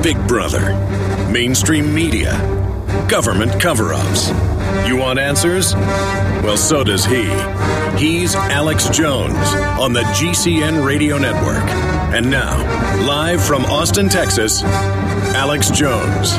Big Brother, mainstream media, government cover-ups. You want answers? Well, so does he. He's Alex Jones on the GCN Radio Network. And now, live from Austin, Texas, Alex Jones.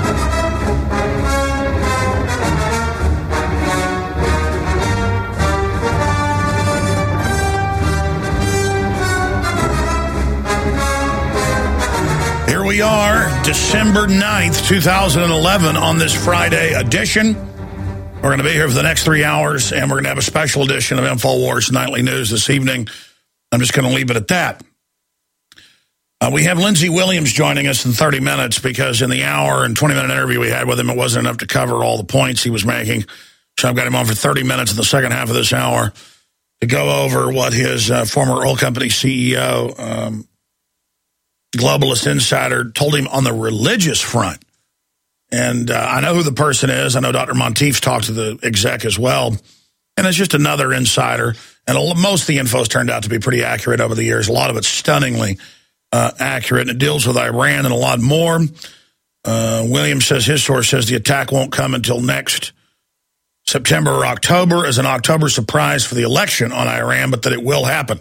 Here we are, December 9th, 2011, on this Friday edition. We're going to be here for the next 3 hours, and we're going to have a special edition of InfoWars Nightly News this evening. I'm just going to leave it at that. We have Lindsey Williams joining us in 30 minutes because in the hour and 20-minute interview we had with him, it wasn't enough to cover all the points he was making. So I've got him on for 30 minutes in the second half of this hour to go over what his former oil company CEO, Globalist Insider, told him on the religious front. And I know who the person is. I know Dr. Monteith's talked to the exec as well. And it's just another insider. And most of the info's turned out to be pretty accurate over the years. A lot of it's stunningly accurate. And it deals with Iran and a lot more. Williams says his source says the attack won't come until next September or October as an October surprise for the election on Iran, but that it will happen.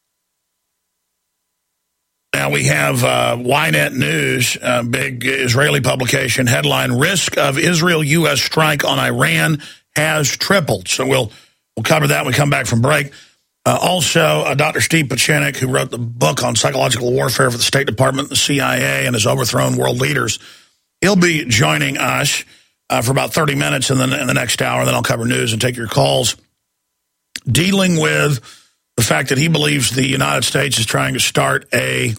Now we have Ynet News, big Israeli publication, headline, risk of Israel-U.S. strike on Iran has tripled. So we'll cover that when we come back from break. Also, Dr. Steve Pieczenik, who wrote the book on psychological warfare for the State Department, the CIA, and has overthrown world leaders. He'll be joining us for about 30 minutes in the next hour. Then I'll cover news and take your calls, dealing with the fact that he believes the United States is trying to start a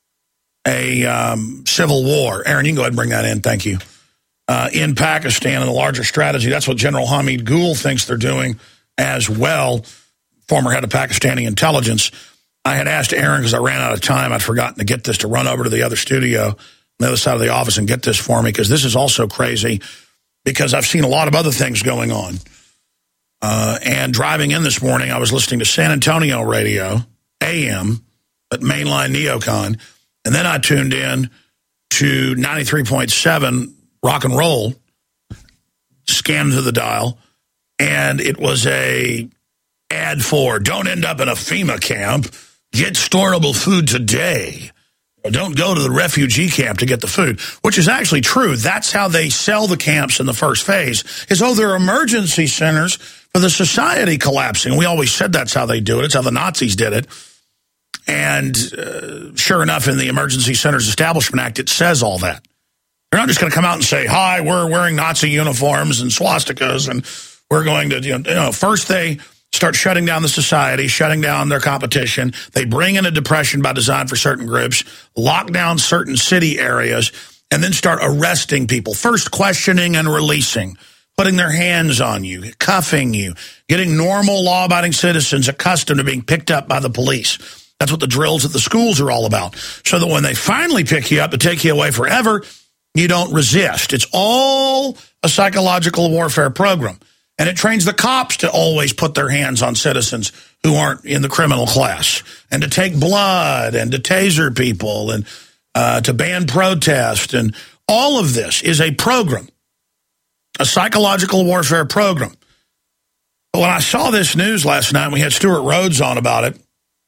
civil war. Aaron, you can go ahead and bring that in. Thank you. In Pakistan and the larger strategy. That's what General Hamid Gul thinks they're doing as well, former head of Pakistani intelligence. I had asked Aaron, because I ran out of time, I'd forgotten to get this, to run over to the other studio, on the other side of the office, and get this for me, because this is also crazy, because I've seen a lot of other things going on. And driving in this morning, I was listening to San Antonio radio, AM, at mainline Neocon, and then I tuned in to 93.7 rock and roll, scanned to the dial, and it was a ad for, don't end up in a FEMA camp, get storable food today. Don't go to the refugee camp to get the food, which is actually true. That's how they sell the camps in the first phase, is, oh, they're emergency centers for the society collapsing. We always said that's how they do it. It's how the Nazis did it. And sure enough, in the Emergency Centers Establishment Act, it says all that. They're not just going to come out and say, hi, we're wearing Nazi uniforms and swastikas, and we're going to, first they start shutting down the society, shutting down their competition. They bring in a depression by design for certain groups, lock down certain city areas, and then start arresting people. First questioning and releasing, putting their hands on you, cuffing you, getting normal law-abiding citizens accustomed to being picked up by the police. That's what the drills at the schools are all about. So that when they finally pick you up to take you away forever, you don't resist. It's all a psychological warfare program. And it trains the cops to always put their hands on citizens who aren't in the criminal class, and to take blood, and to taser people, and to ban protest. And all of this is a program, a psychological warfare program. But when I saw this news last night, we had Stuart Rhodes on about it.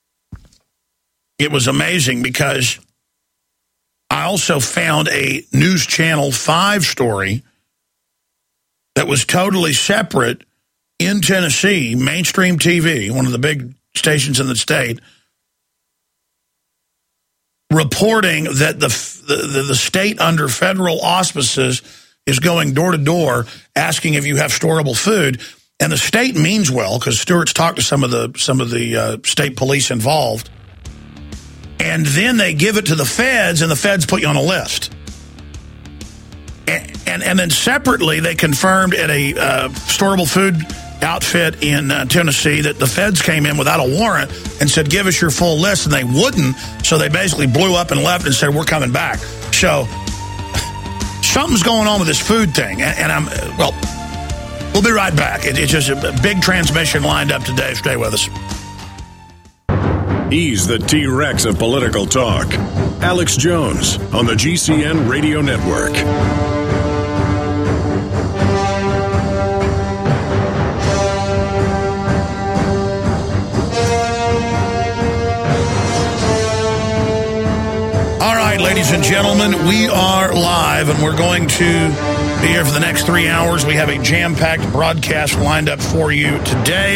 It was amazing, because I also found a News Channel 5 story that was totally separate in Tennessee, mainstream TV, one of the big stations in the state, reporting that the state under federal auspices is going door to door asking if you have storable food. And the state means well, because Stuart's talked to some of the state police involved. And then they give it to the feds, and the feds put you on a list. And then separately, they confirmed at a storable food outfit in Tennessee that the feds came in without a warrant and said, give us your full list, and they wouldn't. So they basically blew up and left and said, we're coming back. So something's going on with this food thing. And we'll be right back. It's just a big transmission lined up today. Stay with us. He's the T-Rex of political talk. Alex Jones on the GCN Radio Network. All right, ladies and gentlemen, we are live, and we're going to be here for the next 3 hours. We have a jam-packed broadcast lined up for you today.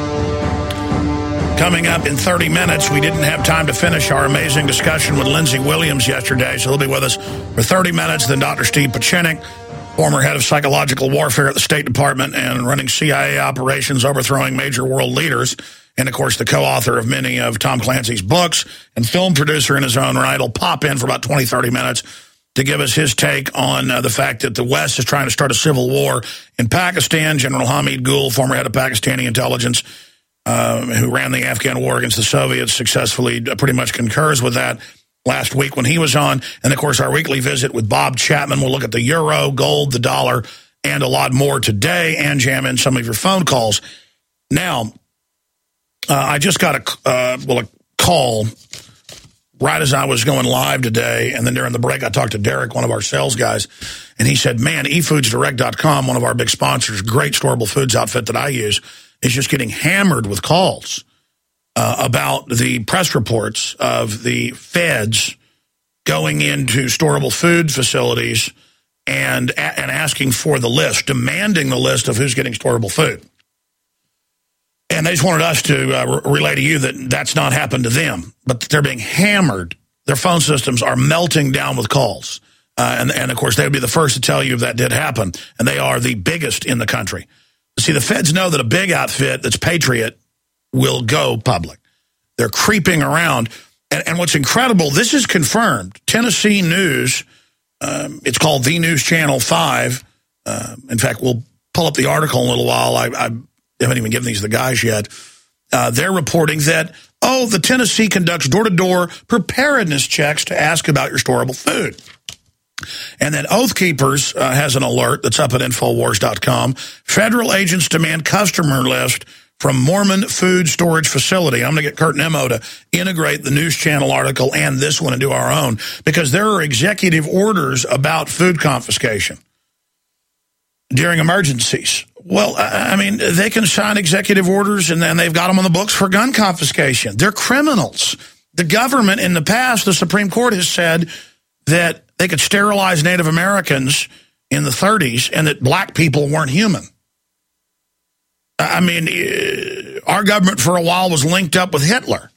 Coming up in 30 minutes, we didn't have time to finish our amazing discussion with Lindsey Williams yesterday, so he'll be with us for 30 minutes. Then Dr. Steve Pieczenik, former head of psychological warfare at the State Department and running CIA operations, overthrowing major world leaders, and, of course, the co-author of many of Tom Clancy's books and film producer in his own right, will pop in for about 20, 30 minutes to give us his take on the fact that the West is trying to start a civil war in Pakistan. General Hamid Gul, former head of Pakistani intelligence, who ran the Afghan war against the Soviets, successfully pretty much concurs with that last week when he was on. And, of course, our weekly visit with Bob Chapman. We'll look at the euro, gold, the dollar, and a lot more today, and jam in some of your phone calls. Now, I just got a call right as I was going live today, and then during the break I talked to Derek, one of our sales guys, and he said, man, eFoodsDirect.com, one of our big sponsors, great storable foods outfit that I use, is just getting hammered with calls about the press reports of the feds going into storable food facilities and asking for the list, demanding the list of who's getting storable food. And they just wanted us to relay to you that that's not happened to them, but they're being hammered. Their phone systems are melting down with calls. And of course, they would be the first to tell you if that did happen. And they are the biggest in the country. See, the feds know that a big outfit that's Patriot will go public. They're creeping around. And what's incredible, this is confirmed. Tennessee News, it's called The News Channel 5. In fact, we'll pull up the article in a little while. I haven't even given these to the guys yet. They're reporting that, the Tennessee conducts door-to-door preparedness checks to ask about your storable food. And then Oath Keepers has an alert that's up at Infowars.com. Federal agents demand customer list from Mormon food storage facility. I'm going to get Kurt Nemo to integrate the News Channel article and this one and do our own, because there are executive orders about food confiscation during emergencies. Well, I mean, they can sign executive orders, and then they've got them on the books for gun confiscation. They're criminals. The government, in the past, the Supreme Court has said that they could sterilize Native Americans in the 30s and that black people weren't human. I mean, our government for a while was linked up with Hitler.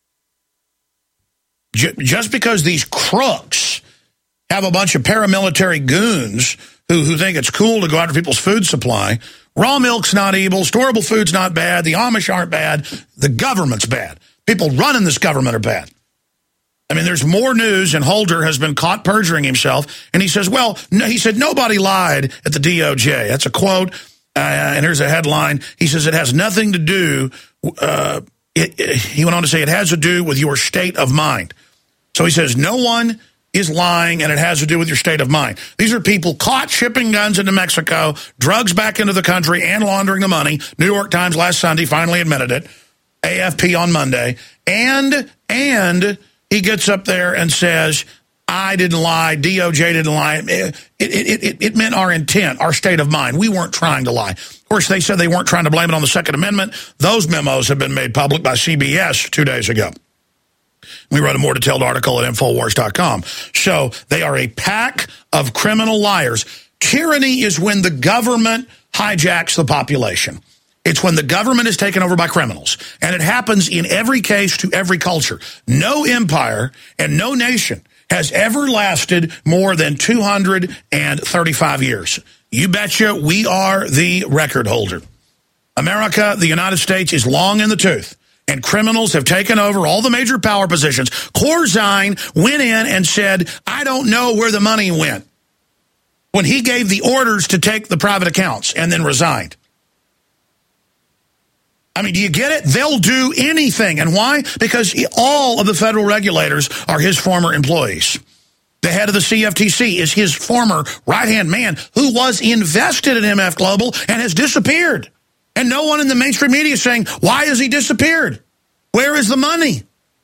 Just because these crooks have a bunch of paramilitary goons who think it's cool to go after people's food supply, raw milk's not evil, storable food's not bad, the Amish aren't bad, the government's bad. People running this government are bad. I mean, there's more news, and Holder has been caught perjuring himself, and he says, he said, nobody lied at the DOJ. That's a quote, and here's a headline. He says, it has nothing to do, he went on to say, it has to do with your state of mind. So he says, no one is lying, and it has to do with your state of mind. These are people caught shipping guns into Mexico, drugs back into the country, and laundering the money. New York Times last Sunday finally admitted it. AFP on Monday. And he gets up there and says, I didn't lie, DOJ didn't lie. It meant our intent, our state of mind. We weren't trying to lie. Of course, they said they weren't trying to blame it on the Second Amendment. Those memos have been made public by CBS 2 days ago. We wrote a more detailed article at Infowars.com. So they are a pack of criminal liars. Tyranny is when the government hijacks the population. It's when the government is taken over by criminals. And it happens in every case to every culture. No empire and no nation has ever lasted more than 235 years. You betcha we are the record holder. America, the United States, is long in the tooth. And criminals have taken over all the major power positions. Corzine went in and said, I don't know where the money went, when he gave the orders to take the private accounts and then resigned. I mean, do you get it? They'll do anything. And why? Because all of the federal regulators are his former employees. The head of the CFTC is his former right-hand man who was invested in MF Global and has disappeared. And no one in the mainstream media is saying, why has he disappeared? Where is the money?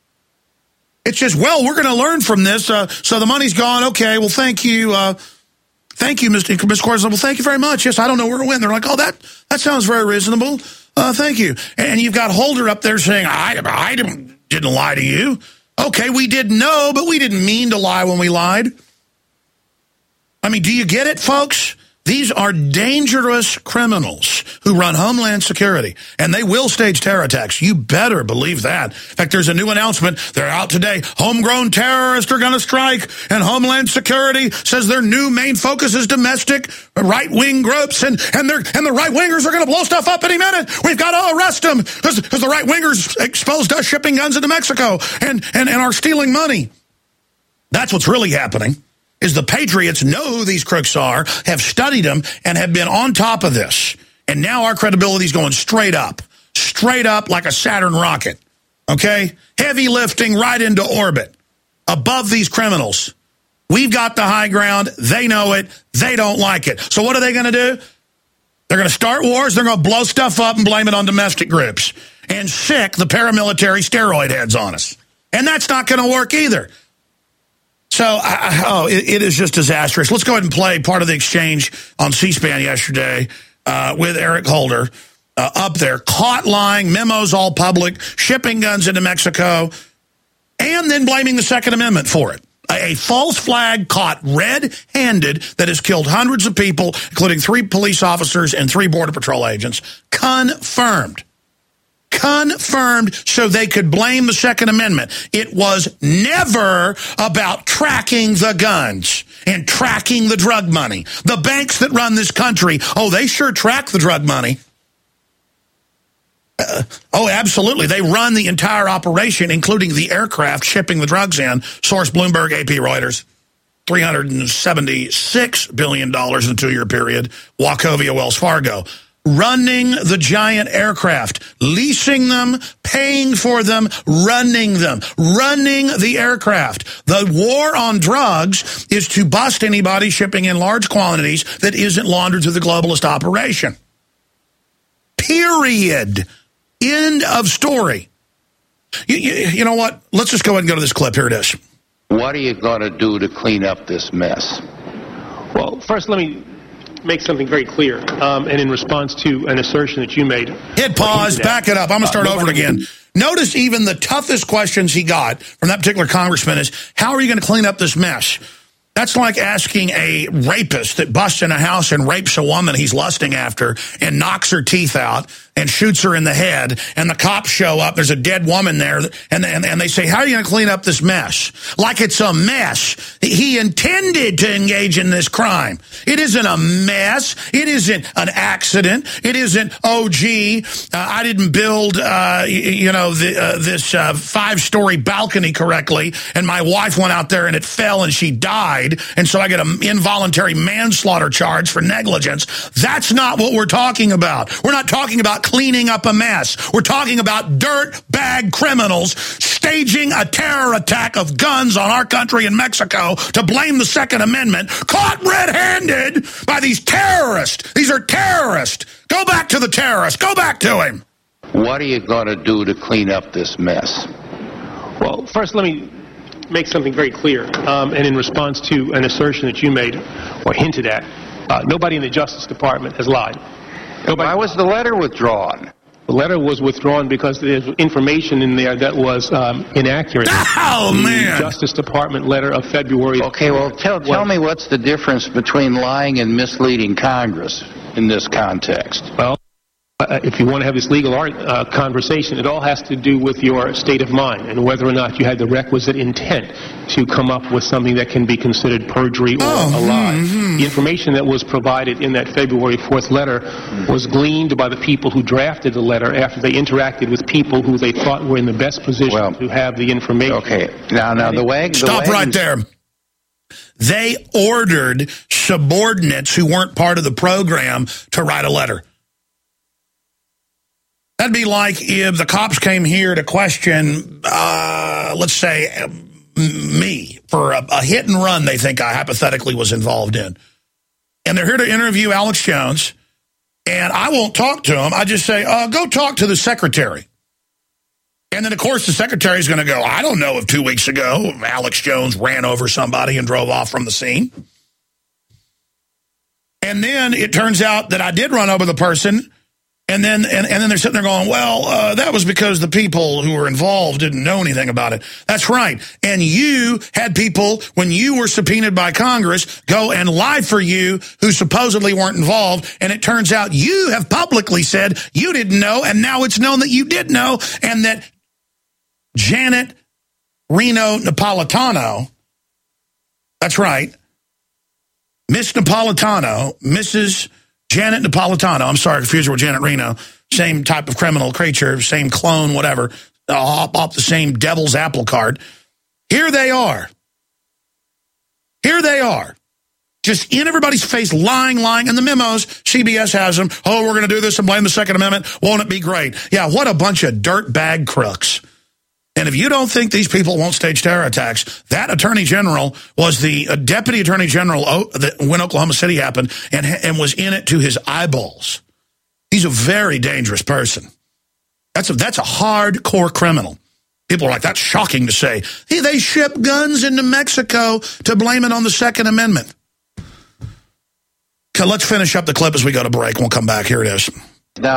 It's just, well, we're going to learn from this. So the money's gone. Okay, well, thank you. Thank you, Ms. Corson. Well, thank you very much. Yes, I don't know where it went. They're like, oh, that sounds very reasonable. Thank you. And you've got Holder up there saying, I didn't lie to you. Okay, we didn't know, but we didn't mean to lie when we lied. I mean, do you get it, folks? These are dangerous criminals who run Homeland Security, and they will stage terror attacks. You better believe that. In fact, there's a new announcement. They're out today. Homegrown terrorists are going to strike, and Homeland Security says their new main focus is domestic right-wing groups, and the right-wingers are going to blow stuff up any minute. We've got to arrest them because the right-wingers exposed us shipping guns into Mexico and are stealing money. That's what's really happening. Is the Patriots know who these crooks are, have studied them, and have been on top of this. And now our credibility is going straight up like a Saturn rocket, okay? Heavy lifting right into orbit, above these criminals. We've got the high ground. They know it. They don't like it. So what are they going to do? They're going to start wars. They're going to blow stuff up and blame it on domestic groups and sick the paramilitary steroid heads on us. And that's not going to work either. So, it is just disastrous. Let's go ahead and play part of the exchange on C-SPAN yesterday with Eric Holder up there. Caught lying, memos all public, shipping guns into Mexico, and then blaming the Second Amendment for it. A false flag caught red-handed that has killed hundreds of people, including 3 police officers and 3 Border Patrol agents. Confirmed. Confirmed so they could blame the Second Amendment. It was never about tracking the guns and tracking the drug money. The banks that run this country, they sure track the drug money. Absolutely. They run the entire operation, including the aircraft shipping the drugs in. Source Bloomberg, AP, Reuters. $376 billion in a 2-year period. Wachovia, Wells Fargo. Running the giant aircraft, leasing them, paying for them, running the aircraft. The war on drugs is to bust anybody shipping in large quantities that isn't laundered through the globalist operation. Period. End of story. You know what? Let's just go ahead and go to this clip. Here it is. What are you going to do to clean up this mess? Well, first let me make something very clear, and in response to an assertion that you made. Hit pause, back it up. I'm going to start over again. Notice even the toughest questions he got from that particular congressman is, how are you going to clean up this mess? That's like asking a rapist that busts in a house and rapes a woman he's lusting after and knocks her teeth out and shoots her in the head, and the cops show up, there's a dead woman there, and they say, how are you going to clean up this mess? Like it's a mess. He intended to engage in this crime. It isn't a mess. It isn't an accident. It isn't, I didn't build, this 5-story balcony correctly, and my wife went out there and it fell and she died, and so I get an involuntary manslaughter charge for negligence. That's not what we're talking about. We're not talking about cleaning up a mess. We're talking about dirtbag criminals staging a terror attack of guns on our country in Mexico to blame the Second Amendment, caught red-handed by these terrorists. These are terrorists. Go back to the terrorists. Go back to him. What are you going to do to clean up this mess? Well, first let me make something very clear, and in response to an assertion that you made or hinted at, nobody in the Justice Department has lied. Why was the letter withdrawn? The letter was withdrawn because there's information in there that was inaccurate. Oh, man! The Justice Department letter of February. Okay, well, tell me what's the difference between lying and misleading Congress in this context? Well, if you want to have this legal conversation, it all has to do with your state of mind and whether or not you had the requisite intent to come up with something that can be considered perjury or a lie. The information that was provided in that February 4th letter was gleaned by the people who drafted the letter after they interacted with people who they thought were in the best position to have the information. Okay. Now the way... Stop right there. They ordered subordinates who weren't part of the program to write a letter. That'd be like if the cops came here to question, let's say, me for a hit and run they think I hypothetically was involved in. And they're here to interview Alex Jones, and I won't talk to him. I just say, go talk to the secretary. And then, of course, the secretary's going to go, I don't know if 2 weeks ago Alex Jones ran over somebody and drove off from the scene. And then it turns out that I did run over the person. And then they're sitting there going, well, that was because the people who were involved didn't know anything about it. That's right. And you had people, when you were subpoenaed by Congress, go and lie for you who supposedly weren't involved. And it turns out you have publicly said you didn't know, and now it's known that you did know, and that Janet Reno Napolitano, that's right, Miss Napolitano, Mrs. Janet Napolitano, I'm sorry, confused her with Janet Reno, same type of criminal creature, same clone, whatever, off the same devil's apple cart. Here they are. Here they are. Just in everybody's face, lying, and the memos, CBS has them. Oh, we're going to do this and blame the Second Amendment. Won't it be great? Yeah, what a bunch of dirtbag crooks. And if you don't think these people won't stage terror attacks, that attorney general was the deputy attorney general when Oklahoma City happened and was in it to his eyeballs. He's a very dangerous person. That's a hardcore criminal. People are like, that's shocking to say. Hey, they ship guns into Mexico to blame it on the Second Amendment. Okay, let's finish up the clip as we go to break. We'll come back. Here it is. Now,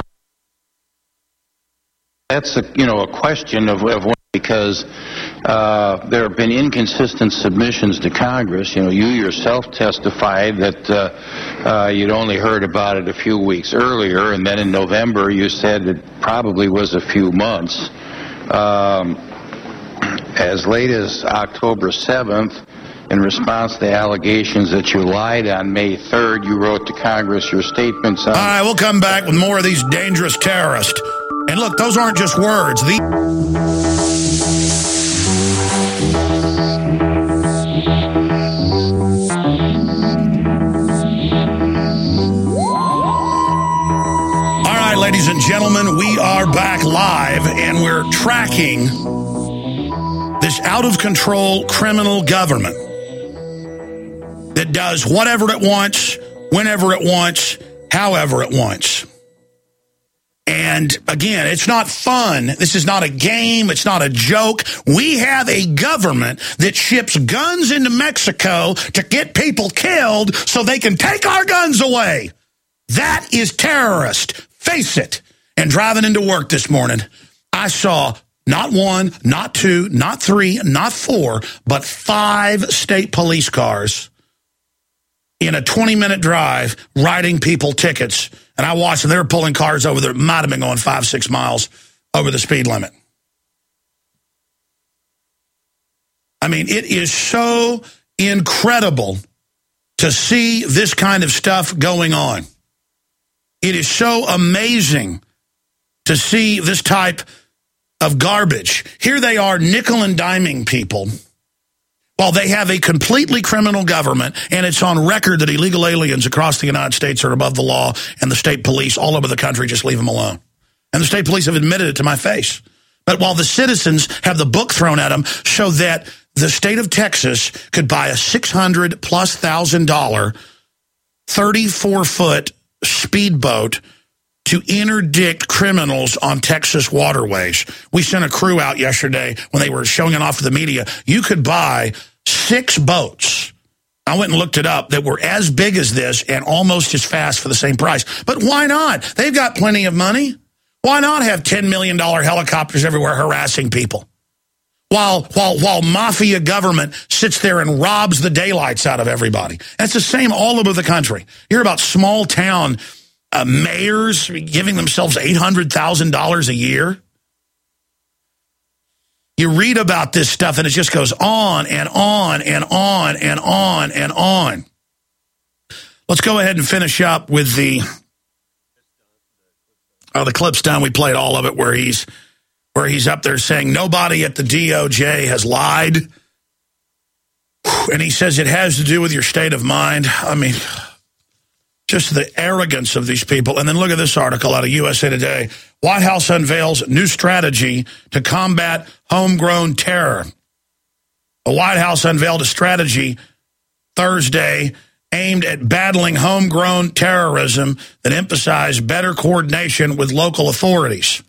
that's a question of because there have been inconsistent submissions to Congress. You yourself testified that you'd only heard about it a few weeks earlier, and then in November you said it probably was a few months. As late as October 7th, in response to the allegations that you lied on May 3rd, you wrote to Congress your statements on... All right, we'll come back with more of these dangerous terrorists. And look, those aren't just words. All right, ladies and gentlemen, we are back live, and we're tracking this out-of-control criminal government that does whatever it wants, whenever it wants, however it wants. And again, it's not fun. This is not a game. It's not a joke. We have a government that ships guns into Mexico to get people killed so they can take our guns away. That is terrorist. Face it. And driving into work this morning, I saw not one, not two, not three, not four, but 5 state police cars in a 20-minute drive writing people tickets. And I watched them. They were pulling cars over that might have been going 5-6 miles over the speed limit. I mean, it is so incredible to see this kind of stuff going on. It is so amazing to see this type of garbage. Here they are nickel and diming people while they have a completely criminal government, and it's on record that illegal aliens across the United States are above the law, and the state police all over the country just leave them alone. And the state police have admitted it to my face. But while the citizens have the book thrown at them so that the state of Texas could buy a $600,000 34-foot speedboat to interdict criminals on Texas waterways. We sent a crew out yesterday when they were showing it off to the media. You could buy 6 boats. I went and looked it up that were as big as this and almost as fast for the same price. But why not? They've got plenty of money. Why not have $10 million helicopters everywhere harassing people? While mafia government sits there and robs the daylights out of everybody. That's the same all over the country. You hear about small town mayors giving themselves $800,000 a year. You read about this stuff and it just goes on and on and on and on and on. Let's go ahead and finish up with the clip's done. We played all of it where he's up there saying nobody at the DOJ has lied. And he says it has to do with your state of mind. I mean, just the arrogance of these people. And then look at this article out of USA Today. White House unveils new strategy to combat homegrown terror. The White House unveiled a strategy Thursday aimed at battling homegrown terrorism that emphasized better coordination with local authorities.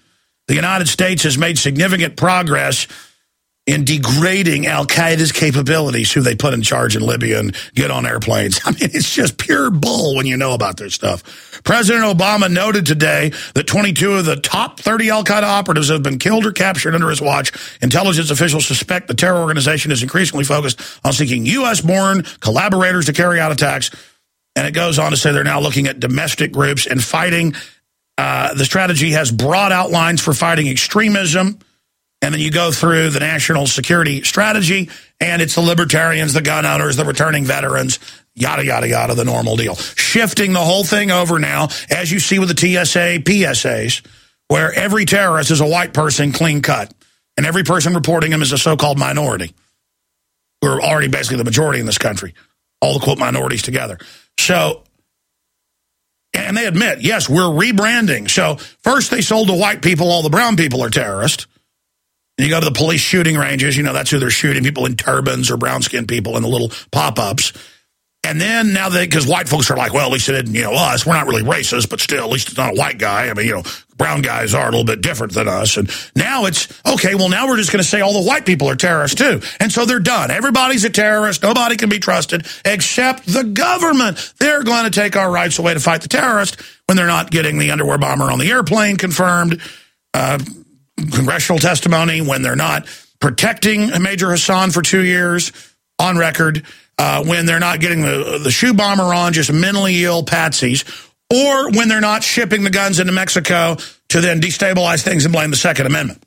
the United States has made significant progress in degrading al-Qaeda's capabilities, who they put in charge in Libya and get on airplanes. I mean, it's just pure bull when you know about this stuff. President Obama noted today that 22 of the top 30 al-Qaeda operatives have been killed or captured under his watch. Intelligence officials suspect the terror organization is increasingly focused on seeking U.S.-born collaborators to carry out attacks. And it goes on to say they're now looking at domestic groups and fighting. The strategy has broad outlines for fighting extremism. And then you go through the national security strategy, and it's the libertarians, the gun owners, the returning veterans, yada, yada, yada, the normal deal. Shifting the whole thing over now, as you see with the TSA, PSAs, where every terrorist is a white person, clean cut, and every person reporting them is a so-called minority. We're already basically the majority in this country, all the, quote, minorities together. So, and they admit, yes, we're rebranding. So first they sold to white people, all the brown people are terrorists. And you go to the police shooting ranges, you know, that's who they're shooting, people in turbans or brown-skinned people in the little pop-ups. And then now because white folks are like, well, at least it didn't, you know, us. We're not really racist, but still, at least it's not a white guy. I mean, you know, brown guys are a little bit different than us. And now it's, okay, well, now we're just going to say all the white people are terrorists, too. And so they're done. Everybody's a terrorist. Nobody can be trusted except the government. They're going to take our rights away to fight the terrorist when they're not getting the underwear bomber on the airplane confirmed. Congressional testimony when they're not protecting Major Hassan for 2 years on record, when they're not getting the shoe bomber on just mentally ill patsies, or when they're not shipping the guns into Mexico to then destabilize things and blame the Second Amendment.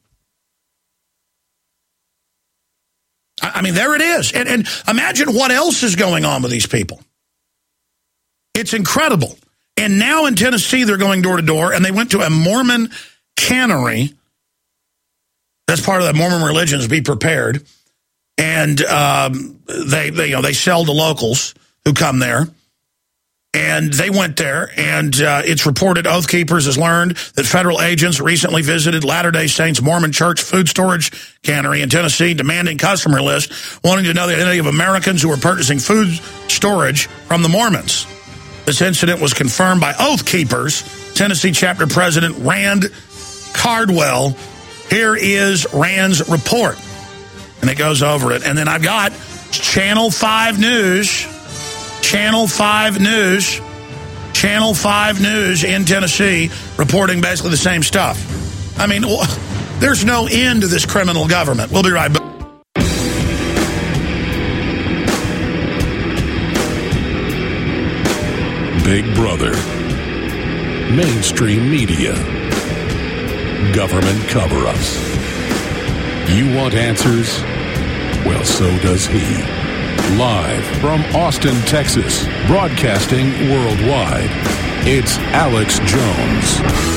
I mean, there it is. And imagine what else is going on with these people. It's incredible. And now in Tennessee, they're going door to door, and they went to a Mormon cannery. That's part of the Mormon religion, is be prepared. And they sell to locals who come there. And they went there, and it's reported Oath Keepers has learned that federal agents recently visited Latter-day Saints Mormon Church food storage cannery in Tennessee, demanding customer lists, wanting to know the identity of Americans who were purchasing food storage from the Mormons. This incident was confirmed by Oath Keepers, Tennessee chapter president Rand Cardwell. Here is Rand's report, and it goes over it. And then I've got Channel 5 News in Tennessee reporting basically the same stuff. I mean, there's no end to this criminal government. We'll be right back. Big Brother, mainstream media, government cover-ups. You want answers? Well, so does he. Live from Austin, Texas, broadcasting worldwide, it's Alex Jones.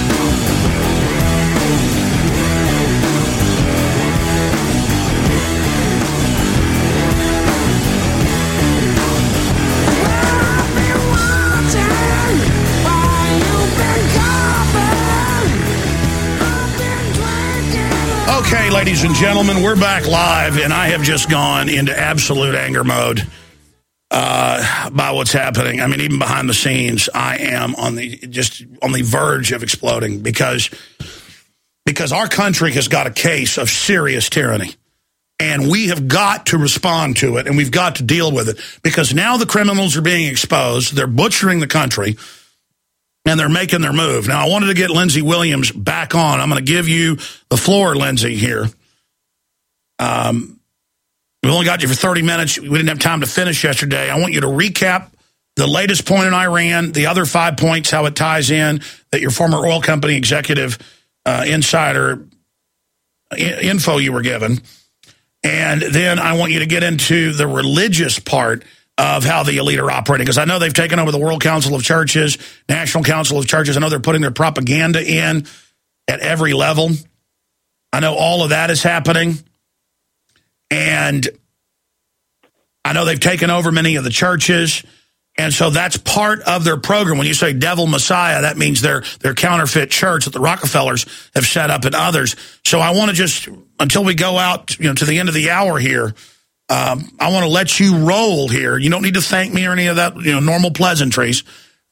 Okay, ladies and gentlemen, we're back live, and I have just gone into absolute anger mode by what's happening. I mean, even behind the scenes, I am on the verge of exploding because our country has got a case of serious tyranny, and we have got to respond to it, and we've got to deal with it, because now the criminals are being exposed. They're butchering the country, and they're making their move. Now, I wanted to get Lindsey Williams back on. I'm going to give you the floor, Lindsey, here. We only got you for 30 minutes. We didn't have time to finish yesterday. I want you to recap the latest point in Iran, the other 5 points, how it ties in, that your former oil company executive insider info you were given. And then I want you to get into the religious part of how the elite are operating, because I know they've taken over the World Council of Churches, National Council of Churches. I know they're putting their propaganda in at every level. I know all of that is happening. And I know they've taken over many of the churches. And so that's part of their program. When you say devil messiah, that means their counterfeit church that the Rockefellers have set up and others. So I want to just, until we go out to the end of the hour here, I want to let you roll here. You don't need to thank me or any of that, normal pleasantries.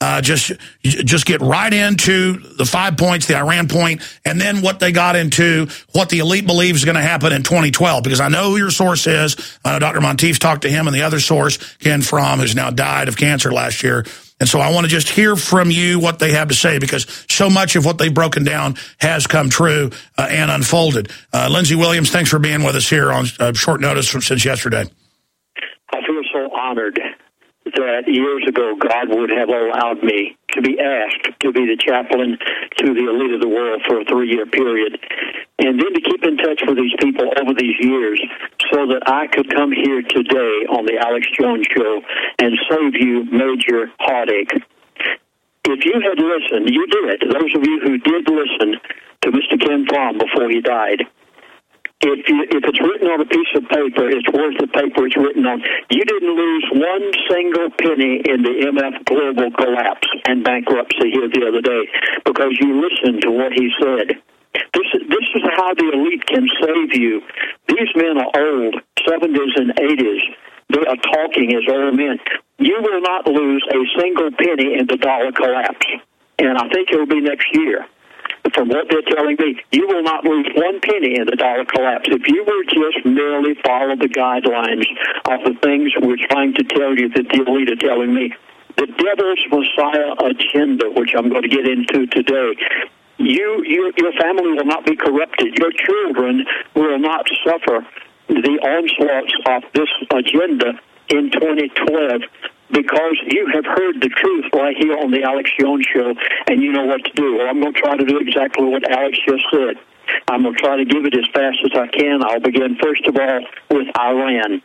Just get right into the 5 points, the Iran point, and then what they got into, what the elite believes is going to happen in 2012. Because I know who your source is. I know Dr. Monteith's talked to him, and the other source, Ken Fromm, who's now died of cancer last year. And so I want to just hear from you what they have to say, because so much of what they've broken down has come true and unfolded. Lindsey Williams, thanks for being with us here on short notice since yesterday. I feel so honored that years ago God would have allowed me to be asked to be the chaplain to the elite of the world for a 3-year period, and then to keep in touch with these people over these years so that I could come here today on the Alex Jones Show and save you major heartache. If you had listened, you did, those of you who did listen to Mr. Ken Fromm before he died, if it's written on a piece of paper, it's worth the paper it's written on. You didn't lose one single penny in the MF Global collapse and bankruptcy here the other day because you listened to what he said. This is how the elite can save you. These men are old, 70s and 80s. They are talking as old men. You will not lose a single penny in the dollar collapse, and I think it will be next year. From what they're telling me, you will not lose one penny in the dollar collapse if you were just merely follow the guidelines of the things we're trying to tell you that the elite are telling me. The devil's Messiah agenda, which I'm going to get into today, your family will not be corrupted. Your children will not suffer the onslaughts of this agenda in 2012. Because you have heard the truth right here on the Alex Jones Show, and you know what to do. Well, I'm going to try to do exactly what Alex just said. I'm going to try to give it as fast as I can. I'll begin, first of all, with Iran.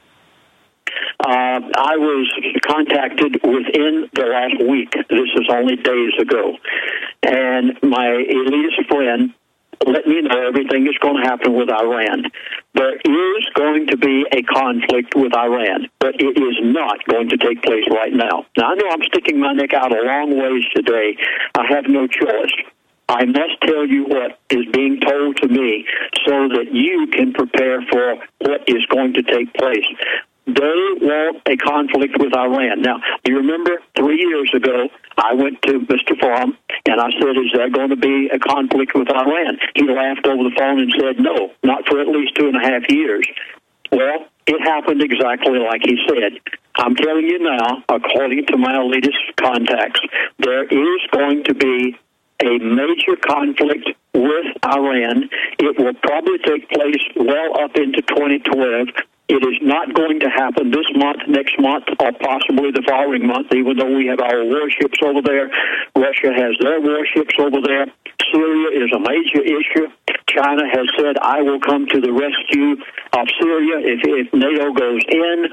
I was contacted within the last week. This is only days ago. And my elitist friend let me know everything is going to happen with Iran. There is going to be a conflict with Iran, but it is not going to take place right now. Now, I know I'm sticking my neck out a long ways today. I have no choice. I must tell you what is being told to me so that you can prepare for what is going to take place. They want a conflict with Iran. Now, you remember 3 years ago, I went to Mr. Fromm, and I said, is there going to be a conflict with Iran? He laughed over the phone and said, no, not for at least 2.5 years. Well, it happened exactly like he said. I'm telling you now, according to my elitist contacts, there is going to be a major conflict with Iran. It will probably take place well up into 2012. It is not going to happen this month, next month, or possibly the following month, even though we have our warships over there. Russia has their warships over there. Syria is a major issue. China has said, I will come to the rescue of Syria if NATO goes in.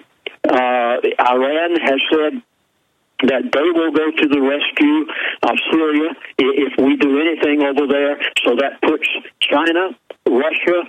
Iran has said that they will go to the rescue of Syria if we do anything over there. So that puts China, Russia,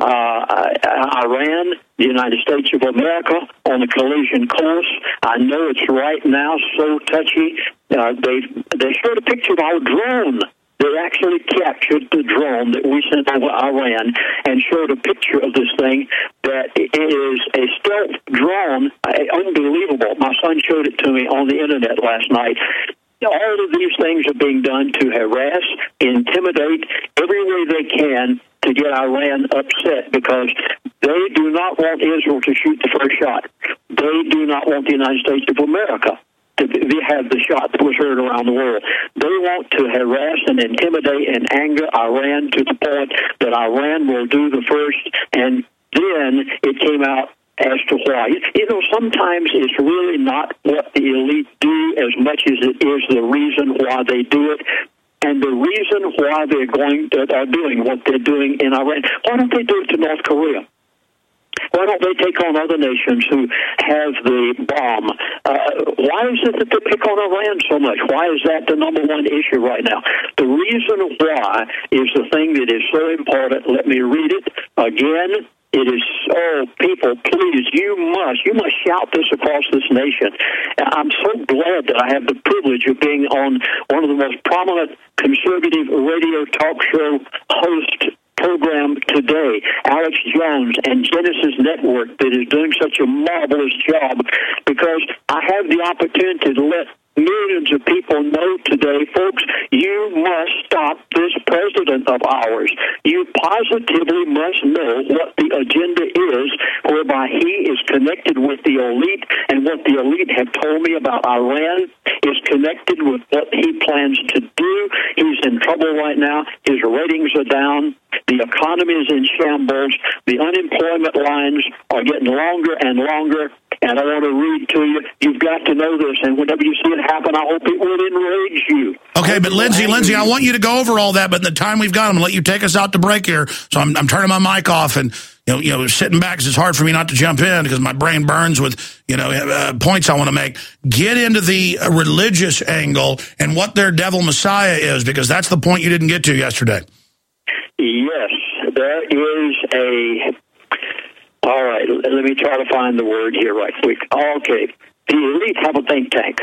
Iran, the United States of America on the collision course. I know it's right now so touchy. They showed a picture of our drone. They actually captured the drone that we sent over Iran and showed a picture of this thing that is a stealth drone. Unbelievable. My son showed it to me on the internet last night. All of these things are being done to harass, intimidate, every way they can to get Iran upset because they do not want Israel to shoot the first shot. They do not want the United States of America to have the shot that was heard around the world. They want to harass and intimidate and anger Iran to the point that Iran will do the first, and then it came out as to why. You know, sometimes it's really not what the elite do as much as it is the reason why they do it. And the reason why are doing what they're doing in Iran. Why don't they do it to North Korea? Why don't they take on other nations who have the bomb? Why is it that they pick on Iran so much? Why is that the number one issue right now? The reason why is the thing that is so important. Let me read it again. It is, people, please, you must shout this across this nation. I'm so glad that I have the privilege of being on one of the most prominent conservative radio talk show host program today, Alex Jones and Genesis Network, that is doing such a marvelous job, because I have the opportunity to let millions of people know today, folks, you must stop this president of ours. You positively must know what the agenda is, whereby he is connected with the elite, and what the elite have told me about Iran is connected with what he plans to do. He's in trouble right now. His ratings are down. The economy is in shambles. The unemployment lines are getting longer and longer. And I want to read to you. You've got to know this. And whenever you see it happen, I hope it will enrage you. Okay, but Lindsay, I want you to go over all that. But in the time we've got, I'm going to let you take us out to break here. So I'm turning my mic off and sitting back because it's hard for me not to jump in because my brain burns with points I want to make. Get into the religious angle and what their devil Messiah is, because that's the point you didn't get to yesterday. Yes, there is a... All right, let me try to find the word here right quick. Okay, the elite have a think tank.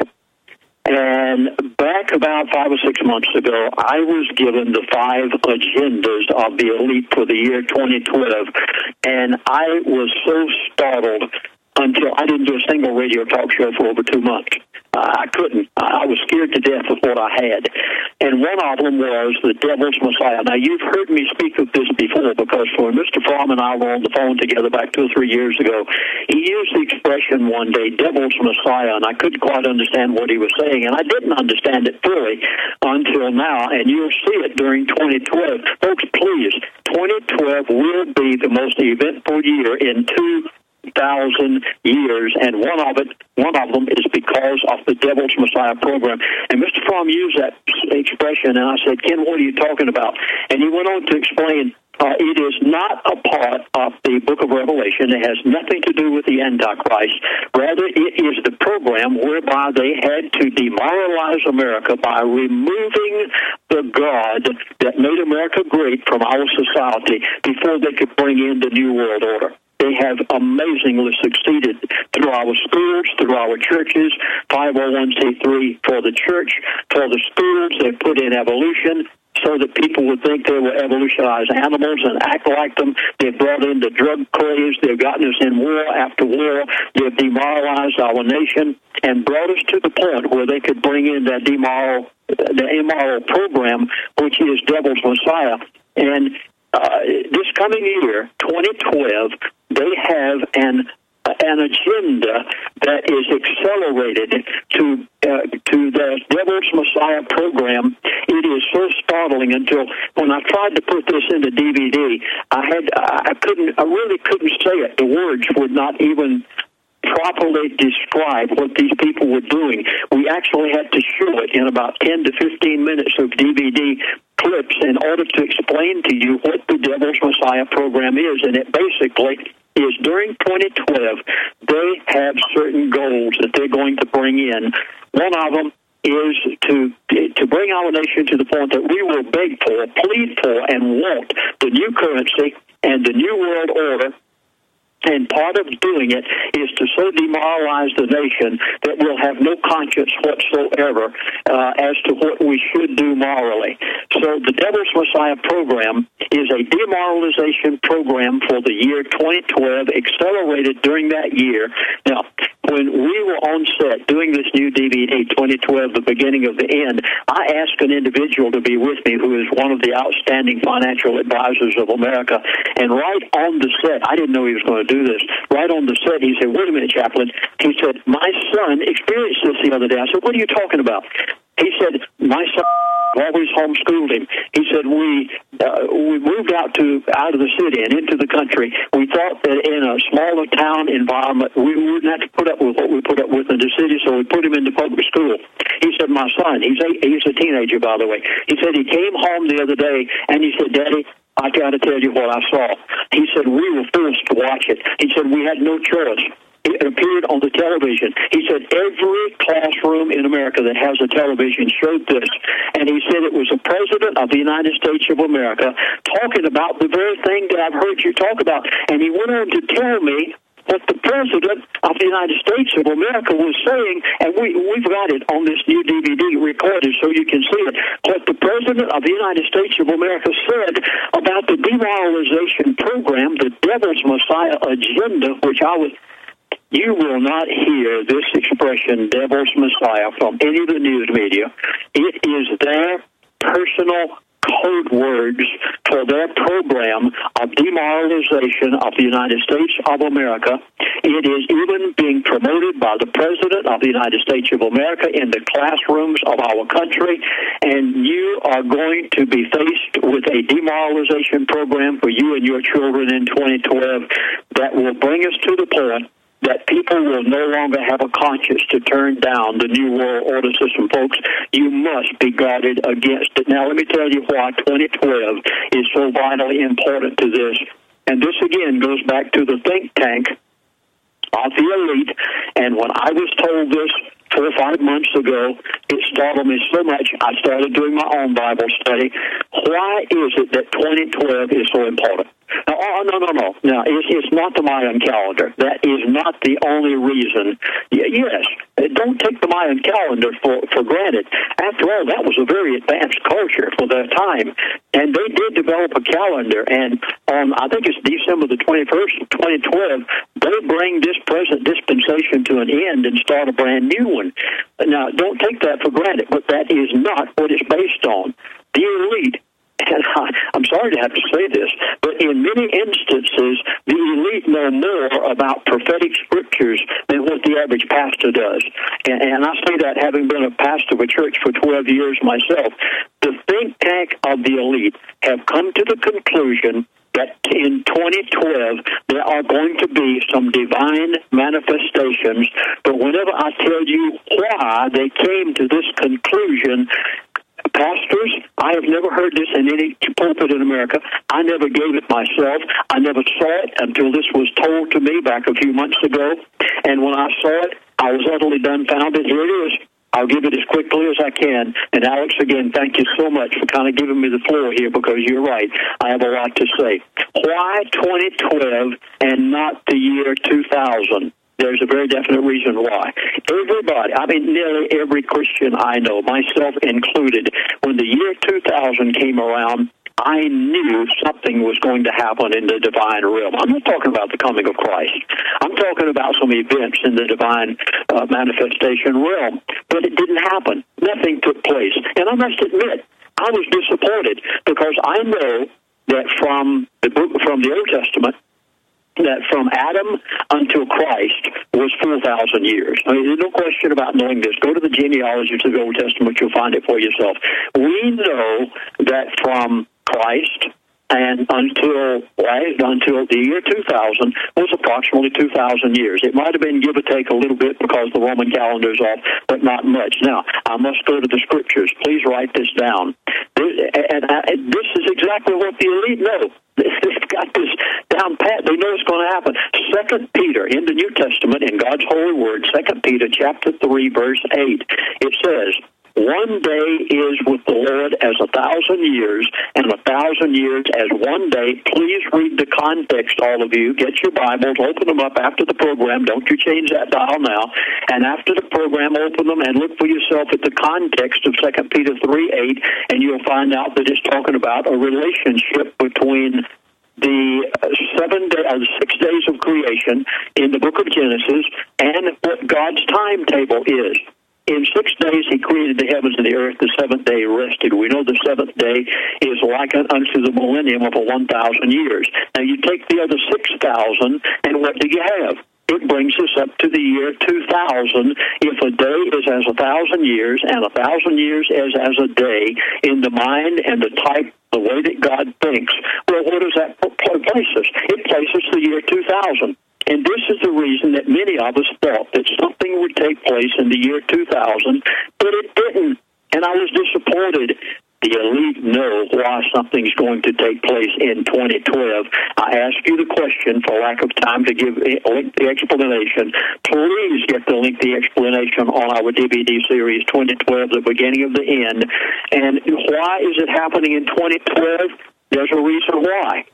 And back about 5 or 6 months ago, I was given the 5 agendas of the elite for the year 2012. And I was so startled until I didn't do a single radio talk show for over 2 months. I couldn't. I was scared to death of what I had. And one of them was the devil's Messiah. Now, you've heard me speak of this before, because when Mr. Fromm and I were on the phone together back 2 or 3 years ago, he used the expression one day, devil's Messiah, and I couldn't quite understand what he was saying, and I didn't understand it fully until now, and you'll see it during 2012. Folks, please, 2012 will be the most eventful year in 2,000 years, and one of them is because of the Devil's Messiah program. And Mr. Fromm used that expression, and I said, Ken, what are you talking about? And he went on to explain, it is not a part of the book of Revelation. It has nothing to do with the Antichrist. Rather, it is the program whereby they had to demoralize America by removing the God that made America great from our society before they could bring in the New World Order. They have amazingly succeeded through our schools, through our churches, 501c3 for the church, for the schools. They put in evolution so that people would think they were evolutionized animals and act like them. They've brought in the drug craze. They've gotten us in war after war. They've demoralized our nation and brought us to the point where they could bring in the immoral program, which is Devil's Messiah. And this coming year, 2012, they have an agenda that is accelerated to the Devil's Messiah program. It is so startling until when I tried to put this into DVD, I really couldn't say it. The words would not even properly describe what these people were doing. We actually had to show it in about 10 to 15 minutes of DVD clips in order to explain to you what the Devil's Messiah program is. And it basically is during 2012, they have certain goals that they're going to bring in. One of them is to bring our nation to the point that we will beg for, plead for, and want the new currency and the new world order. And part of doing it is to so demoralize the nation that we'll have no conscience whatsoever as to what we should do morally. So the Devil's Messiah program is a demoralization program for the year 2012, accelerated during that year. Now, when we were on set doing this new DVD, 2012, the beginning of the end, I asked an individual to be with me who is one of the outstanding financial advisors of America. And right on the set, I didn't know he was going to do this. Right on the set, he said, wait a minute, Chaplain. He said, my son experienced this the other day. I said, what are you talking about? He said, my son always homeschooled him. He said, we moved out of the city and into the country. We thought that in a smaller town environment, we wouldn't have to put up with what we put up with in the city, so we put him into public school. He said, my son, he's a teenager, by the way. He said he came home the other day, and he said, Daddy, I got to tell you what I saw. He said, we were forced to watch it. He said, we had no choice. It appeared on the television. He said every classroom in America that has a television showed this. And he said it was a president of the United States of America talking about the very thing that I've heard you talk about. And he went on to tell me what the president of the United States of America was saying, and we've got it on this new DVD recorded so you can see it, what the president of the United States of America said about the demoralization program, the Devil's Messiah agenda, which I was You will not hear this expression, devil's Messiah, from any of the news media. It is their personal code words for their program of demoralization of the United States of America. It is even being promoted by the President of the United States of America in the classrooms of our country, and you are going to be faced with a demoralization program for you and your children in 2012 that will bring us to the point that people will no longer have a conscience to turn down the New World Order system. Folks, you must be guarded against it. Now, let me tell you why 2012 is so vitally important to this. And this, again, goes back to the think tank of the elite. And when I was told this 4 or 5 months ago, it startled me so much, I started doing my own Bible study. Why is it that 2012 is so important? Now, no. Now, it's not the Mayan calendar. That is not the only reason. Yes, don't take the Mayan calendar for granted. After all, that was a very advanced culture for their time. And they did develop a calendar. And on, I think it's December the 21st of 2012, they bring this present dispensation to an end and start a brand new one. Now, don't take that for granted, but that is not what it's based on. The elite, and I'm sorry to have to say this, but in many instances, the elite know more about prophetic scriptures than what the average pastor does. And I say that having been a pastor of a church for 12 years myself. The think tank of the elite have come to the conclusion that in 2012 there are going to be some divine manifestations, but whenever I tell you why they came to this conclusion, pastors, I have never heard this in any pulpit in America. I never gave it myself. I never saw it until this was told to me back a few months ago. And when I saw it, I was utterly dumbfounded. Here it is. I'll give it as quickly as I can. And Alex, again, thank you so much for kind of giving me the floor here, because you're right. I have a lot to say. Why 2012 and not the year 2000? There's a very definite reason why. Everybody, I mean, nearly every Christian I know, myself included, when the year 2000 came around, I knew something was going to happen in the divine realm. I'm not talking about the coming of Christ. I'm talking about some events in the divine manifestation realm. But it didn't happen. Nothing took place. And I must admit, I was disappointed, because I know that from the Old Testament, that from Adam until Christ was 4,000 years. I mean, there's no question about knowing this. Go to the genealogy of the Old Testament. You'll find it for yourself. We know that from Christ and until the year 2000 was approximately 2,000 years. It might have been give or take a little bit because the Roman calendar is off, but not much. Now, I must go to the scriptures. Please write this down. This is exactly what the elite know. They've got this down pat. They know it's going to happen. 2 Peter, in the New Testament, in God's holy word, 2 Peter chapter 3, verse 8, it says, "One day is with the Lord as 1,000 years, and 1,000 years as one day." Please read the context, all of you. Get your Bibles, open them up after the program. Don't you change that dial now. And after the program, open them and look for yourself at the context of 2 Peter 3:8, and you'll find out that it's talking about a relationship between the 6 days of creation in the book of Genesis and what God's timetable is. In 6 days he created the heavens and the earth. The seventh day he rested. We know the seventh day is likened unto the millennium of 1,000 years. Now you take the other 6,000, and what do you have? It brings us up to the year 2000. If a day is as 1,000 years, and 1,000 years is as a day in the mind and the type, the way that God thinks, well, where does that place us? It places the year 2000. And this is the reason that many of us thought that something would take place in the year 2000, but it didn't. And I was disappointed. The elite know why something's going to take place in 2012. I ask you the question, for lack of time to give a lengthy explanation. Please get the lengthy explanation on our DVD series, 2012, the beginning of the end. And why is it happening in 2012? There's a reason why.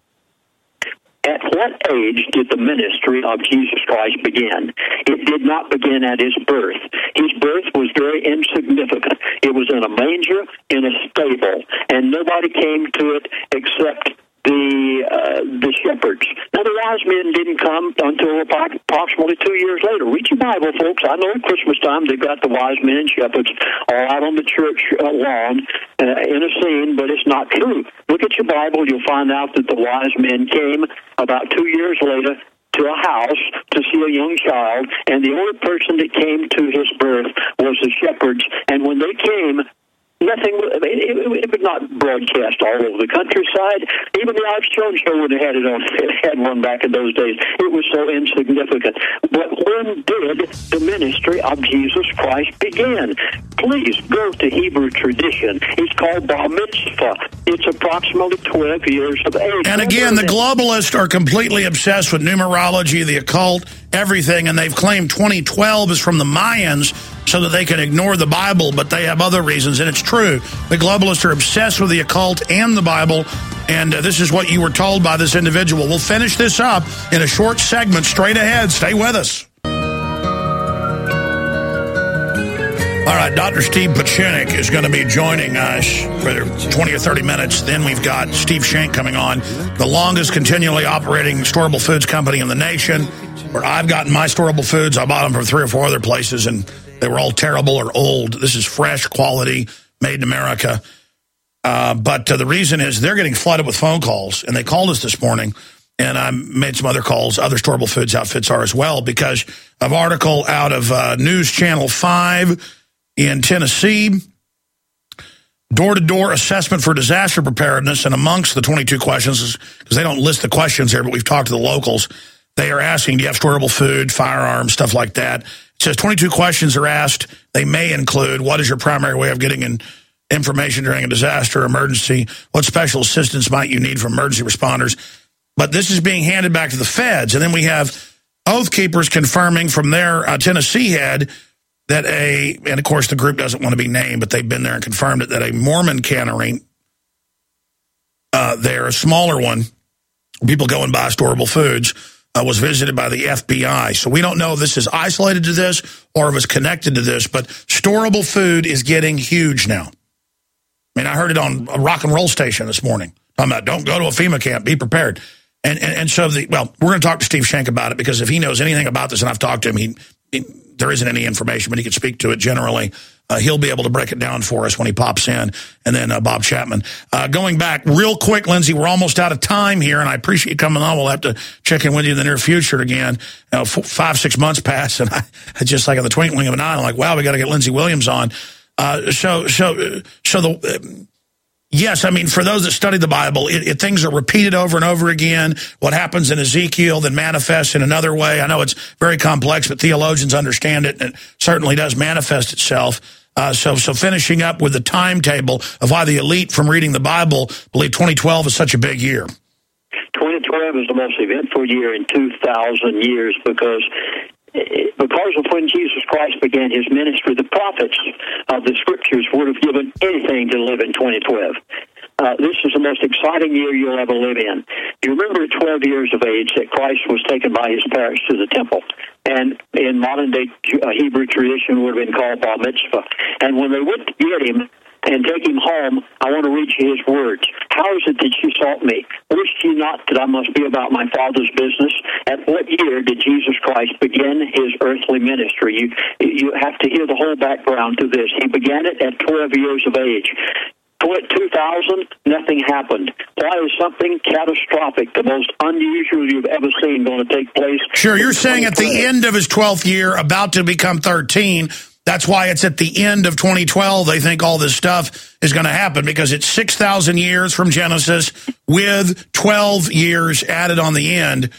At what age did the ministry of Jesus Christ begin? It did not begin at his birth. His birth was very insignificant. It was in a manger, in a stable, and nobody came to it except the shepherds. Now, the wise men didn't come until approximately 2 years later. Read your Bible, folks. I know at Christmas time they've got the wise men and shepherds all out on the church lawn in a scene, but it's not true. Look at your Bible. You'll find out that the wise men came about 2 years later to a house to see a young child, and the only person that came to his birth was the shepherds. And when they came, nothing. It would not broadcast all over the countryside. Even the Alex Jones Show would have had it on. It had one back in those days. It was so insignificant. But when did the ministry of Jesus Christ begin? Please go to Hebrew tradition. It's called Bar Mitzvah. It's approximately 12 years of age. And again, the globalists are completely obsessed with numerology, the occult, everything, and they've claimed 2012 is from the Mayans so that they can ignore the Bible, but they have other reasons, and it's true. The globalists are obsessed with the occult and the Bible, and this is what you were told by this individual. We'll finish this up in a short segment straight ahead. Stay with us. All right, Dr. Steve Pieczenik is going to be joining us for 20 or 30 minutes. Then we've got Steve Shank coming on, the longest continually operating storable foods company in the nation, where I've gotten my storable foods. I bought them from 3 or 4 other places, and they were all terrible or old. This is fresh, quality, made in America. But the reason is they're getting flooded with phone calls, and they called us this morning, and I made some other calls. Other storable foods outfits are as well, because of an article out of News Channel 5 in Tennessee, door-to-door assessment for disaster preparedness, and amongst the 22 questions, because they don't list the questions here, but we've talked to the locals, they are asking, do you have storable food, firearms, stuff like that. It says 22 questions are asked. They may include, what is your primary way of getting information during a disaster or emergency? What special assistance might you need from emergency responders? But this is being handed back to the feds. And then we have Oath Keepers confirming from their Tennessee head that and of course the group doesn't want to be named, but they've been there and confirmed it, that a Mormon cannery, they're a smaller one, people go and buy storable foods, was visited by the FBI. So we don't know if this is isolated to this or if it's connected to this, but storable food is getting huge now. I mean, I heard it on a rock and roll station this morning, talking about don't go to a FEMA camp, be prepared. And so, we're going to talk to Steve Shank about it, because if he knows anything about this, and I've talked to him, there isn't any information, but he can speak to it generally. He'll be able to break it down for us when he pops in. And then Bob Chapman. Going back real quick, Lindsay, we're almost out of time here, and I appreciate you coming on. We'll have to check in with you in the near future again. 5-6 months pass, and I just like in the twinkling of an eye, I'm like, wow, we got to get Lindsay Williams on. Yes, I mean, for those that study the Bible, things are repeated over and over again. What happens in Ezekiel then manifests in another way. I know it's very complex, but theologians understand it, and it certainly does manifest itself. So finishing up with the timetable of why the elite from reading the Bible believe 2012 is such a big year. 2012 is the most eventful year in 2,000 years, because of when Jesus Christ began his ministry, the prophets of the scriptures would have given anything to live in 2012. This is the most exciting year you'll ever live in. You remember at 12 years of age that Christ was taken by his parents to the temple, and in modern-day Hebrew tradition would have been called Bar Mitzvah. And when they went to get him and take him home, I want to read you his words. How is it that you sought me? Wished you not that I must be about my Father's business? At what year did Jesus Christ begin his earthly ministry? You have to hear the whole background to this. He began it at 12 years of age. 2000, nothing happened. Why is something catastrophic, the most unusual you've ever seen, going to take place? Sure, you're saying at the end of his 12th year, about to become 13, that's why it's at the end of 2012 they think all this stuff is going to happen, because it's 6,000 years from Genesis with 12 years added on the end.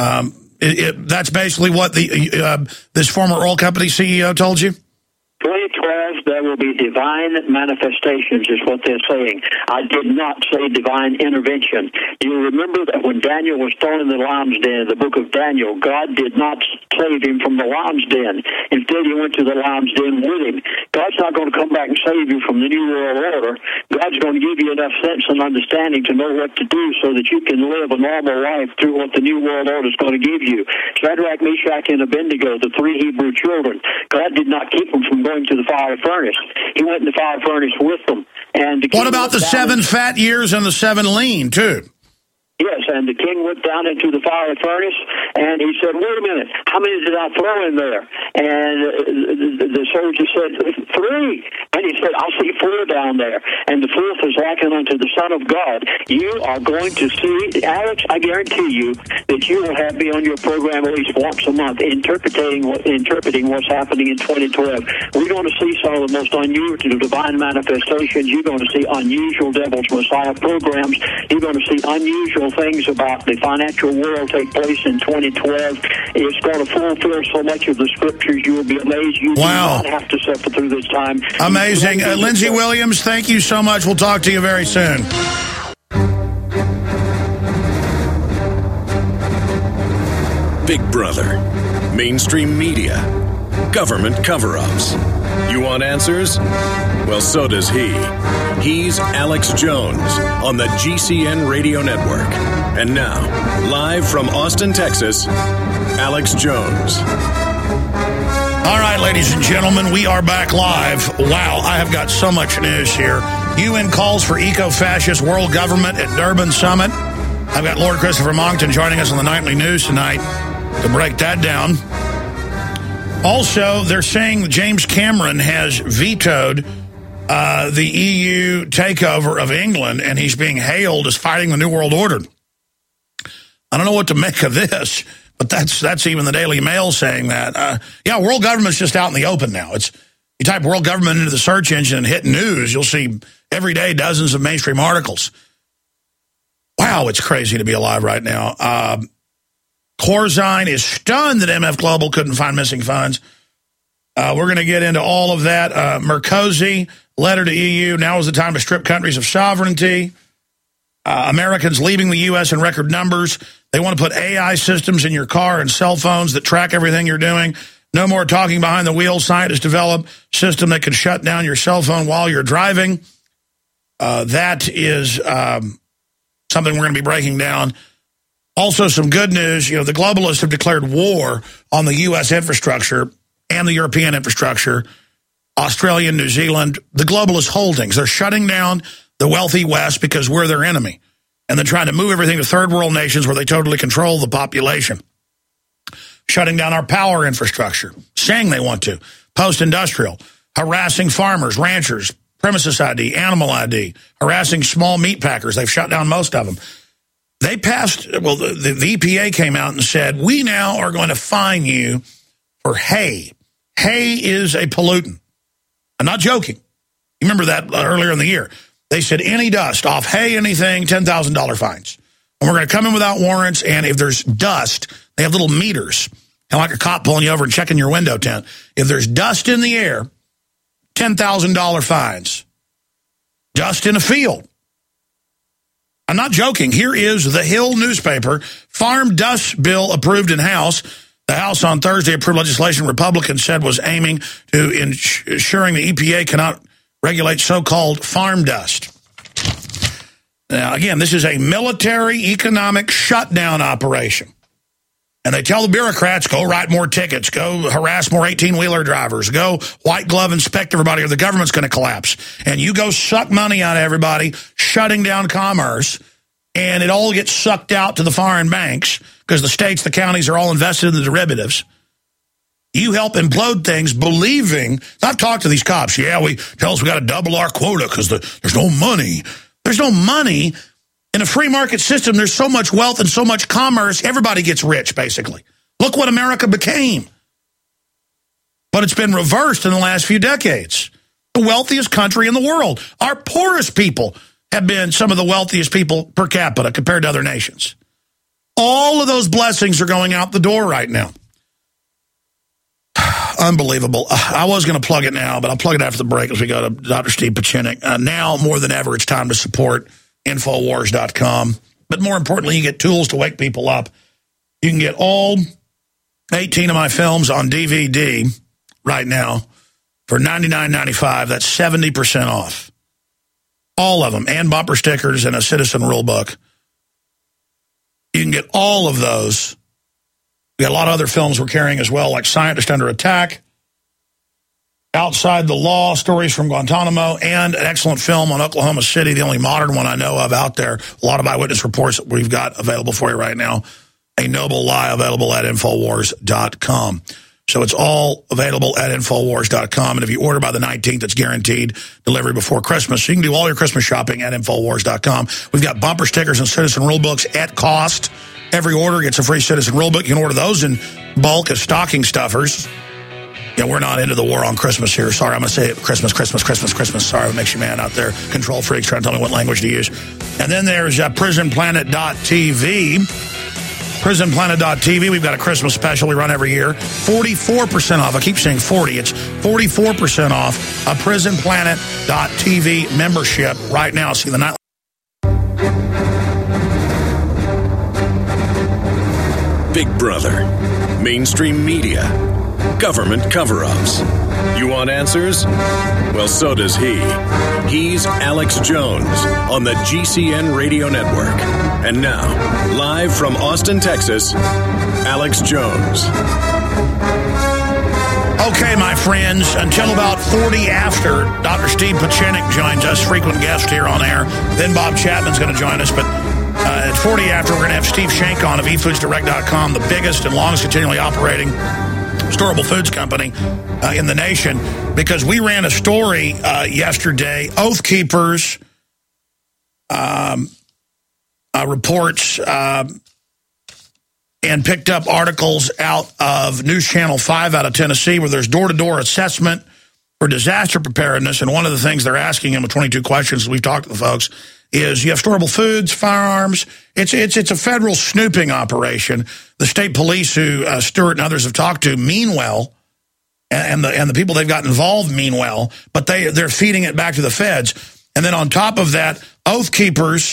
That's basically what this former oil company CEO told you? 2012, there will be divine manifestations, is what they're saying. I did not say divine intervention. You remember that when Daniel was thrown in the lion's den, in the book of Daniel, God did not save him from the lion's den. Instead, he went to the lion's den with him. God's not going to come back and save you from the New World Order. God's going to give you enough sense and understanding to know what to do so that you can live a normal life through what the New World Order is going to give you. Shadrach, Meshach, and Abednego, the 3 Hebrew children, God did not keep them from going to the fire furnace. He went in the fire furnace with them. And what about the 7 fat years and the 7 lean, too? Yes, and the king went down into the fiery furnace, and he said, wait a minute, how many did I throw in there? And the soldier said, 3. And he said, I see 4 down there. And the 4th is likened unto the Son of God. You are going to see, Alex, I guarantee you that you will have me on your program at least once a month interpreting what's happening in 2012. We're going to see some of the most unusual divine manifestations. You're going to see unusual Devil's Messiah programs. You're going to see unusual things about the financial world take place in 2012. It's going to fulfill so much of the scriptures, you will be amazed. You do not have to suffer through this time. Amazing. Lindsey Williams, thank you so much. We'll talk to you very soon. Big Brother, mainstream media, government cover-ups. You want answers? Well, so does he. He's Alex Jones on the GCN Radio Network. And now, live from Austin, Texas, Alex Jones. All right, ladies and gentlemen, we are back live. Wow, I have got so much news here. UN calls for eco-fascist world government at Durban Summit. I've got Lord Christopher Monckton joining us on the Nightly News tonight to break that down. Also, they're saying James Cameron has vetoed the EU takeover of England, and he's being hailed as fighting the New World Order. I don't know what to make of this, but that's even the Daily Mail saying that. Yeah, world government's just out in the open now. You type world government into the search engine and hit news, you'll see every day dozens of mainstream articles. Wow, it's crazy to be alive right now. Corzine is stunned that MF Global couldn't find missing funds. We're going to get into all of that. Mercosi, letter to EU, now is the time to strip countries of sovereignty. Americans leaving the U.S. in record numbers. They want to put AI systems in your car and cell phones that track everything you're doing. No more talking behind the wheel. Scientists develop a system that can shut down your cell phone while you're driving. That is something we're going to be breaking down. Also, some good news. The globalists have declared war on the U.S. infrastructure and the European infrastructure, Australia, New Zealand, the globalist holdings. They're shutting down the wealthy West because we're their enemy. And they're trying to move everything to third world nations where they totally control the population. Shutting down our power infrastructure, saying they want to. Post-industrial, harassing farmers, ranchers, premises ID, animal ID, harassing small meat packers. They've shut down most of them. They passed, the EPA came out and said, we now are going to fine you for hay. Hay is a pollutant. I'm not joking. You remember that earlier in the year. They said any dust off hay, anything, $10,000 fines. And we're going to come in without warrants, and if there's dust, they have little meters, kind of like a cop pulling you over and checking your window tint. If there's dust in the air, $10,000 fines. Dust in a field. I'm not joking. Here is the Hill newspaper. Farm dust bill approved in House. The House on Thursday approved legislation Republicans said was aiming to ensuring the EPA cannot regulate so-called farm dust. Now, again, this is a military economic shutdown operation. And they tell the bureaucrats, go write more tickets, go harass more 18-wheeler drivers, go white glove inspect everybody or the government's going to collapse. And you go suck money out of everybody, shutting down commerce, and it all gets sucked out to the foreign banks because the states, the counties are all invested in the derivatives. You help implode things believing, I've talked to these cops, tell us we got to double our quota because there's no money. There's no money. In a free market system, there's so much wealth and so much commerce, everybody gets rich, basically. Look what America became. But it's been reversed in the last few decades. The wealthiest country in the world. Our poorest people have been some of the wealthiest people per capita compared to other nations. All of those blessings are going out the door right now. Unbelievable. I was going to plug it now, but I'll plug it after the break as we go to Dr. Steve Pieczenik. Now, more than ever, it's time to support Infowars.com. But more importantly, you get tools to wake people up. You can get all 18 of my films on DVD right now for $99.95. That's 70% off. All of them, and bumper stickers and a citizen rule book. You can get all of those. We got a lot of other films we're carrying as well, like Scientist Under Attack, Outside the Law, Stories from Guantanamo, and an excellent film on Oklahoma City, the only modern one I know of out there. A lot of eyewitness reports that we've got available for you right now. A Noble Lie, available at Infowars.com. So it's all available at Infowars.com. And if you order by the 19th, it's guaranteed delivery before Christmas. So you can do all your Christmas shopping at Infowars.com. We've got bumper stickers and Citizen Rulebooks at cost. Every order gets a free Citizen Rulebook. You can order those in bulk as stocking stuffers. Yeah, we're not into the war on Christmas here. Sorry, I'm going to say it. Christmas. Sorry, it makes you mad out there. Control freaks trying to tell me what language to use. And then there's PrisonPlanet.tv. PrisonPlanet.tv. We've got a Christmas special we run every year. 44% off. I keep saying 40. It's 44% off a PrisonPlanet.tv membership right now. See the night. Big Brother, mainstream media, government cover-ups. You want answers? Well, so does he. He's Alex Jones on the GCN Radio Network. And now, live from Austin, Texas, Alex Jones. Okay, my friends, until about 40 after, Dr. Steve Pieczenik joins us, frequent guest here on air. Then Bob Chapman's going to join us, but at 40 after, we're going to have Steve Schenck on of eFoodsDirect.com, the biggest and longest continually operating storable foods company in the nation, because we ran a story yesterday, Oath Keepers reports and picked up articles out of News Channel 5 out of Tennessee where there's door-to-door assessment for disaster preparedness, and one of the things they're asking him with 22 questions, we've talked to the folks, is you have storable foods, firearms. It's a federal snooping operation. The state police, who Stewart and others have talked to, mean well, and the people they've got involved mean well, but they're feeding it back to the feds. And then on top of that, Oath Keepers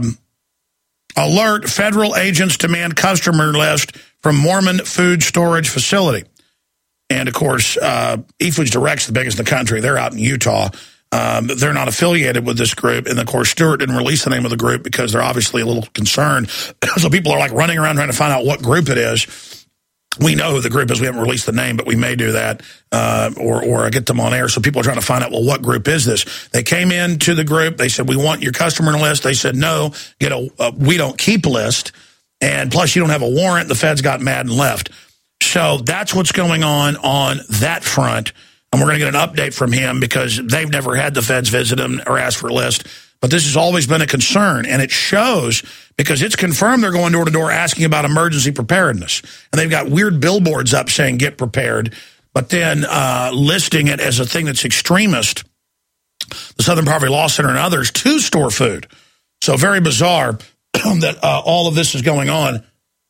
alert federal agents demand customer list from Mormon food storage facility. And of course, eFoods Direct's the biggest in the country. They're out in Utah. They're not affiliated with this group. And, of course, Stewart didn't release the name of the group because they're obviously a little concerned. So people are, like, running around trying to find out what group it is. We know who the group is. We haven't released the name, but we may do that or get them on air. So people are trying to find out, well, what group is this? They came into the group. They said, we want your customer list. They said, no, get a we don't keep list. And plus, you don't have a warrant. The feds got mad and left. So that's what's going on that front. And we're going to get an update from him because they've never had the feds visit him or ask for a list. But this has always been a concern, and it shows because it's confirmed they're going door-to-door asking about emergency preparedness. And they've got weird billboards up saying get prepared, but then listing it as a thing that's extremist, the Southern Poverty Law Center and others, to store food. So very bizarre that all of this is going on.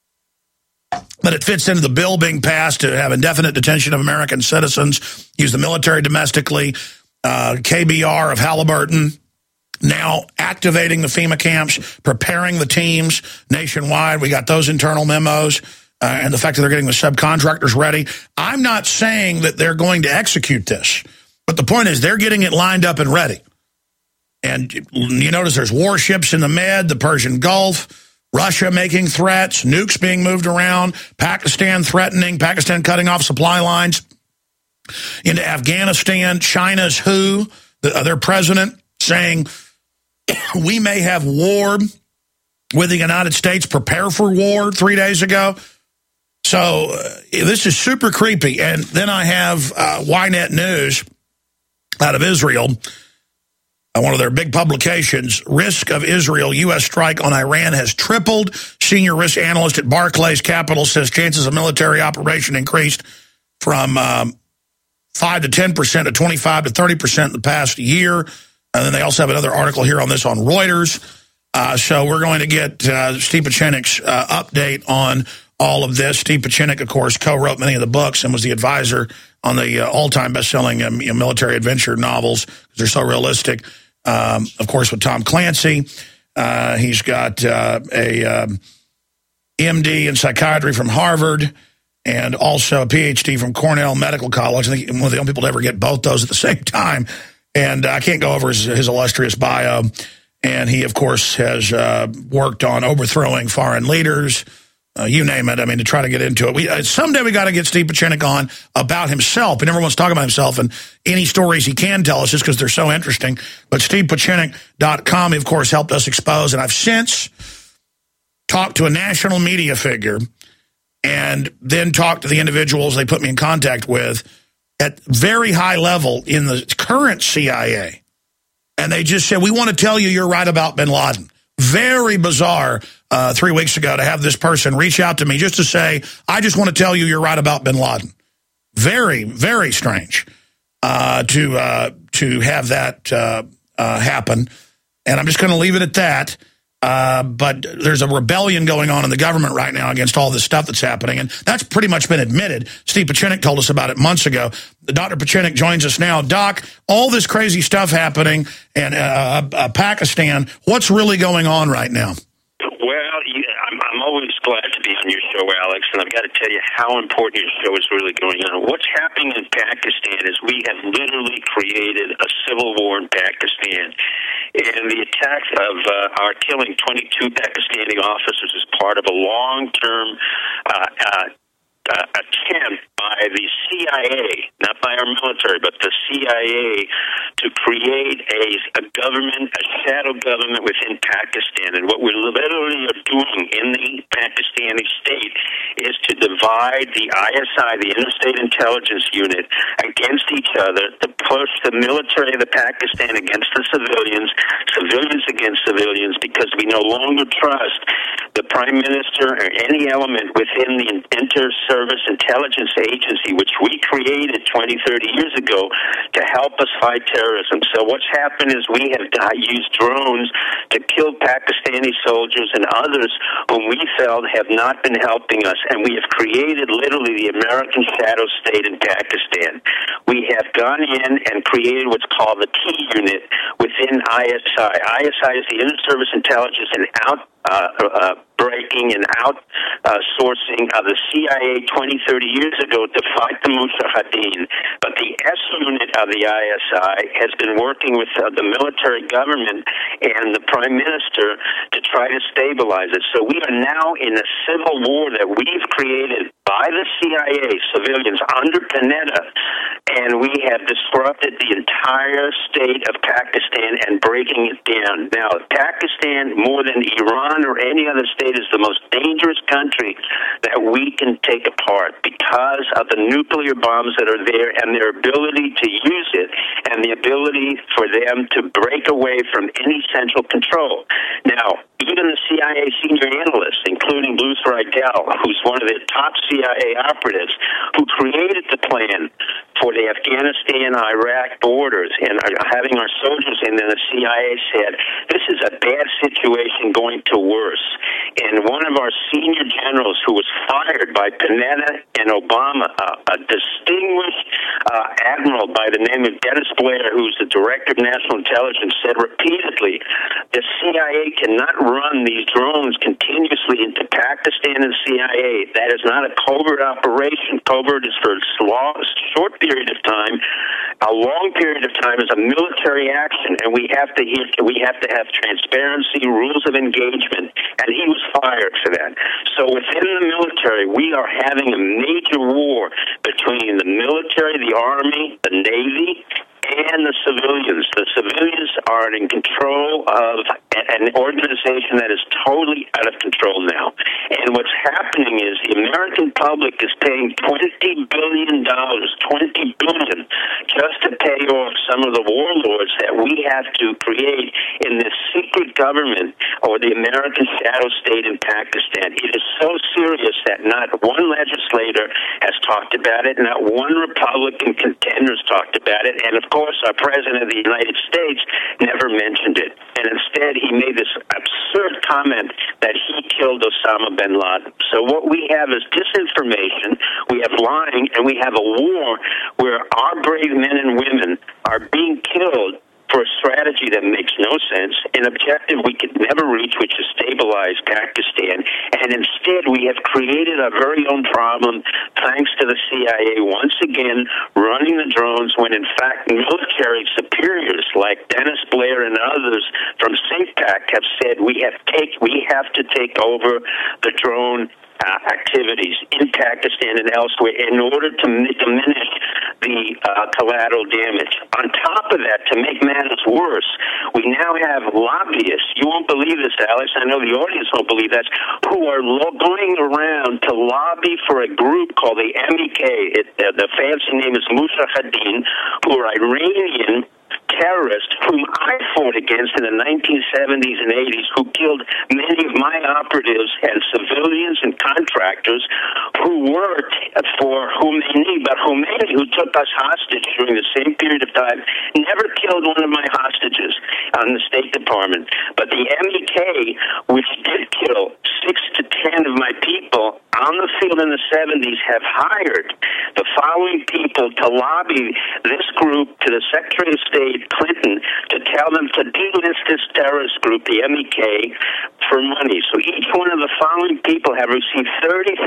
But it fits into the bill being passed to have indefinite detention of American citizens, use the military domestically, KBR of Halliburton, now activating the FEMA camps, preparing the teams nationwide. We got those internal memos and the fact that they're getting the subcontractors ready. I'm not saying that they're going to execute this, but the point is they're getting it lined up and ready. And you notice there's warships in the Med, the Persian Gulf, Russia making threats, nukes being moved around, Pakistan threatening, Pakistan cutting off supply lines into Afghanistan, China's WHO, their president, saying we may have war with the United States, prepare for war 3 days ago. So this is super creepy. And then I have Ynet News out of Israel, one of their big publications, risk of Israel U.S. strike on Iran has tripled. Senior risk analyst at Barclays Capital says chances of military operation increased from 5 to 10% to 25 to 30% in the past year. And then they also have another article here on this on Reuters. So we're going to get Steve Pieczenik's update on all of this. Steve Pieczenik, of course, co-wrote many of the books and was the advisor on the all-time best-selling military adventure novels because they're so realistic. Of course, with Tom Clancy, he's got a MD in psychiatry from Harvard and also a PhD from Cornell Medical College. I think one of the only people to ever get both those at the same time. And I can't go over his illustrious bio. And he, of course, has worked on overthrowing foreign leaders, you name it. I mean, to try to get into it. Someday we got to get Steve Pieczenik on about himself. He never wants to talk about himself and any stories he can tell us just because they're so interesting. But StevePieczenik.com, of course, helped us expose. And I've since talked to a national media figure and then talked to the individuals they put me in contact with at very high level in the current CIA. And they just said, we want to tell you you're right about bin Laden. Very bizarre 3 weeks ago to have this person reach out to me just to say, I just want to tell you you're right about bin Laden. Very, very strange to have that happen. And I'm just going to leave it at that. But there's a rebellion going on in the government right now against all this stuff that's happening, and that's pretty much been admitted. Steve Pieczenik told us about it months ago. Dr. Pieczenik joins us now. Doc, all this crazy stuff happening in Pakistan, what's really going on right now? Well, I'm always glad to be on your show, Alex, and I've got to tell you how important your show is really going on. What's happening in Pakistan is we have literally created a civil war in Pakistan. And the attacks of our killing 22 Pakistani officers is part of a long-term attempt by the CIA, not by our military, but the CIA, to create a government, a shadow government within Pakistan. And what we literally are doing in the Pakistani state is to divide the ISI, the Interstate Intelligence Unit, against each other, to push the military of the Pakistan against the civilians, civilians against civilians, because we no longer trust the Prime Minister or any element within the Inter-Service Intelligence Agency, which we created 20, 30 years ago to help us fight terrorism. So what's happened is we have used drones to kill Pakistani soldiers and others whom we felt have not been helping us, and we have created literally the American shadow state in Pakistan. We have gone in and created what's called the T unit within ISI. ISI is the Inter-Service Intelligence and breaking and outsourcing of the CIA 20, 30 years ago to fight the Mujahideen. But the S unit of the ISI has been working with the military government and the Prime Minister to try to stabilize it. So we are now in a civil war that we've created by the CIA, civilians, under Panetta, and we have disrupted the entire state of Pakistan and breaking it down. Now, Pakistan, more than Iran or any other state, is the most dangerous country that we can take apart because of the nuclear bombs that are there and their ability to use it and the ability for them to break away from any central control. Now, even the CIA senior analysts, including Bruce Riedel, who's one of the top CIA operatives, who created the plan for the Afghanistan-Iraq borders and having our soldiers in there, the CIA said, this is a bad situation going to worse. And one of our senior generals who was fired by Panetta and Obama, a distinguished admiral by the name of Dennis Blair, who's the director of national intelligence, said repeatedly, the CIA cannot run these drones continuously into Pakistan and CIA. That is not a covert operation. Covert is for a short period of time. A long period of time is a military action, and we have to have transparency, rules of engagement, and he was fired for that. So within the military, we are having a major war between the military, the Army, the Navy, and the civilians. The civilians are in control of an organization that is totally out of control now. And what's happening is the American public is paying $20 billion, $20 billion, just to pay off some of the warlords that we have to create in this secret government or the American shadow state in Pakistan. It is so serious that not one legislator has talked about it, not one Republican contender has talked about it, and of course our President of the United States never mentioned it. And instead he made this absurd comment that he killed Osama bin Laden. So what we have is disinformation, we have lying, and we have a war where our brave men and women are being killed for a strategy that makes no sense, an objective we could never reach, which is stabilize Pakistan. And instead, we have created our very own problem thanks to the CIA once again running the drones when, in fact, military superiors like Dennis Blair and others from CINCPAC have said we have to take over the drone activities in Pakistan and elsewhere in order to diminish the collateral damage. On top of that, to make matters worse, we now have lobbyists. You won't believe this, Alex. I know the audience won't believe that, who are going around to lobby for a group called the MEK. The fancy name is Mujahideen, who are Iranian terrorists whom I fought against in the 1970s and 80s, who killed many of my operatives and civilians and contractors who worked for Khomeini. But Khomeini, who took us hostage during the same period of time, never killed one of my hostages on the State Department. But the MEK, which did kill 6 to 10 of my people on the field in the 70s, have hired the following people to lobby this group to the Secretary of State Clinton to tell them to delist this terrorist group, the MEK, for money. So each one of the following people have received $30,000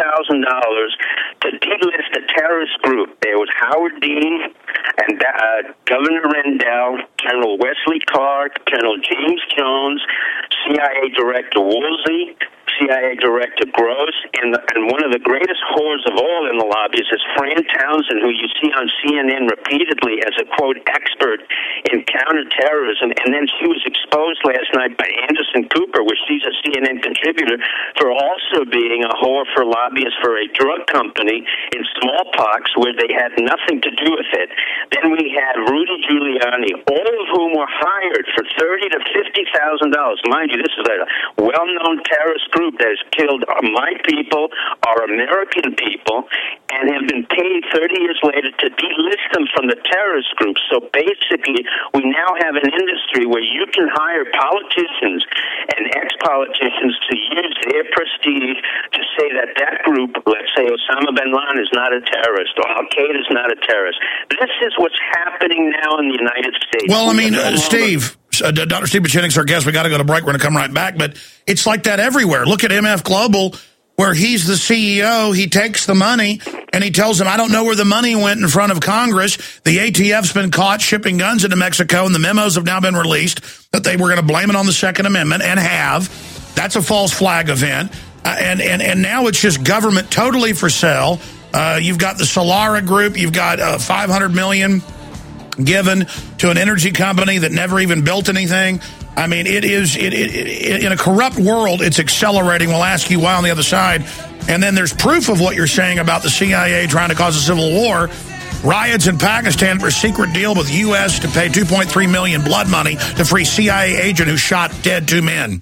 to delist a terrorist group. There was Howard Dean and Governor Rendell, General Wesley Clark, General James Jones, CIA Director Woolsey, CIA Director Gross, and one of the greatest whores of all in the lobbies is Fran Townsend, who you see on CNN repeatedly as a, quote, expert in counterterrorism. And then she was exposed last night by Anderson Cooper, where she's a CNN contributor, for also being a whore for lobbyists for a drug company in smallpox where they had nothing to do with it. Then we had Rudy Giuliani, all of whom were hired for $30,000 to $50,000. Mind you, this is a well-known terrorist group that has killed my people, our American people, and have been paid 30 years later to delist them from the terrorist group. So basically, we now have an industry where you can hire politicians and ex-politicians to use their prestige to say that that group, let's say Osama bin Laden, is not a terrorist, or Al-Qaeda is not a terrorist. This is what's happening now in the United States. Well, I mean, Steve... Dr. Steve Pachinik's our guest. We got to go to break. We're going to come right back. But it's like that everywhere. Look at MF Global, where he's the CEO. He takes the money, and he tells them, I don't know where the money went in front of Congress. The ATF's been caught shipping guns into Mexico, and the memos have now been released that they were going to blame it on the Second Amendment, and have. That's a false flag event. And now it's just government totally for sale. You've got the Solara Group. You've got $500 million given to an energy company that never even built anything. I mean, it in a corrupt world, it's accelerating. We'll ask you why on the other side. And then there's proof of what you're saying about the CIA trying to cause a civil war. Riots in Pakistan for a secret deal with U.S. to pay $2.3 million blood money to free CIA agent who shot dead 2 men.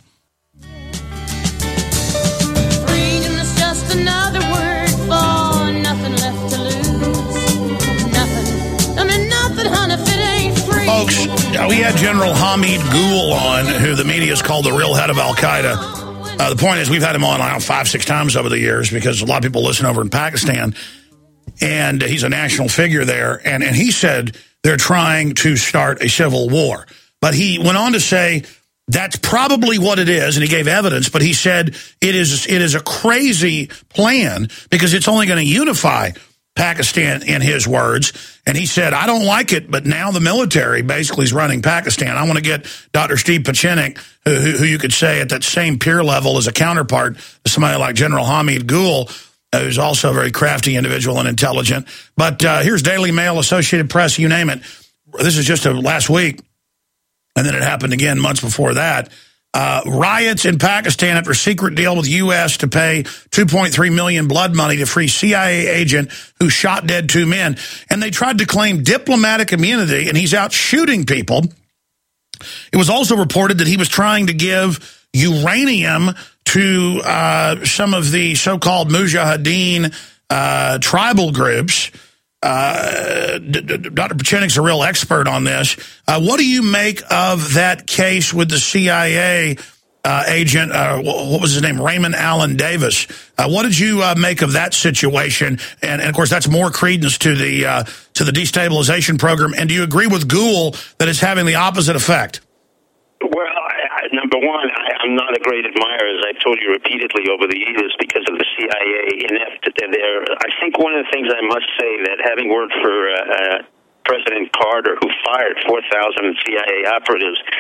Freedom is just another word for nothing left to lose. Nothing. I mean, nothing, honey, if it ain't free. Folks, we had General Hamid Gul on, who the media has called the real head of Al-Qaeda. The point is, we've had him on, I don't know, 5-6 times over the years because a lot of people listen over in Pakistan. And he's a national figure there. And he said they're trying to start a civil war. But he went on to say that's probably what it is. And he gave evidence. But he said it is a crazy plan because it's only going to unify Pakistan, in his words. And he said, I don't like it, but now the military basically is running Pakistan. I want to get Dr. Steve Pachinik, who you could say at that same peer level as a counterpart to somebody like General Hamid Gul, who's also a very crafty individual and intelligent. But here's Daily Mail, Associated Press, you name it. This is just last week, and then it happened again months before that. Riots in Pakistan after secret deal with U.S. to pay $2.3 million blood money to free CIA agent who shot dead 2 men. And they tried to claim diplomatic immunity, and he's out shooting people. It was also reported that he was trying to give uranium to some of the so-called Mujahideen tribal groups. Dr. Pachinik's a real expert on this. What do you make of that case with the CIA agent, what was his name, Raymond Allen Davis? What did you make of that situation? And of course, that's more credence to the destabilization program. And do you agree with Gul that it's having the opposite effect? Well, number one, I'm not a great admirer, as I've told you repeatedly over the years, because of the CIA inept there. I think one of the things I must say that having worked for President Carter, who fired 4,000 CIA operatives at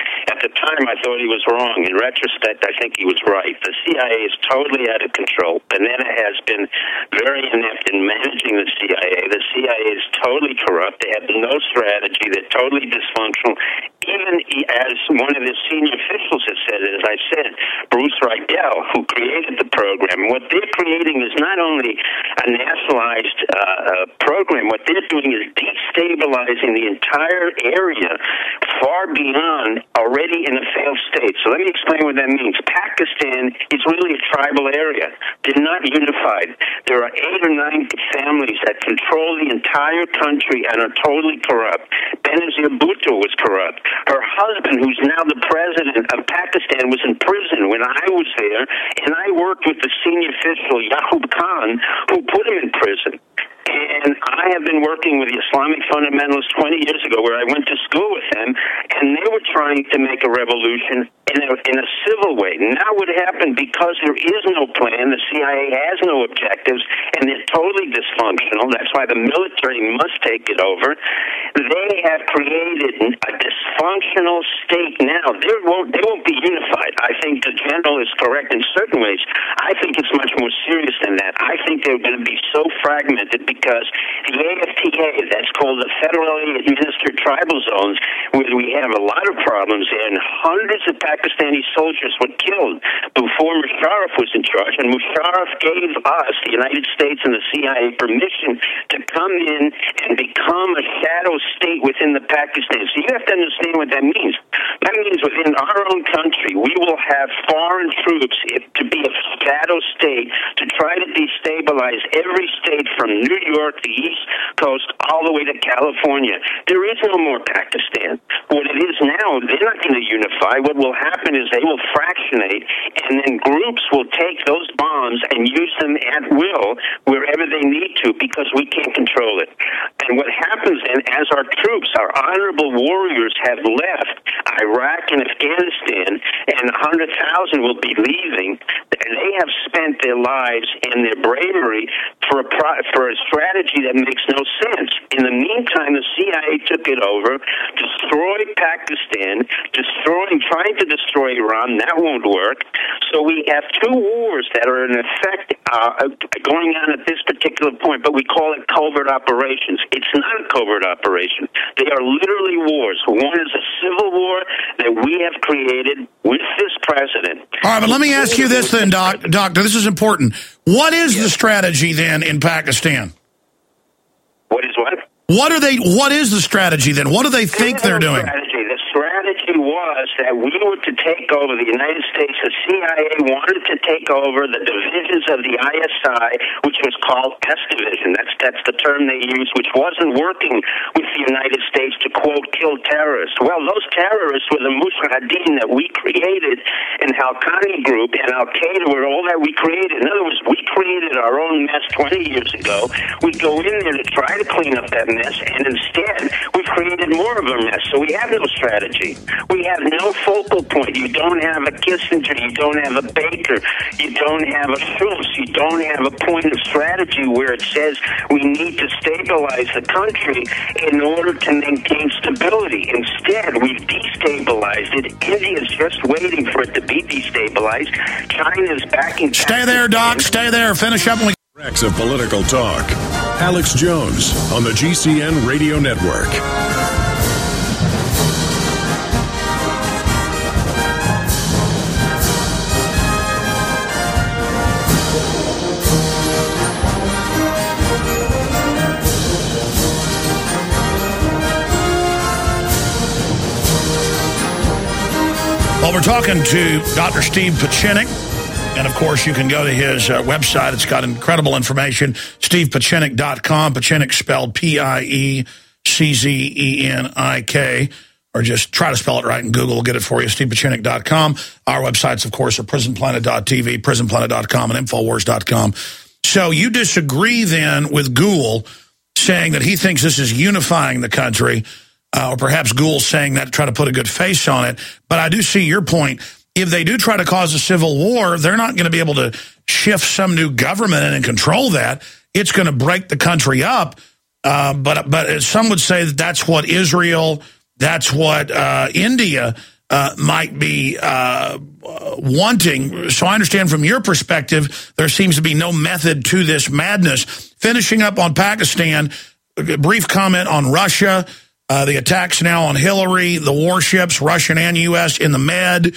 at the time, I thought he was wrong. In retrospect, I think he was right. The CIA is totally out of control. Panetta has been very inept in managing the CIA. The CIA is totally corrupt. They have no strategy. They're totally dysfunctional. Even as one of the senior officials has said, as I said, Bruce Rydell, who created the program, what they're creating is not only a nationalized program, what they're doing is destabilizing the entire area far beyond already in a failed state. So let me explain what that means. Pakistan is really a tribal area. They're not unified. There are 8 or 9 families that control the entire country and are totally corrupt. Benazir Bhutto was corrupt. Her husband, who's now the president of Pakistan, was in prison when I was there, and I worked with the senior official, Yaqub Khan, who put him in prison. And I have been working with the Islamic fundamentalists 20 years ago, where I went to school with them, and they were trying to make a revolution in a civil way. Now what happened, because there is no plan, the CIA has no objectives, and they're totally dysfunctional. That's why the military must take it over. They have created a dysfunctional state now. They won't be unified. I think the general is correct in certain ways. I think it's much more serious than that. I think they're going to be so fragmented because the AFTA, that's called the Federally Administered Tribal Zones, where we have a lot of problems there, and hundreds of Pakistani soldiers were killed before Musharraf was in charge, and Musharraf gave us, the United States and the CIA, permission to come in and become a shadow state within the Pakistan. So you have to understand what that means. That means within our own country, we will have foreign troops to be a shadow state to try to destabilize every state from New York, the East Coast, all the way to California. There is no more Pakistan. What it is now, they're not going to unify. What will happen is they will fractionate, and then groups will take those bombs and use them at will wherever they need to, because we can't control it. And what happens then, as our troops, our honorable warriors, have left Iraq and Afghanistan, and 100,000 will be leaving, and they have spent their lives and their bravery for a strategy that makes no sense. In the meantime, the CIA took it over, destroyed Pakistan, trying to destroy Iran. That won't work. So we have 2 wars that are in effect going on at this particular point, but we call it covert operations. It's not a covert operation. They are literally wars. One is a civil war that we have created with this president. All right, but let me ask you this then, Doctor. This is important. What is the strategy then in Pakistan? What is what? What is the strategy then? What do they think they're doing? The strategy was that we were to take over the United States. The CIA wanted to take over the divisions of the ISI, which was called S Division. That's the term they used, which wasn't working with the United States to, quote, kill terrorists. Well, those terrorists were the Mujahideen that we created, and Haqqani Group and Al-Qaeda were all that we created. In other words, we created our own mess 20 years ago. We go in there to try to clean up that mess, and instead we've created more of a mess. So we have no strategy. We have no focal point. You don't have a Kissinger. You don't have a Baker. You don't have a Schultz. You don't have a point of strategy where it says we need to stabilize the country in order to maintain stability. Instead, we've destabilized it. India's just waiting for it to be destabilized. China's backing... Stay there, Doc. Stay there. Finish up. Rex of Political Talk. Alex Jones on the GCN Radio Network. Well, we're talking to Dr. Steve Pieczenik, and of course you can go to his website. It's got incredible information, stevepiezenik.com, Pieczenik spelled P-I-E-C-Z-E-N-I-K, or just try to spell it right in Google. We'll get it for you, stevepiezenik.com. Our websites, of course, are prisonplanet.tv, prisonplanet.com, and infowars.com. So you disagree then with Gould saying that he thinks this is unifying the country, or perhaps Gould saying that to try to put a good face on it. But I do see your point. If they do try to cause a civil war, they're not going to be able to shift some new government in and control that. It's going to break the country up. But some would say that that's what Israel, that's what India might be wanting. So I understand from your perspective, there seems to be no method to this madness. Finishing up on Pakistan, a brief comment on Russia, the attacks now on Hillary, the warships, Russian and U.S. in the Med,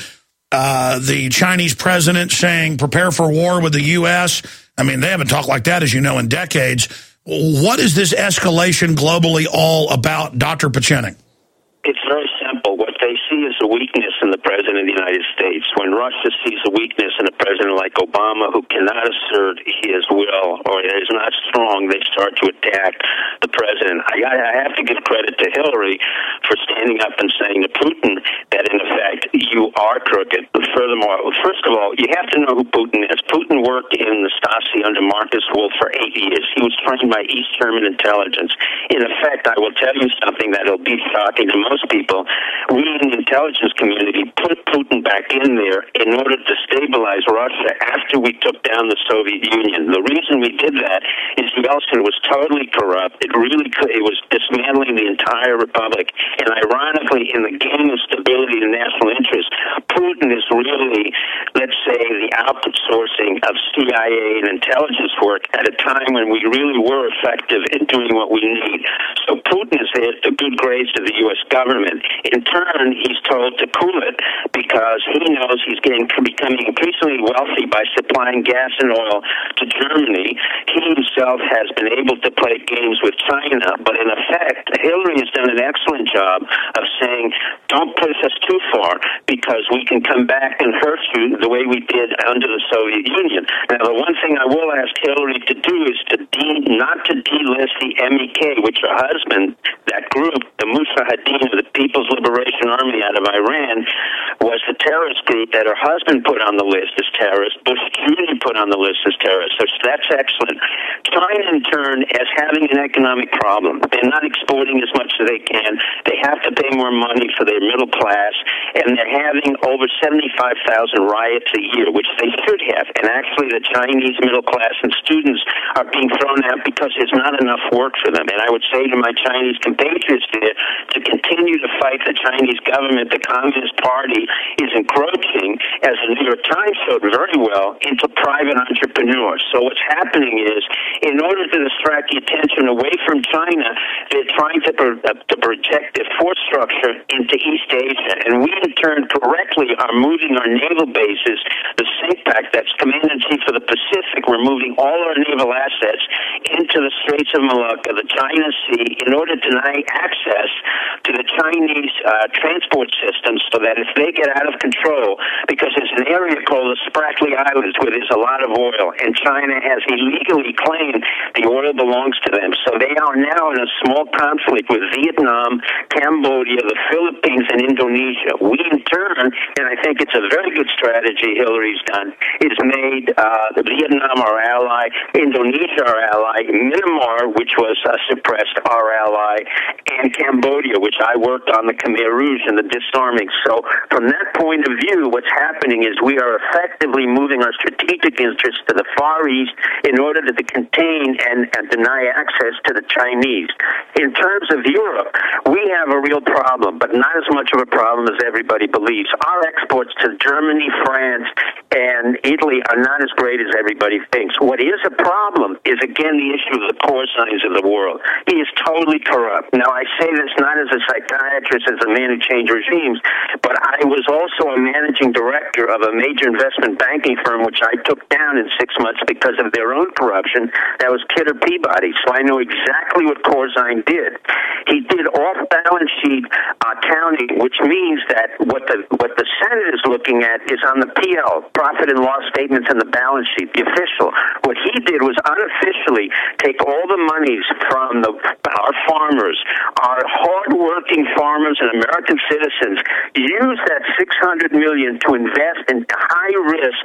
the Chinese president saying prepare for war with the U.S. I mean, they haven't talked like that, as you know, in decades. What is this escalation globally all about, Dr. Pachenik? It's very simple. What they see is a weakness in the President of the United States. When Russia sees a weakness in a president like Obama who cannot assert his will or is not strong, they start to attack the president. I have to give credit to Hillary for standing up and saying to Putin that, in effect, you are crooked. Furthermore, first of all, you have to know who Putin is. Putin worked in the Stasi under Marcus Wolf for 8 years. He was trained by East German intelligence. In effect, I will tell you something that will be shocking to most people. We in the intelligence community put Putin back in there in order to stabilize Russia after we took down the Soviet Union. The reason we did that is Yeltsin was totally corrupt. It was dismantling the entire republic. And ironically, in the game of stability and national interest, Putin is really, let's say, the outsourcing of CIA and intelligence work at a time when we really were effective in doing what we need. So Putin is there to good grades of the U.S. government. In turn, he's told to cool it because he knows he's becoming increasingly wealthy by supplying gas and oil to Germany. He himself has been able to play games with China, but in effect, Hillary has done an excellent job of saying, don't push us too far because we can come back and hurt you the way we did under the Soviet Union. Now, the one thing I will ask Hillary to do is not to delist the MEK, which her husband, that group, the Mujahideen, the People's Liberation Army out of Iran, was the terrorist group that her husband put on the list as terrorist. Bush Jr. put on the list as terrorist. So that's excellent. China, in turn, is having an economic problem. They're not exporting as much as they can. They have to pay more money for their middle class, and they're having over 75,000 riots a year, which they should have. And actually, the Chinese middle class and students are being thrown out because there's not enough work for them. And I would say to my Chinese compatriots there to continue to fight the Chinese government. The Communist Party is encroaching, as the New York Times showed very well, into private entrepreneurs. So what's happening is, in order to distract the attention away from China, they're trying to project their force structure into East Asia. And we, in turn, correctly are moving our naval bases, the CPAC, that's Commander-in-Chief of the Pacific, we're moving all our naval assets into the Straits of Malacca, the China Sea, in order to deny access to the Chinese transport system so that if they get out of control, because there's an area called the Spratly Islands where there's a lot of oil, and China has illegally claimed the oil belongs to them. So they are now in a small conflict with Vietnam, Cambodia, the Philippines, and Indonesia. We, in turn, and I think it's a very good strategy Hillary's done, is made Vietnam our ally, Indonesia our ally, Myanmar, which was suppressed, our ally, and Cambodia, which I worked on the Khmer Rouge and the disarming. So from that point of view, what's happening is we are effectively moving our strategic interests to the Far East in order to contain and deny access to the Chinese. In terms of Europe, we have a real problem, but not as much of a problem as everybody believes. Our exports to Germany, France, and Italy are not as great as everybody thinks. What is a problem is, again, the issue of the Corzines of the world. He is totally corrupt. Now, I say this not as a psychiatrist, as a man who changed regimes, but I was also a managing director of a major investment banking firm, which I took down in 6 months because of their own corruption. That was Kidder Peabody. So I know exactly what Corzine did. He did off-balance sheet accounting, which means that what the Senate is looking at is on the PL, profit and loss statements, and the balance sheet, the official. What he did was unofficially take all the monies from our farmers, our hard-working farmers and American citizens, use that $600 million to invest in high-risk,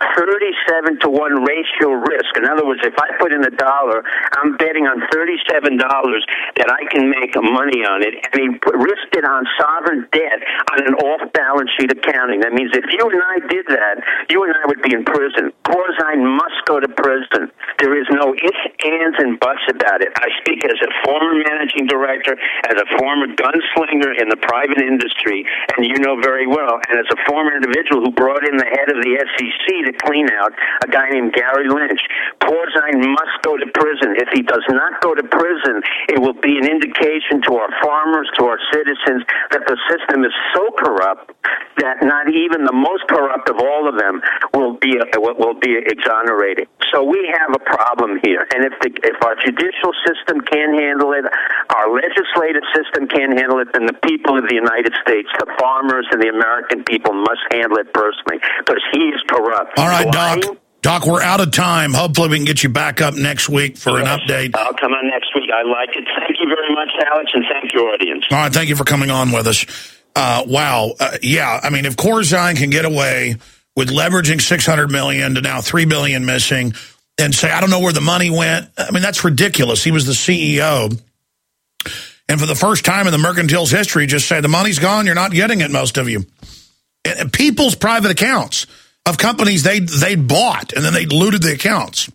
37-to-1 ratio risk. In other words, if I put in $1, I'm betting on $37 that I can make money on it, and he risked it on sovereign debt on an off-balance sheet accounting. That means if you and I did that, you and I would be in prison. Corzine must go to prison. There is no ifs, ands, and buts about it. I speak as a former managing director, as a former gunslinger in the private industry, and you know very well, and as a former individual who brought in the head of the SEC to clean out a guy named Gary Lynch. Corzine must go to prison. If he does not go to prison, it will be an indication to our farmers, to our citizens, that the system is so corrupt that not even the most corrupt of all of them will be exonerated. So we have a problem here, and if our judicial system can't handle it, our legislative system can't handle it, then the people of the United States, the farmers and the American people, must handle it personally, because he is corrupt. All right, Doc, we're out of time. Hopefully we can get you back up next week for an update. I'll come on next week. I like it. Thank you very much, Alex, and thank your audience. All right, thank you for coming on with us. Wow. Yeah, I mean, if Corzine can get away with leveraging $600 million to now $3 billion missing and say, I don't know where the money went, I mean, that's ridiculous. He was the CEO. And for the first time in the mercantile's history, just say, the money's gone, you're not getting it, most of you. And people's private accounts of companies they bought, and then they looted the accounts.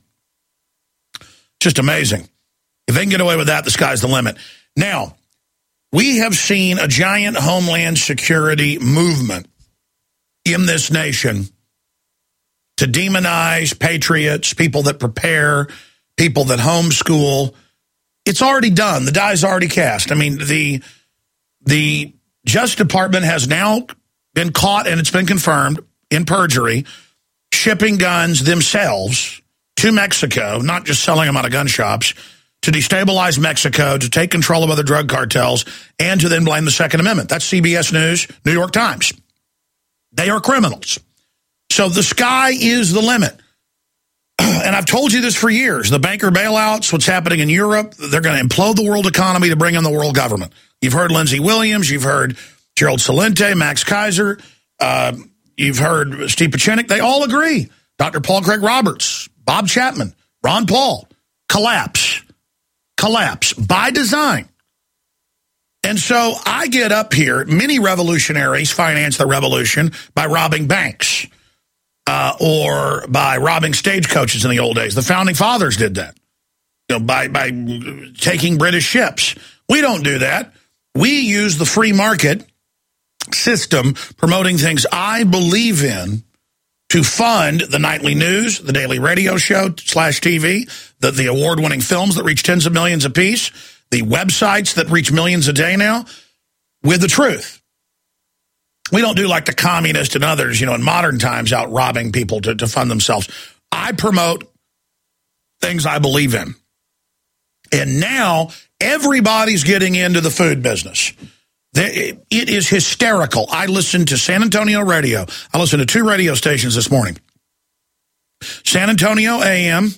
Just amazing. If they can get away with that, the sky's the limit. Now, we have seen a giant homeland security movement in this nation to demonize patriots, people that prepare, people that homeschool. It's already done. The die's already cast. I mean, the Justice Department has now been caught, and it's been confirmed, in perjury, shipping guns themselves to Mexico, not just selling them out of gun shops, to destabilize Mexico, to take control of other drug cartels, and to then blame the Second Amendment. That's CBS News, New York Times. They are criminals. So the sky is the limit. And I've told you this for years. The banker bailouts, what's happening in Europe, they're going to implode the world economy to bring in the world government. You've heard Lindsey Williams, you've heard Gerald Celente, Max Kaiser, you've heard Steve Pieczenik. They all agree. Dr. Paul Craig Roberts, Bob Chapman, Ron Paul. Collapse by design. And so I get up here, many revolutionaries finance the revolution by robbing banks or by robbing stagecoaches in the old days. The Founding Fathers did that, by taking British ships. We don't do that. We use the free market system, promoting things I believe in, to fund the nightly news, the daily radio show /TV, the award-winning films that reach tens of millions apiece, the websites that reach millions a day now, with the truth. We don't do like the communists and others, in modern times, out robbing people to fund themselves. I promote things I believe in. And now everybody's getting into the food business. It is hysterical. I listened to San Antonio radio. I listened to 2 radio stations this morning. San Antonio AM,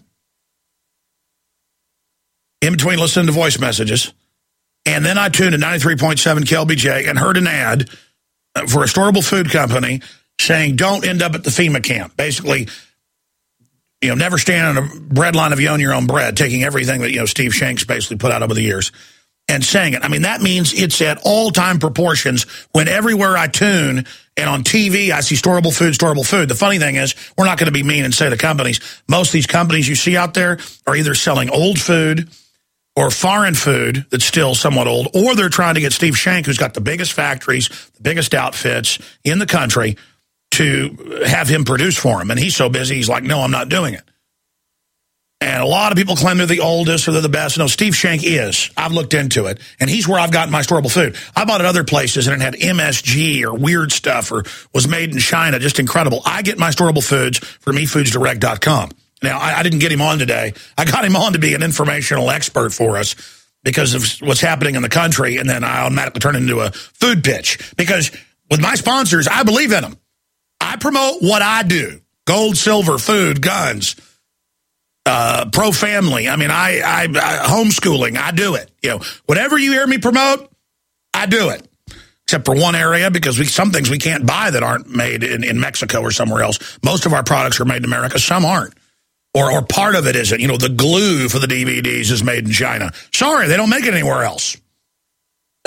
in between listening to voice messages. And then I tuned to 93.7 KLBJ and heard an ad for a storable food company saying, don't end up at the FEMA camp. Basically, never stand on a bread line of you own your own bread, taking everything that, Steve Shanks basically put out over the years. And saying it. I mean, that means it's at all-time proportions when everywhere I tune and on TV I see storable food. The funny thing is, we're not going to be mean and say the companies. Most of these companies you see out there are either selling old food or foreign food that's still somewhat old, or they're trying to get Steve Shank, who's got the biggest factories, the biggest outfits in the country, to have him produce for him. And he's so busy, he's like, no, I'm not doing it. And a lot of people claim they're the oldest or they're the best. No, Steve Shank is. I've looked into it. And he's where I've gotten my storable food. I bought it other places and it had MSG or weird stuff or was made in China. Just incredible. I get my storable foods from eFoodsDirect.com. Now, I didn't get him on today. I got him on to be an informational expert for us because of what's happening in the country. And then I automatically turn it into a food pitch. Because with my sponsors, I believe in them. I promote what I do. Gold, silver, food, guns. Pro-family. I mean, I homeschooling. I do it. Whatever you hear me promote, I do it. Except for one area, because some things we can't buy that aren't made in Mexico or somewhere else. Most of our products are made in America. Some aren't. Or part of it isn't. The glue for the DVDs is made in China. Sorry, they don't make it anywhere else.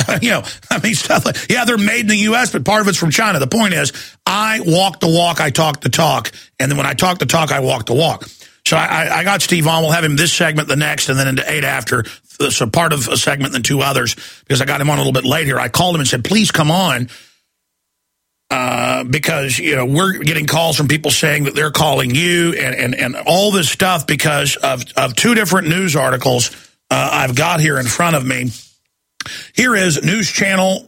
Stuff like, yeah, they're made in the U.S., but part of it's from China. The point is, I walk the walk, I talk the talk, and then when I talk the talk, I walk the walk. So I got Steve on. We'll have him this segment, the next, and then into 8 after. So part of a segment, then 2 others, because I got him on a little bit late here. I called him and said, please come on, because, we're getting calls from people saying that they're calling you and all this stuff because of 2 different news articles I've got here in front of me. Here is News Channel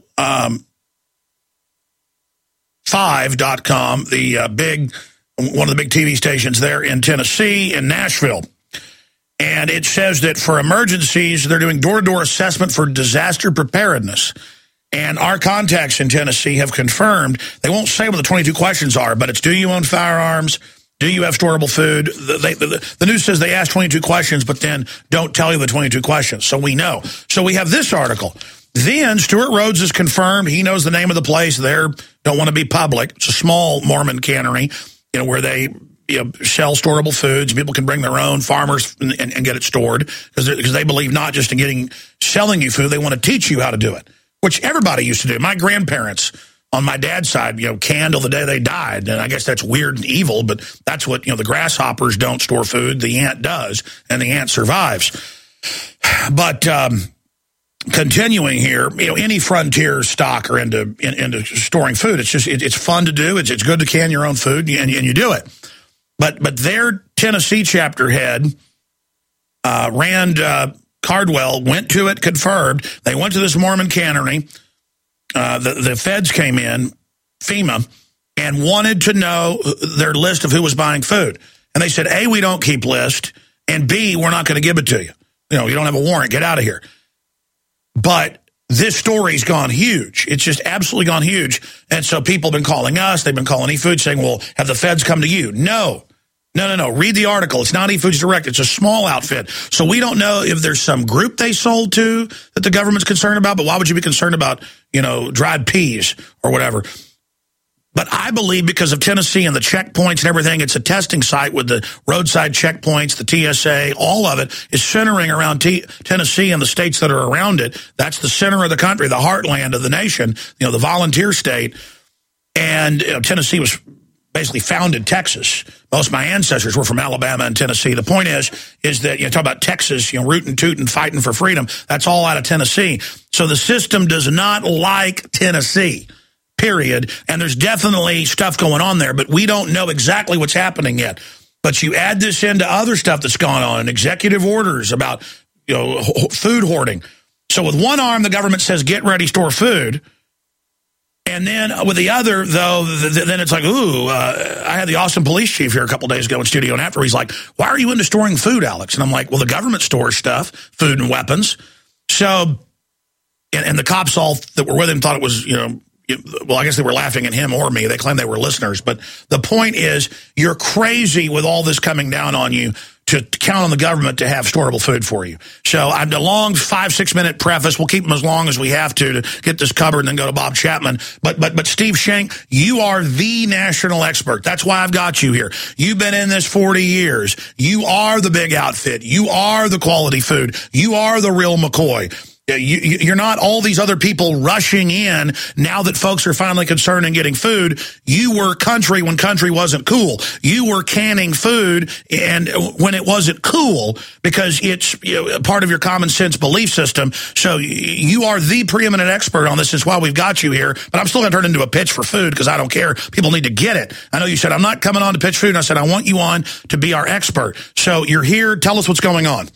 5.com, one of the big TV stations there in Tennessee, in Nashville. And it says that for emergencies, they're doing door-to-door assessment for disaster preparedness. And our contacts in Tennessee have confirmed, they won't say what the 22 questions are, but it's, do you own firearms? Do you have storable food? The news says they asked 22 questions, but then don't tell you the 22 questions. So we know. So we have this article. Then Stuart Rhodes is confirmed. He knows the name of the place there. Don't want to be public. It's a small Mormon cannery, where they sell storable foods. People can bring their own, farmers, and get it stored because they believe not just in selling you food, they want to teach you how to do it, which everybody used to do. My grandparents on my dad's side, canned till the day they died. And I guess that's weird and evil, but that's what, the grasshoppers don't store food. The ant does, and the ant survives. But continuing here, any frontier stock are into storing food. It's just, it's fun to do. It's good to can your own food, and you do it. But their Tennessee chapter head, Rand Cardwell, went to it, confirmed. They went to this Mormon cannery. The feds came in, FEMA, and wanted to know their list of who was buying food. And they said, A, we don't keep list, and B, we're not going to give it to you. You don't have a warrant. Get out of here. But this story's gone huge. It's just absolutely gone huge. And so people have been calling us. They've been calling eFoods saying, well, have the feds come to you? No. Read the article. It's not eFoods Direct. It's a small outfit. So we don't know if there's some group they sold to that the government's concerned about, but why would you be concerned about, dried peas or whatever? But I believe because of Tennessee and the checkpoints and everything, it's a testing site with the roadside checkpoints, the TSA, all of it is centering around Tennessee and the states that are around it. That's the center of the country, the heartland of the nation, the volunteer state. And Tennessee was basically founded Texas. Most of my ancestors were from Alabama and Tennessee. The point is that, talk about Texas, rootin' tootin', fighting for freedom. That's all out of Tennessee. So the system does not like Tennessee, period. And there's definitely stuff going on there, but we don't know exactly what's happening yet. But you add this into other stuff that's gone on, and executive orders about, food hoarding. So with one arm, the government says, get ready, store food. And then with the other, though, then it's like, I had the Austin police chief here a couple days ago in studio, and after he's like, why are you into storing food, Alex? And I'm like, well, the government stores stuff, food and weapons. So, and the cops all that were with him thought it was, well, I guess they were laughing at him or me. They claimed they were listeners. But the point is, you're crazy with all this coming down on you to count on the government to have storable food for you. So I'm a long 5-6 minute preface. We'll keep them as long as we have to get this covered and then go to Bob Chapman. But Steve Shank, you are the national expert. That's why I've got you here. You've been in this 40 years. You are the big outfit. You are the quality food. You are the real McCoy. You're not all these other people rushing in now that folks are finally concerned in getting food. You were country when country wasn't cool. You were canning food and when it wasn't cool because it's part of your common sense belief system. So you are the preeminent expert on this. Is why we've got you here. But I'm still going to turn it into a pitch for food because I don't care. People need to get it. I know you said, I'm not coming on to pitch food. And I said, I want you on to be our expert. So you're here. Tell us what's going on.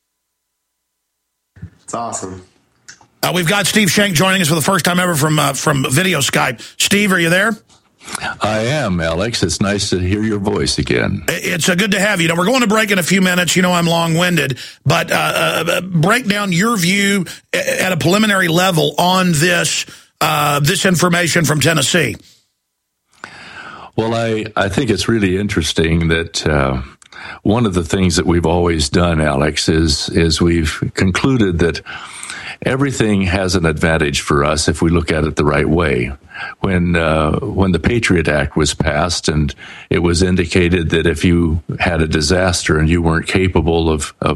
It's awesome. We've got Steve Shank joining us for the first time ever from video Skype. Steve, are you there? I am, Alex. It's nice to hear your voice again. It's good to have you. We're going to break in a few minutes. I'm long-winded, but break down your view at a preliminary level on this information from Tennessee. Well, I think it's really interesting that one of the things that we've always done, Alex, is we've concluded that everything has an advantage for us if we look at it the right way. When the Patriot Act was passed, and it was indicated that if you had a disaster and you weren't capable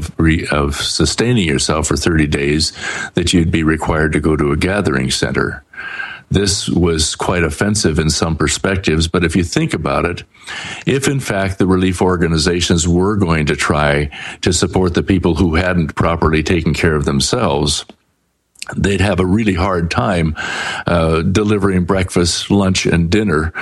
of sustaining yourself for 30 days, that you'd be required to go to a gathering center. This was quite offensive in some perspectives, but if you think about it, if in fact the relief organizations were going to try to support the people who hadn't properly taken care of themselves, they'd have a really hard time delivering breakfast, lunch, and dinner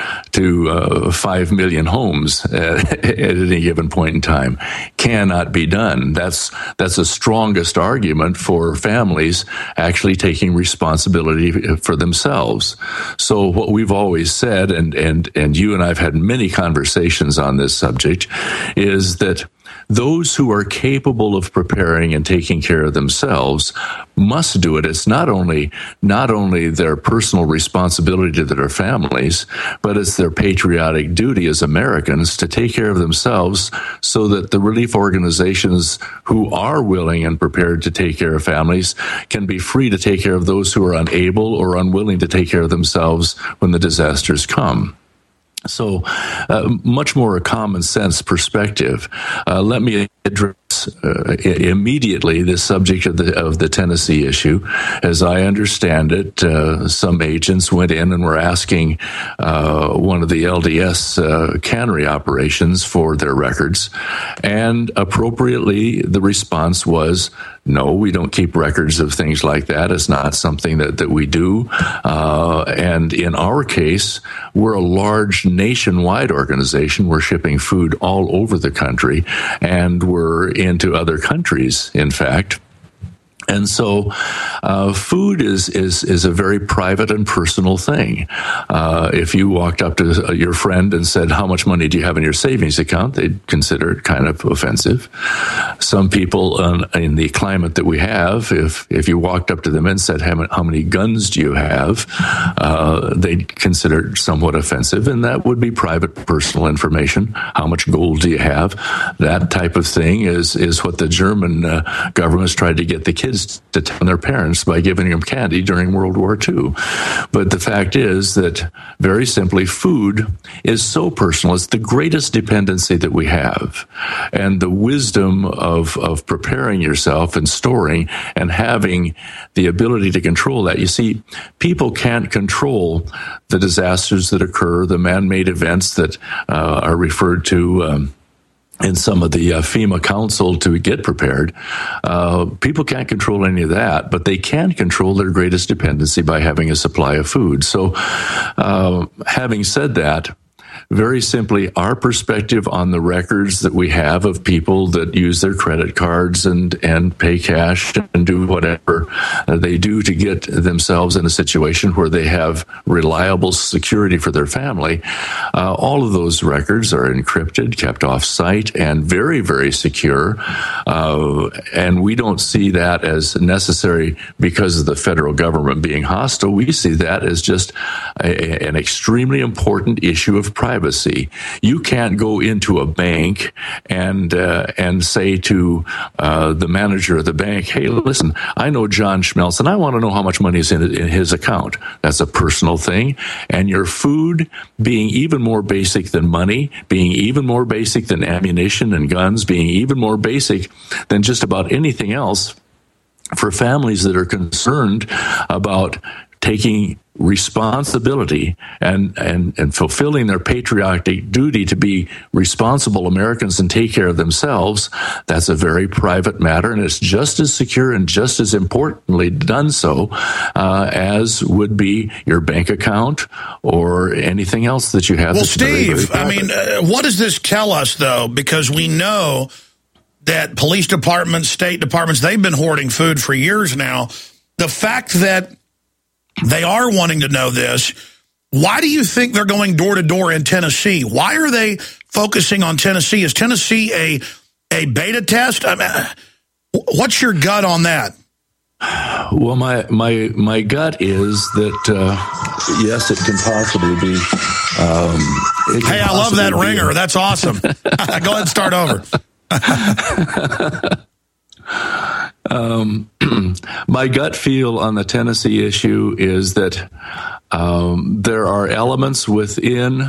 to 5 million homes at any given point in time. Cannot be done. That's the strongest argument for families actually taking responsibility for themselves. So what we've always said, and you and I have had many conversations on this subject, is that those who are capable of preparing and taking care of themselves must do it. It's not only their personal responsibility to their families, but it's their patriotic duty as Americans to take care of themselves so that the relief organizations who are willing and prepared to take care of families can be free to take care of those who are unable or unwilling to take care of themselves when the disasters come. So, much more a common sense perspective. Let me address immediately the subject of the Tennessee issue. As I understand it, some agents went in and were asking one of the LDS cannery operations for their records, and appropriately the response was, no, we don't keep records of things like that. It's not something that we do. And in our case, we're a large nationwide organization. We're shipping food all over the country, and we're into other countries, in fact. And so food is a very private and personal thing. If you walked up to your friend and said, how much money do you have in your savings account? They'd consider it kind of offensive. Some people in the climate that we have, if you walked up to them and said, how many guns do you have? They'd consider it somewhat offensive, and that would be private personal information. How much gold do you have? That type of thing is what the German government's tried to get the kids to tell their parents by giving them candy during World War II. But the fact is that, very simply, food is so personal. It's the greatest dependency that we have. And the wisdom of preparing yourself and storing and having the ability to control that. You see, people can't control the disasters that occur, the man-made events that are referred to in some of the FEMA counsel to get prepared. People can't control any of that, but they can control their greatest dependency by having a supply of food. So having said that, very simply, our perspective on the records that we have of people that use their credit cards and pay cash and do whatever they do to get themselves in a situation where they have reliable security for their family, all of those records are encrypted, kept off-site, and very, very secure. And we don't see that as necessary because of the federal government being hostile. We see that as just an extremely important issue of privacy. You can't go into a bank and say to the manager of the bank, hey, listen, I know John Schmelz, and I want to know how much money is in his account. That's a personal thing. And your food being even more basic than money, being even more basic than ammunition and guns, being even more basic than just about anything else, for families that are concerned about taking responsibility and fulfilling their patriotic duty to be responsible Americans and take care of themselves, that's a very private matter, and it's just as secure and just as importantly done so as would be your bank account or anything else that you have. Well, Steve, I mean, what does this tell us, though? Because we know that police departments, state departments, they've been hoarding food for years now. The fact that they are wanting to know this, why do you think they're going door to door in Tennessee? Why are they focusing on Tennessee? Is Tennessee a beta test? I mean, what's your gut on that? Well, my gut is that, yes, it can possibly be. Hey, I love that ringer. That's awesome. Go ahead and start over. My gut feel on the Tennessee issue is that there are elements within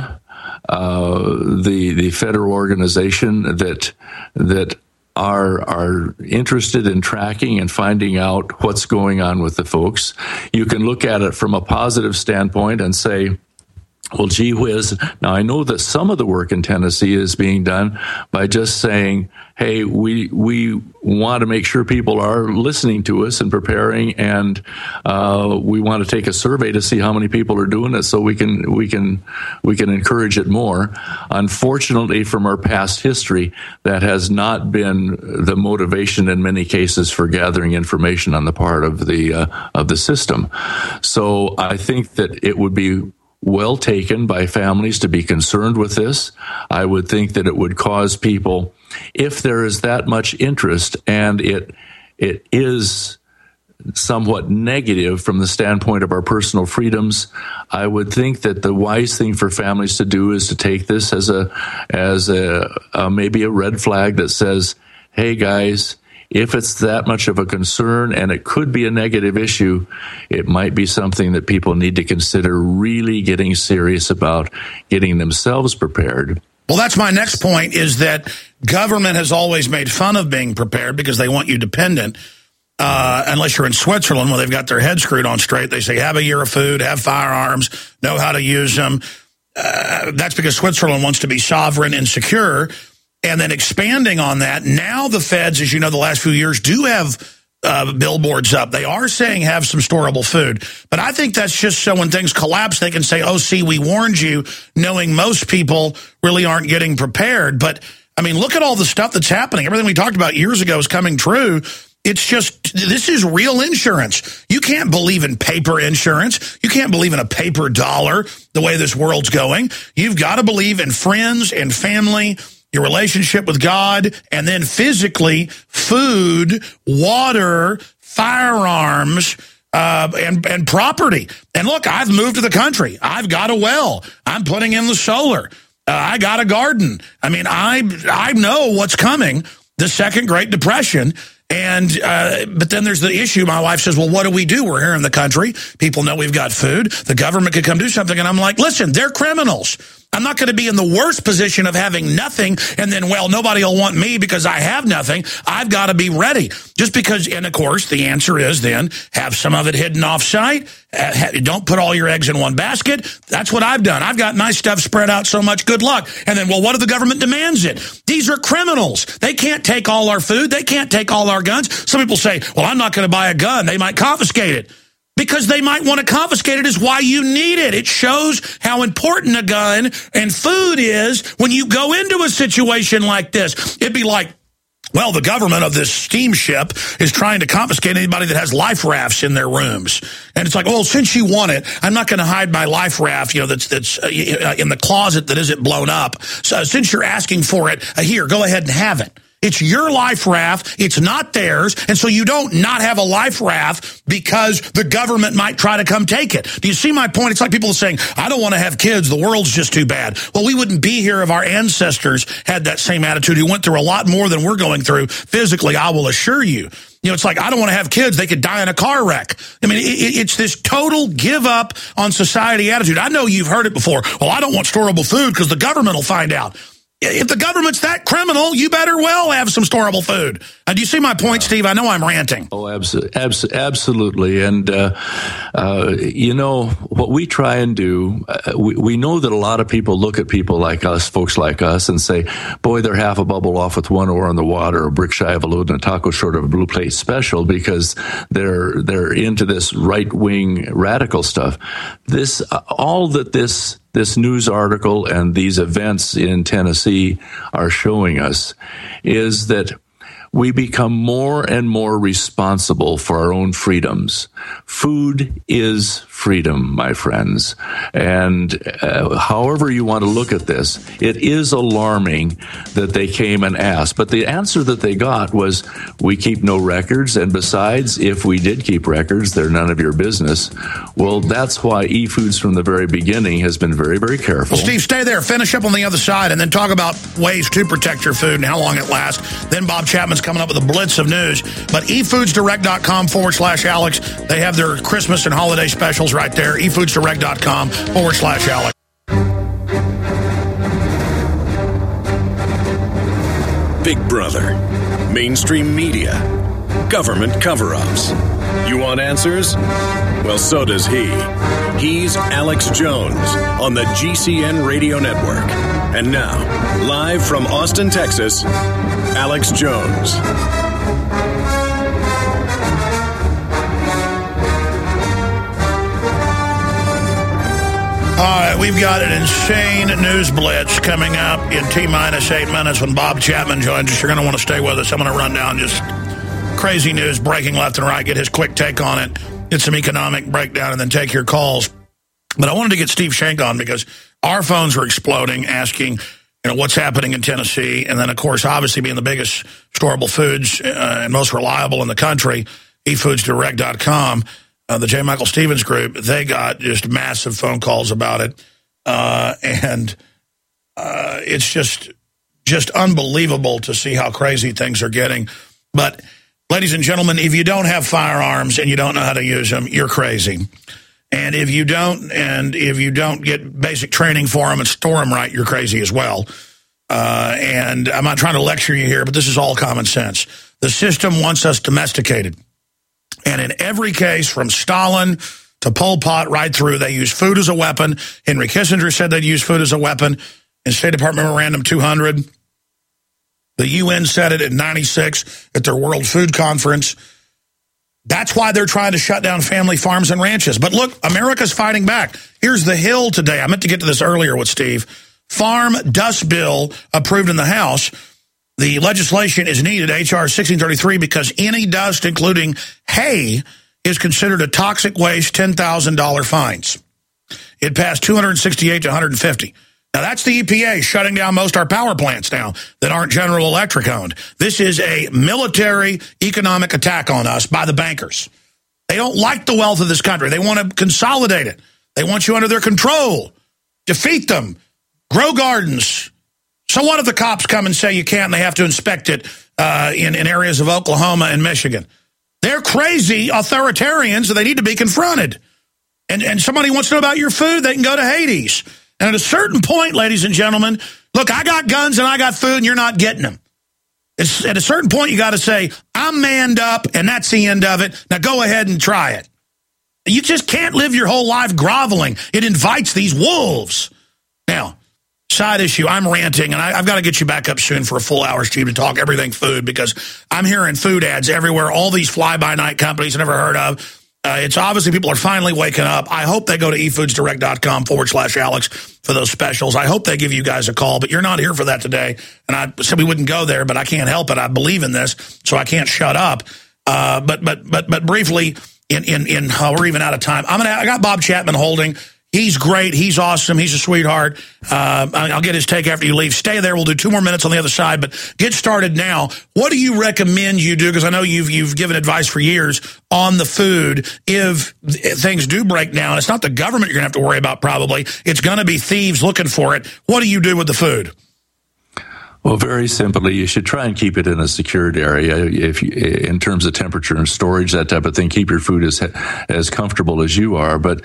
the federal organization that are interested in tracking and finding out what's going on with the folks. You can look at it from a positive standpoint and say, well, gee whiz. Now, I know that some of the work in Tennessee is being done by just saying, hey, we want to make sure people are listening to us and preparing, and we want to take a survey to see how many people are doing it so we can encourage it more. Unfortunately, from our past history, that has not been the motivation in many cases for gathering information on the part of the system. So I think that it would be well taken by families to be concerned with this. I would think that it would cause people, if there is that much interest and it is somewhat negative from the standpoint of our personal freedoms, I would think that the wise thing for families to do is to take this as a maybe a red flag that says, hey guys, if it's that much of a concern and it could be a negative issue, it might be something that people need to consider really getting serious about getting themselves prepared. Well, that's my next point, is that government has always made fun of being prepared because they want you dependent. Unless you're in Switzerland where they've got their head screwed on straight. They say, have a year of food, have firearms, know how to use them. That's because Switzerland wants to be sovereign and secure. And then expanding on that, now the feds, as you know, the last few years do have billboards up. They are saying have some storable food. But I think that's just so when things collapse, they can say, oh, see, we warned you, knowing most people really aren't getting prepared. But, I mean, look at all the stuff that's happening. Everything we talked about years ago is coming true. It's just, this is real insurance. You can't believe in paper insurance. You can't believe in a paper dollar the way this world's going. You've got to believe in friends and family, your relationship with God, and then physically food, water, firearms, and property. And look, I've moved to the country. I've got a well. I'm putting in the solar. I got a garden. I mean, I know what's coming, the Second Great Depression. And but then there's the issue. My wife says, well, what do we do? We're here in the country. People know we've got food. The government could come do something. And I'm like, listen, they're criminals. I'm not going to be in the worst position of having nothing and then, well, nobody will want me because I have nothing. I've got to be ready. Just because, and of course, the answer is then have some of it hidden off-site. Don't put all your eggs in one basket. That's what I've done. I've got my stuff spread out so much, good luck. And then, well, what if the government demands it? These are criminals. They can't take all our food. They can't take all our guns. Some people say, well, I'm not going to buy a gun. They might confiscate it. Because they might want to confiscate it is why you need it. It shows how important a gun and food is when you go into a situation like this. It'd be like, well, the government of this steamship is trying to confiscate anybody that has life rafts in their rooms. And it's like, well, since you want it, I'm not going to hide my life raft, that's in the closet that isn't blown up. So since you're asking for it, here, go ahead and have it. It's your life raft. It's not theirs. And so you don't not have a life raft because the government might try to come take it. Do you see my point? It's like people saying, I don't want to have kids. The world's just too bad. Well, we wouldn't be here if our ancestors had that same attitude, who went through a lot more than we're going through physically, I will assure you. It's like, I don't want to have kids. They could die in a car wreck. I mean, it's this total give up on society attitude. I know you've heard it before. Well, I don't want storable food because the government will find out. If the government's that criminal, you better well have some storable food. Do you see my point, Steve? I know I'm ranting. Oh, absolutely. And, what we try and do, we know that a lot of people look at people like us, folks like us, and say, boy, they're half a bubble off with one oar in the water, a brick shy of a load, and a taco short of a blue plate special, because they're into this right-wing radical stuff. This news article and these events in Tennessee are showing us is that we become more and more responsible for our own freedoms. Food is freedom, my friends. And however you want to look at this, it is alarming that they came and asked. But the answer that they got was, we keep no records, and besides, if we did keep records, they're none of your business. Well, that's why eFoods from the very beginning has been very, very careful. Well, Steve, stay there. Finish up on the other side, and then talk about ways to protect your food and how long it lasts. Then Bob Chapman's coming up with a blitz of news. But efoodsdirect.com/Alex. They have their Christmas and holiday specials right there. efoodsdirect.com/Alex. Big Brother, mainstream media, government cover-ups. You want answers? Well, so does he. He's Alex Jones on the GCN Radio Network. And now, live from Austin, Texas, Alex Jones. All right, we've got an insane news blitz coming up in T-minus 8 minutes when Bob Chapman joins us. You're going to want to stay with us. I'm going to run down just crazy news breaking left and right, get his quick take on it, get some economic breakdown, and then take your calls. But I wanted to get Steve Shank on because our phones were exploding, asking, what's happening in Tennessee. And then, of course, obviously being the biggest storable foods and most reliable in the country, efoodsdirect.com. The J. Michael Stevens group, they got just massive phone calls about it. And it's just unbelievable to see how crazy things are getting. But, ladies and gentlemen, if you don't have firearms and you don't know how to use them, you're crazy. And if you don't get basic training for them and store them right, you're crazy as well. And I'm not trying to lecture you here, but this is all common sense. The system wants us domesticated. And in every case, from Stalin to Pol Pot right through, they use food as a weapon. Henry Kissinger said they'd use food as a weapon. In State Department Memorandum 200, the UN said it in 96 at their World Food Conference. That's why they're trying to shut down family farms and ranches. But look, America's fighting back. Here's the Hill today. I meant to get to this earlier with Steve. Farm Dust Bill approved in the House. The legislation is needed, H.R. 1633, because any dust, including hay, is considered a toxic waste, $10,000 fines. It passed 268 to 150. Now, that's the EPA shutting down most of our power plants now that aren't General Electric owned. This is a military economic attack on us by the bankers. They don't like the wealth of this country. They want to consolidate it. They want you under their control. Defeat them. Grow gardens. So what if the cops come and say you can't and they have to inspect it in areas of Oklahoma and Michigan? They're crazy authoritarians, so they need to be confronted. And somebody wants to know about your food, they can go to Hades. And at a certain point, ladies and gentlemen, look, I got guns and I got food and you're not getting them. At a certain point, you got to say, I'm manned up and that's the end of it. Now go ahead and try it. You just can't live your whole life groveling. It invites these wolves. Now, side issue, I'm ranting, and I've got to get you back up soon for a full hour, Steve, to talk everything food, because I'm hearing food ads everywhere, all these fly-by-night companies I never heard of. It's obviously people are finally waking up. I hope they go to efoodsdirect.com/Alex for those specials. I hope they give you guys a call, but you're not here for that today. And I said we wouldn't go there, but I can't help it. I believe in this, so I can't shut up. But briefly, we're even out of time. I got Bob Chapman holding. He's great. He's awesome. He's a sweetheart. I'll get his take after you leave. Stay there. We'll do 2 more minutes on the other side, but get started now. What do you recommend you do? Because I know you've given advice for years on the food. If things do break down, it's not the government you're going to have to worry about probably. It's going to be thieves looking for it. What do you do with the food? Well, very simply, you should try and keep it in a secured area. In terms of temperature and storage, that type of thing, keep your food as comfortable as you are. But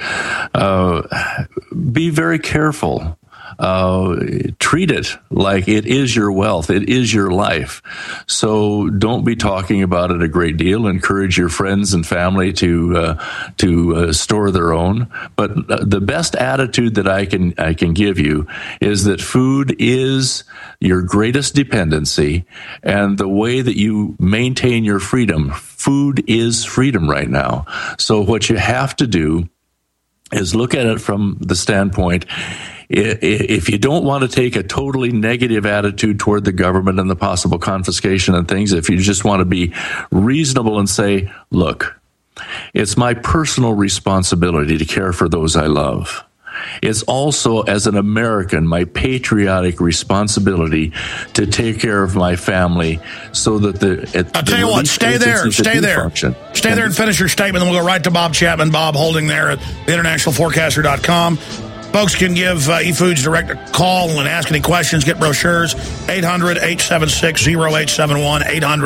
be very careful. Treat it like it is your wealth. It is your life. So don't be talking about it a great deal. Encourage your friends and family to store their own. But the best attitude that I can give you is that food is your greatest dependency, and the way that you maintain your freedom. Food is freedom right now. So what you have to do is look at it from the standpoint, if you don't want to take a totally negative attitude toward the government and the possible confiscation and things, if you just want to be reasonable and say, look, It's my personal responsibility to care for those I love. It's also, as an American, my patriotic responsibility to take care of my family so that I'll tell you what, stay there and finish your statement, then we'll go right to Bob Chapman. Bob holding there at internationalforecaster.com. Folks can give eFoods Direct a call and ask any questions, get brochures, 800-876-0871,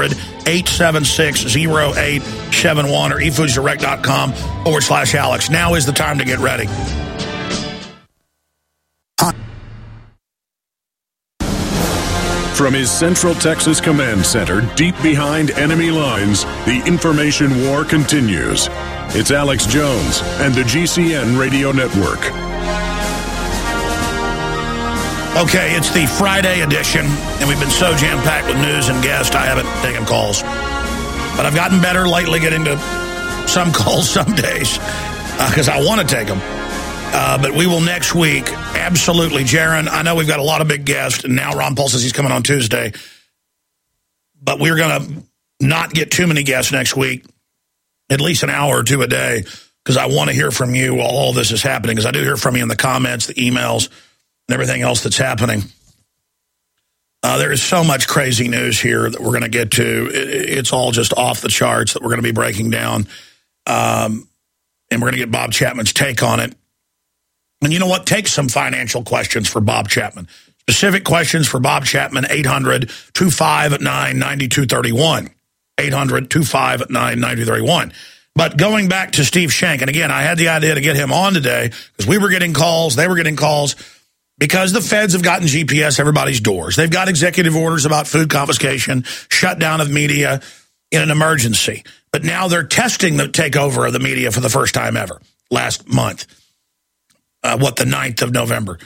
800-876-0871, or efoodsdirect.com/Alex. Now is the time to get ready. From his Central Texas Command Center, deep behind enemy lines, the information war continues. It's Alex Jones and the GCN Radio Network. Okay, it's the Friday edition, and we've been so jam-packed with news and guests, I haven't taken calls. But I've gotten better lately getting to some calls some days, because I want to take them. But we will next week, absolutely. Jaron, I know we've got a lot of big guests, and now Ron Paul says he's coming on Tuesday. But we're going to not get too many guests next week, at least an hour or two a day, because I want to hear from you while all this is happening, because I do hear from you in the comments, the emails, and everything else that's happening. There is so much crazy news here that we're going to get to. It's all just off the charts that we're going to be breaking down. And we're going to get Bob Chapman's take on it. And you know what? Take some financial questions for Bob Chapman. Specific questions for Bob Chapman, 800-259-9231. 800-259-9231. But going back to Steve Shank, and again, I had the idea to get him on today because we were getting calls, they were getting calls, because the feds have gotten GPS everybody's doors. They've got executive orders about food confiscation, shutdown of media in an emergency. But now they're testing the takeover of the media for the first time ever, last month. The 9th of November.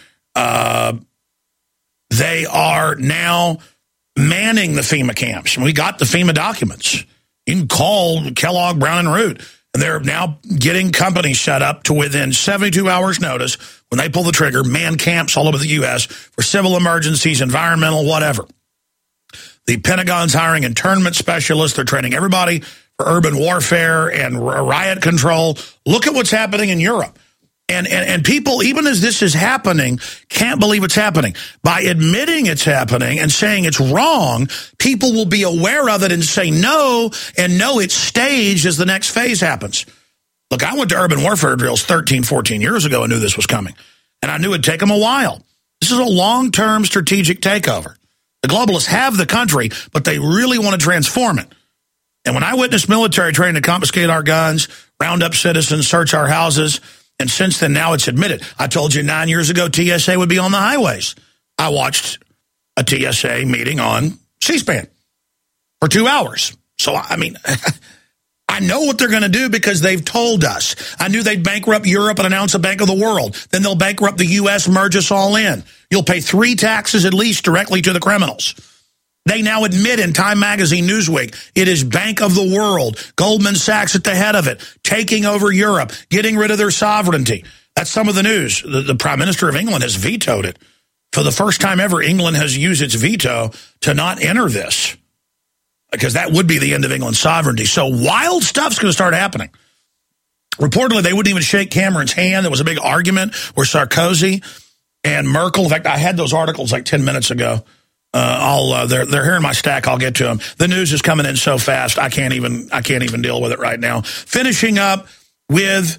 They are now manning the FEMA camps. And we got the FEMA documents. You can call Kellogg, Brown, and Root. And they're now getting companies set up to within 72 hours notice, when they pull the trigger, man camps all over the U.S. for civil emergencies, environmental, whatever. The Pentagon's hiring internment specialists. They're training everybody for urban warfare and riot control. Look at what's happening in Europe. And people, even as this is happening, can't believe it's happening. By admitting it's happening and saying it's wrong, people will be aware of it and say no, and know it's staged as the next phase happens. Look, I went to urban warfare drills 13, 14 years ago and knew this was coming. And I knew it'd take them a while. This is a long-term strategic takeover. The globalists have the country, but they really want to transform it. And when I witnessed military training to confiscate our guns, round up citizens, search our houses, and since then, now it's admitted. I told you 9 years ago, TSA would be on the highways. I watched a TSA meeting on C-SPAN for 2 hours. So, I mean, I know what they're going to do because they've told us. I knew they'd bankrupt Europe and announce a Bank of the World. Then they'll bankrupt the U.S., merge us all in. You'll pay 3 taxes at least directly to the criminals. They now admit in Time Magazine, Newsweek, it is Bank of the World, Goldman Sachs at the head of it, taking over Europe, getting rid of their sovereignty. That's some of the news. The Prime Minister of England has vetoed it. For the first time ever, England has used its veto to not enter this, because that would be the end of England's sovereignty. So wild stuff's going to start happening. Reportedly, they wouldn't even shake Cameron's hand. There was a big argument where Sarkozy and Merkel, in fact, I had those articles like 10 minutes ago. They're here in my stack. I'll get to them. The news is coming in so fast, I can't even deal with it right now. Finishing up with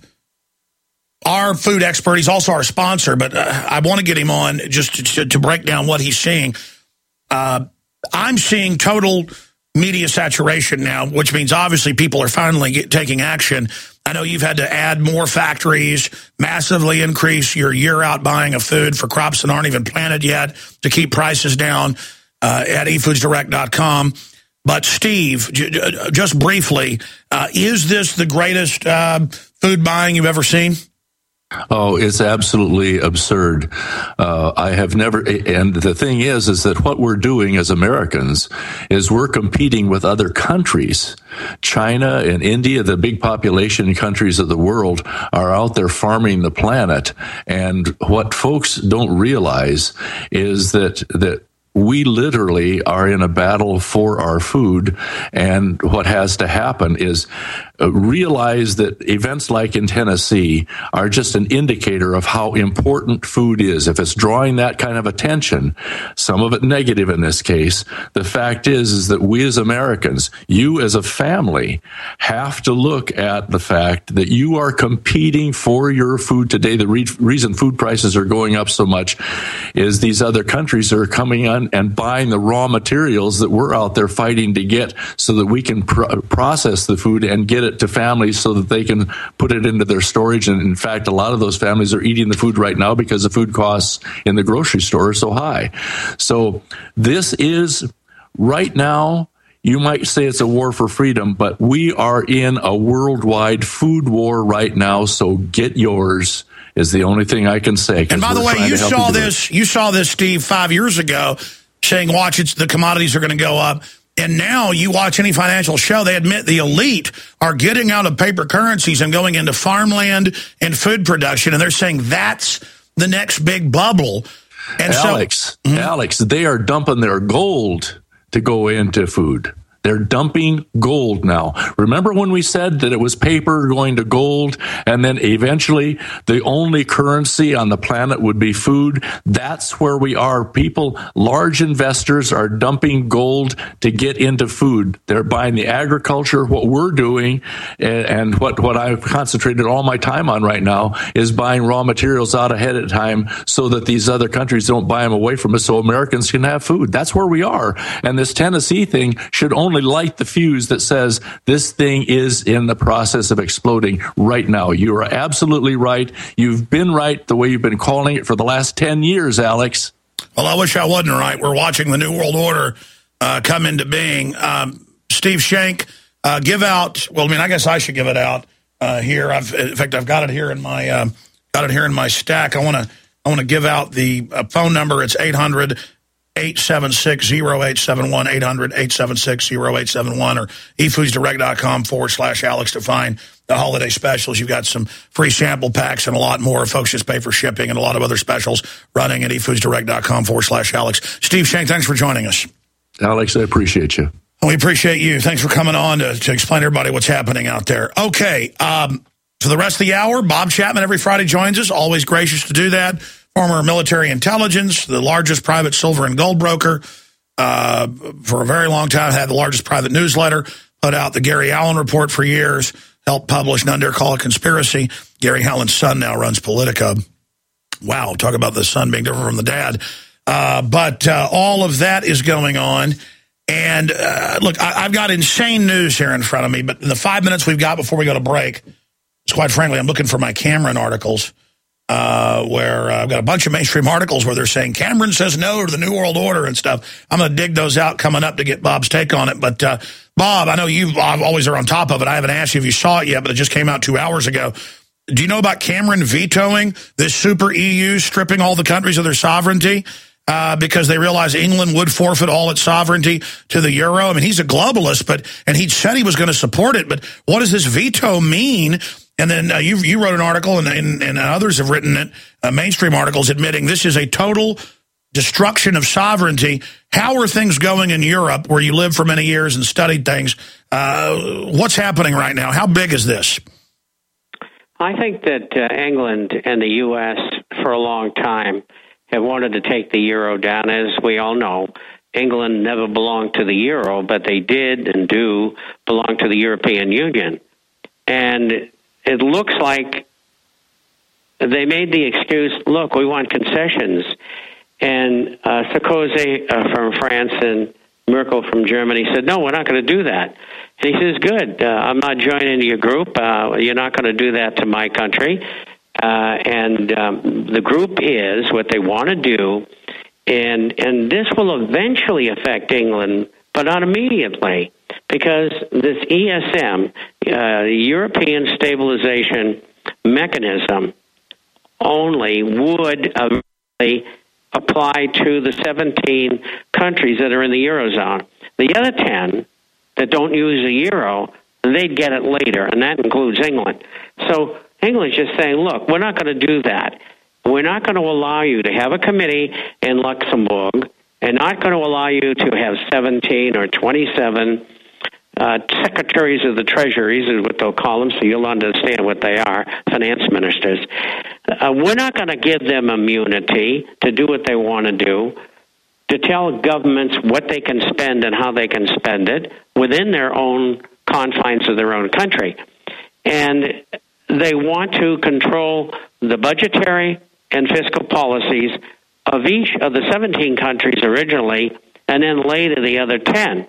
our food expert. He's also our sponsor, but I want to get him on just to break down what he's seeing. I'm seeing total media saturation now, which means obviously people are finally taking action. I know you've had to add more factories, massively increase your year-out buying of food for crops that aren't even planted yet to keep prices down at efoodsdirect.com. But, Steve, just briefly, is this the greatest food buying you've ever seen? Oh, it's absolutely absurd. I have never, and the thing is that what we're doing as Americans is we're competing with other countries. China and India, the big population countries of the world, are out there farming the planet. And what folks don't realize is that we literally are in a battle for our food, and what has to happen is realize that events like in Tennessee are just an indicator of how important food is. If it's drawing that kind of attention, some of it negative in this case, the fact is that we as Americans, you as a family, have to look at the fact that you are competing for your food today. The reason food prices are going up so much is these other countries are coming on and buying the raw materials that we're out there fighting to get so that we can process the food and get it to families so that they can put it into their storage. And in fact, a lot of those families are eating the food right now because the food costs in the grocery store are so high. So this is right now, you might say it's a war for freedom, but we are in a worldwide food war right now. So get yours is the only thing I can say. And by the way, you saw this, Steve, 5 years ago saying, watch, the commodities are going to go up. And now you watch any financial show, they admit the elite are getting out of paper currencies and going into farmland and food production. And they're saying that's the next big bubble. And Alex, they are dumping their gold to go into food. They're dumping gold now. Remember when we said that it was paper going to gold, and then eventually the only currency on the planet would be food? That's where we are. People, large investors are dumping gold to get into food. They're buying the agriculture. What we're doing, and what I've concentrated all my time on right now, is buying raw materials out ahead of time so that these other countries don't buy them away from us so Americans can have food. That's where we are. And this Tennessee thing should only light the fuse that says this thing is in the process of exploding right now. You are absolutely right. You've been right the way you've been calling it for the last 10 years, Alex. Well, I wish I wasn't right. We're watching the New World Order come into being. Steve Shank, give out. Well, I mean, I guess I should give it out here. In fact, I've got it here in my stack. I want to give out the phone number. It's 800-876-0871, 800-876-0871, or efoodsdirect.com/Alex to find the holiday specials. You've got some free sample packs and a lot more. Folks just pay for shipping and a lot of other specials running at efoodsdirect.com/Alex. Steve Shank, thanks for joining us. Alex, I appreciate you. We appreciate you. Thanks for coming on to explain to everybody what's happening out there. Okay, for the rest of the hour, Bob Chapman every Friday joins us. Always gracious to do that. Former military intelligence, the largest private silver and gold broker. For a very long time, had the largest private newsletter, put out the Gary Allen Report for years, helped publish None Dare Call It Conspiracy. Gary Allen's son now runs Politica. Wow, talk about the son being different from the dad. But all of that is going on. And look, I've got insane news here in front of me, but in the 5 minutes we've got before we go to break, quite frankly, I'm looking for my Cameron articles. Where I've got a bunch of mainstream articles where they're saying Cameron says no to the New World Order and stuff. I'm going to dig those out coming up to get Bob's take on it. But, Bob, I know you always are on top of it. I haven't asked you if you saw it yet, but it just came out 2 hours ago. Do you know about Cameron vetoing this super EU, stripping all the countries of their sovereignty because they realize England would forfeit all its sovereignty to the euro? I mean, he's a globalist, and he said he was going to support it. But what does this veto mean? And then you wrote an article, and others have written it, mainstream articles, admitting this is a total destruction of sovereignty. How are things going in Europe, where you lived for many years and studied things? What's happening right now? How big is this? I think that England and the U.S. for a long time have wanted to take the euro down. As we all know, England never belonged to the euro, but they did and do belong to the European Union. And it looks like they made the excuse, look, we want concessions. And Sarkozy from France and Merkel from Germany said, no, we're not going to do that. And he says, good, I'm not joining your group. You're not going to do that to my country. And the group is what they want to do. And this will eventually affect England, but not immediately. Because this ESM, the European Stabilization Mechanism, only would apply to the 17 countries that are in the Eurozone. The other 10 that don't use the euro, they'd get it later, and that includes England. So England's just saying, look, we're not going to do that. We're not going to allow you to have a committee in Luxembourg, and not going to allow you to have 17 or 27 secretaries of the treasuries is what they'll call them, so you'll understand what they are, finance ministers. We're not going to give them immunity to do what they want to do, to tell governments what they can spend and how they can spend it within their own confines of their own country. And they want to control the budgetary and fiscal policies of each of the 17 countries originally, and then later the other 10.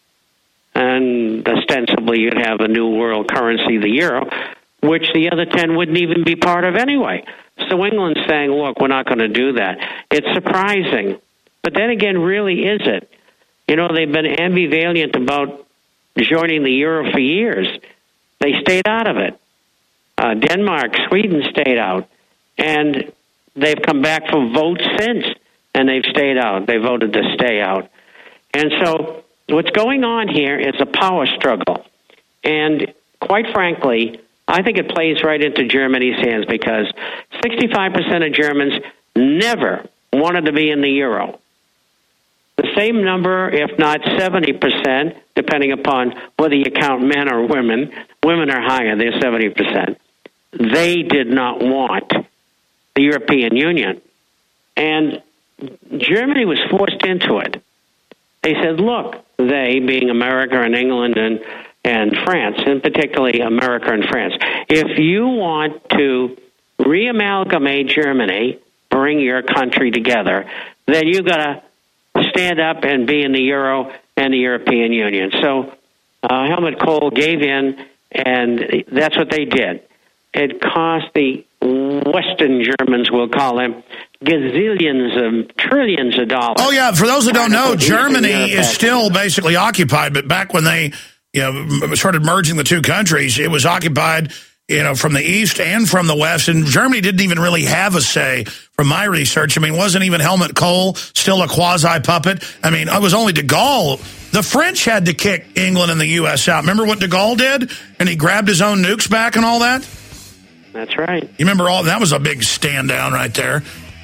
And ostensibly you'd have a new world currency, the euro, which the other 10 wouldn't even be part of anyway. So England's saying, look, we're not going to do that. It's surprising. But then again, really is it? You know, they've been ambivalent about joining the euro for years. They stayed out of it. Denmark, Sweden stayed out. And they've come back for votes since, and they've stayed out. They voted to stay out. And so what's going on here is a power struggle. And quite frankly, I think it plays right into Germany's hands because 65% of Germans never wanted to be in the euro. The same number, if not 70%, depending upon whether you count men or women. Women are higher, they're 70%. They did not want the European Union. And Germany was forced into it. They said, look, they, being America and England and France, and particularly America and France, if you want to reamalgamate Germany, bring your country together, then you've got to stand up and be in the euro and the European Union. So Helmut Kohl gave in, and that's what they did. It cost the Western Germans, we'll call them, gazillions of trillions of dollars. Oh, yeah. For those who don't know, Germany is still basically occupied. But back when they started merging the two countries, it was occupied from the east and from the west. And Germany didn't even really have a say from my research. I mean, wasn't even Helmut Kohl still a quasi-puppet? I mean, it was only de Gaulle. The French had to kick England and the U.S. out. Remember what de Gaulle did? And he grabbed his own nukes back and all that? That's right. You remember that was a big stand down right there.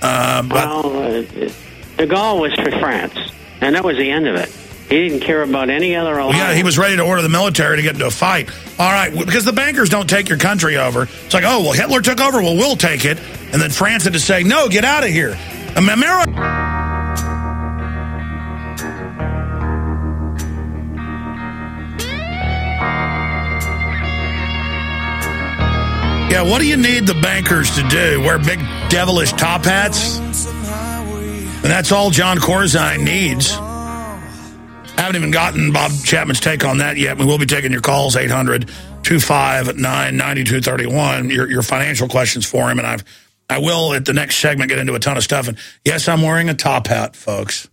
De Gaulle was for France, and that was the end of it. He didn't care about any other alliance. Yeah, he was ready to order the military to get into a fight. All right, because the bankers don't take your country over. It's like, oh, well, Hitler took over, well, we'll take it. And then France had to say, no, get out of here. America. Yeah, what do you need the bankers to do? Wear big devilish top hats? And that's all John Corzine needs. I haven't even gotten Bob Chapman's take on that yet. We will be taking your calls, 800-259-9231, your financial questions for him. And I will, at the next segment, get into a ton of stuff. And yes, I'm wearing a top hat, folks.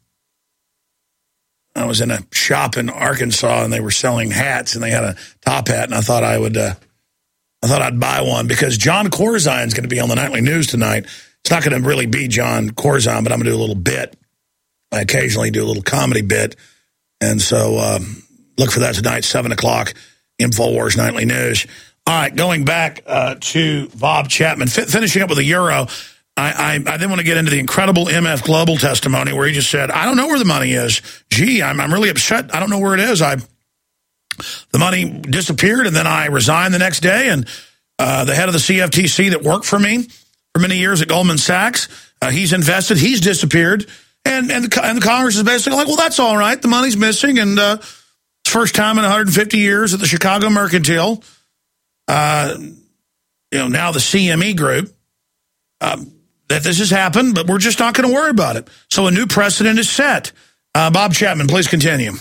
I was in a shop in Arkansas, and they were selling hats, and they had a top hat, and I thought I'd buy one because John Corzine's going to be on the nightly news tonight. It's not going to really be John Corzine, but I'm going to do a little bit. I occasionally do a little comedy bit. And so look for that tonight, 7 o'clock, InfoWars Nightly News. All right, going back to Bob Chapman, finishing up with the euro, I then want to get into the incredible MF Global testimony where he just said, I don't know where the money is. Gee, I'm really upset. I don't know where it is. The money disappeared, and then I resigned the next day, and the head of the CFTC that worked for me for many years at Goldman Sachs, he's invested, he's disappeared, and the Congress is basically like, well, that's all right, the money's missing, and it's first time in 150 years at the Chicago Mercantile, now the CME Group, that this has happened, but we're just not going to worry about it. So a new precedent is set. Bob Chapman, please continue.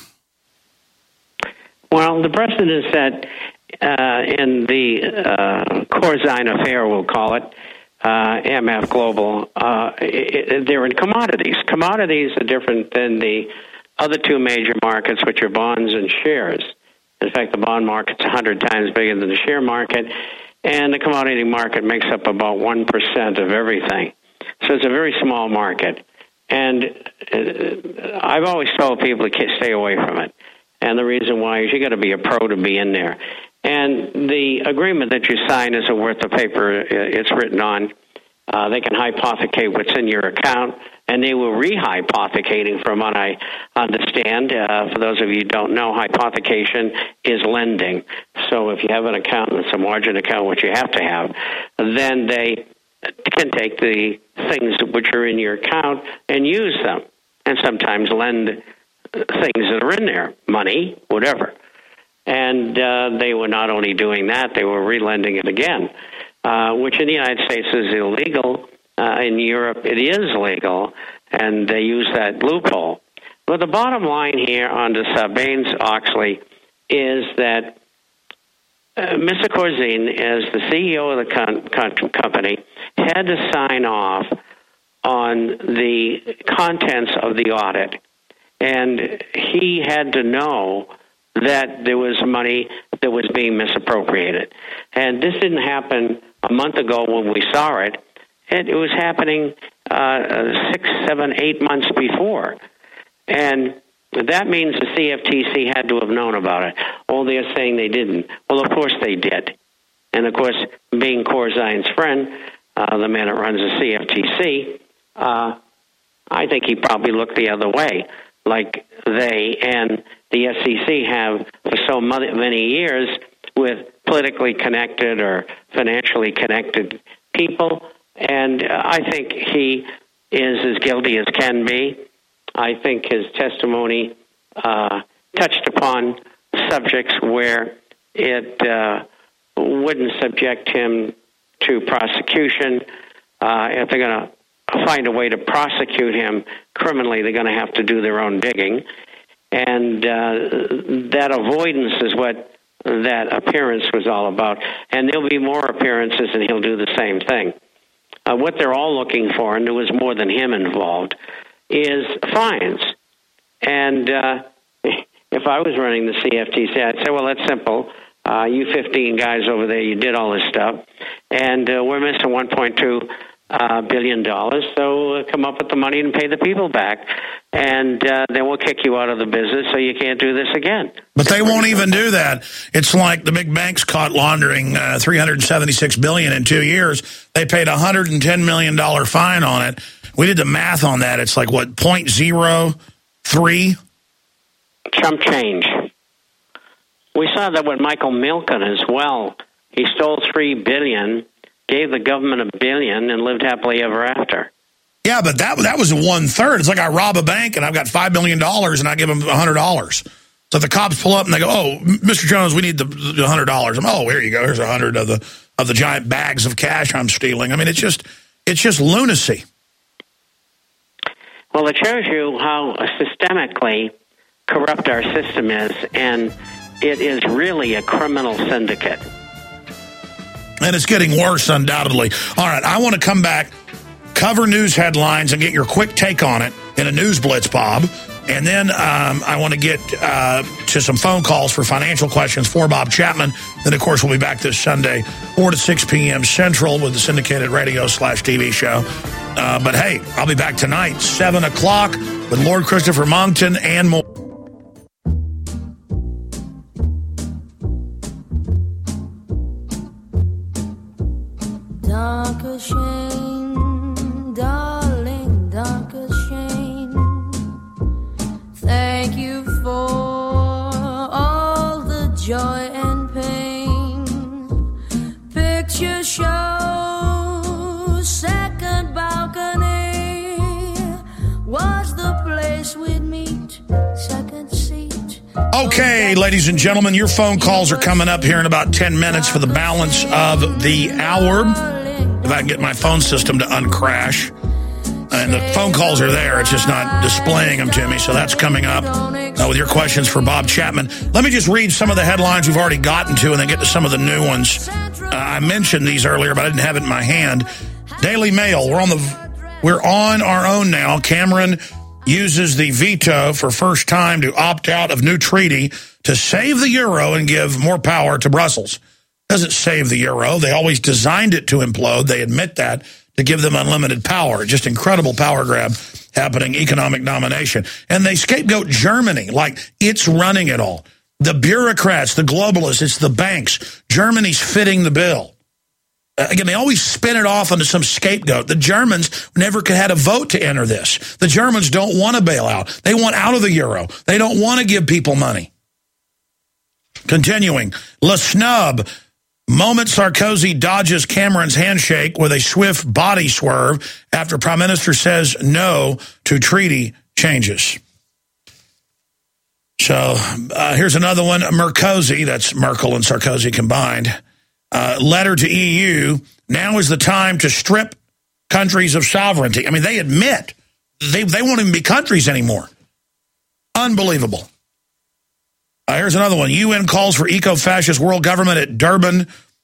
Well, the precedent is set in the Corzine affair, we'll call it, MF Global. They're in commodities. Commodities are different than the other two major markets, which are bonds and shares. In fact, the bond market's 100 times bigger than the share market, and the commodity market makes up about 1% of everything. So it's a very small market. And I've always told people to stay away from it. And the reason why is you got to be a pro to be in there. And the agreement that you sign isn't worth the paper it's written on. They can hypothecate what's in your account. and they were rehypothecating from what I understand. For those of you who don't know, hypothecation is lending. So if you have an account, and it's a margin account, which you have to have, then they can take the things which are in your account and use them, and sometimes lend things that are in there, money, whatever. And they were not only doing that, they were relending it again, which in the United States is illegal. In Europe, it is legal, and they use that loophole. But the bottom line here on the Sarbanes-Oxley is that Mr. Corzine, as the CEO of the company, had to sign off on the contents of the audit, and he had to know that there was money that was being misappropriated. And this didn't happen a month ago when we saw it. It was happening 6, 7, 8 months before. And that means the CFTC had to have known about it. Oh, they're saying they didn't. Well, of course they did. And, of course, being Corzine's friend, the man that runs the CFTC, I think he probably looked the other way, like they and the SEC have for so many years with politically connected or financially connected people. And I think he is as guilty as can be. I think his testimony touched upon subjects where it wouldn't subject him to prosecution. If they're going to find a way to prosecute him criminally, they're going to have to do their own digging. And that avoidance is what that appearance was all about. And there'll be more appearances, and he'll do the same thing. What they're all looking for, and there was more than him involved, is fines. And if I was running the CFTC, I'd say, well, that's simple. You 15 guys over there, you did all this stuff, and we're missing $1.2 billion, so come up with the money and pay the people back, and then we'll kick you out of the business so you can't do this again. But they won't even do that. It's like the big banks caught laundering $376 billion in 2 years. They paid a $110 million fine on it. We did the math on that. It's like, what, 0.03? Chump change. We saw that with Michael Milken as well. He stole $3 billion, gave the government $1 billion, and lived happily ever after. Yeah, but that was 1/3. It's like I rob a bank and I've got $5 million and I give them $100. So if the cops pull up and they go, "Oh, Mr. Jones, we need the $100." I'm, "Oh, here you go. Here's 100 of the giant bags of cash I'm stealing." I mean, it's just lunacy. Well, it shows you how systemically corrupt our system is, and it is really a criminal syndicate. And it's getting worse, undoubtedly. All right, I want to come back, cover news headlines, and get your quick take on it in a news blitz, Bob. And then I want to get to some phone calls for financial questions for Bob Chapman. Then, of course, we'll be back this Sunday, 4 to 6 p.m. Central with the syndicated radio/TV show. But, hey, I'll be back tonight, 7 o'clock, with Lord Christopher Monckton and more. Darker shame, darling, darker shame. Thank you for all the joy and pain. Picture show, second balcony was the place we'd meet, second seat. Okay, ladies and gentlemen, your phone calls are coming up here in about 10 minutes for the balance of the hour. If I can get my phone system to uncrash. And the phone calls are there. It's just not displaying them to me. So that's coming up with your questions for Bob Chapman. Let me just read some of the headlines we've already gotten to and then get to some of the new ones. I mentioned these earlier, but I didn't have it in my hand. Daily Mail, we're on our own now. Cameron uses the veto for first time to opt out of new treaty to save the euro and give more power to Brussels. Doesn't save the euro. They always designed it to implode. They admit that, to give them unlimited power. Just incredible power grab happening, economic domination. And they scapegoat Germany like it's running it all. The bureaucrats, the globalists, it's the banks. Germany's fitting the bill. Again, they always spin it off onto some scapegoat. The Germans never had a vote to enter this. The Germans don't want to bail out. They want out of the euro. They don't want to give people money. Continuing, Le Snub, moment Sarkozy dodges Cameron's handshake with a swift body swerve after Prime Minister says no to treaty changes. So here's another one, Merkozy, that's Merkel and Sarkozy combined. Letter to EU, now is the time to strip countries of sovereignty. I mean, they admit they won't even be countries anymore. Unbelievable. Here's another one. UN calls for eco-fascist world government at Durban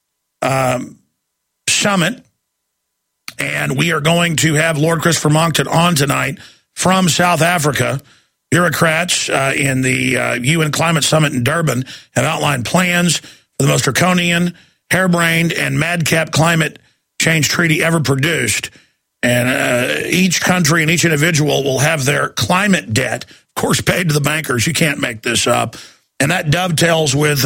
summit. And we are going to have Lord Christopher Monckton on tonight from South Africa. Bureaucrats in the UN climate summit in Durban have outlined plans for the most draconian, harebrained, and madcap climate change treaty ever produced. And each country and each individual will have their climate debt, of course, paid to the bankers. You can't make this up. And that dovetails with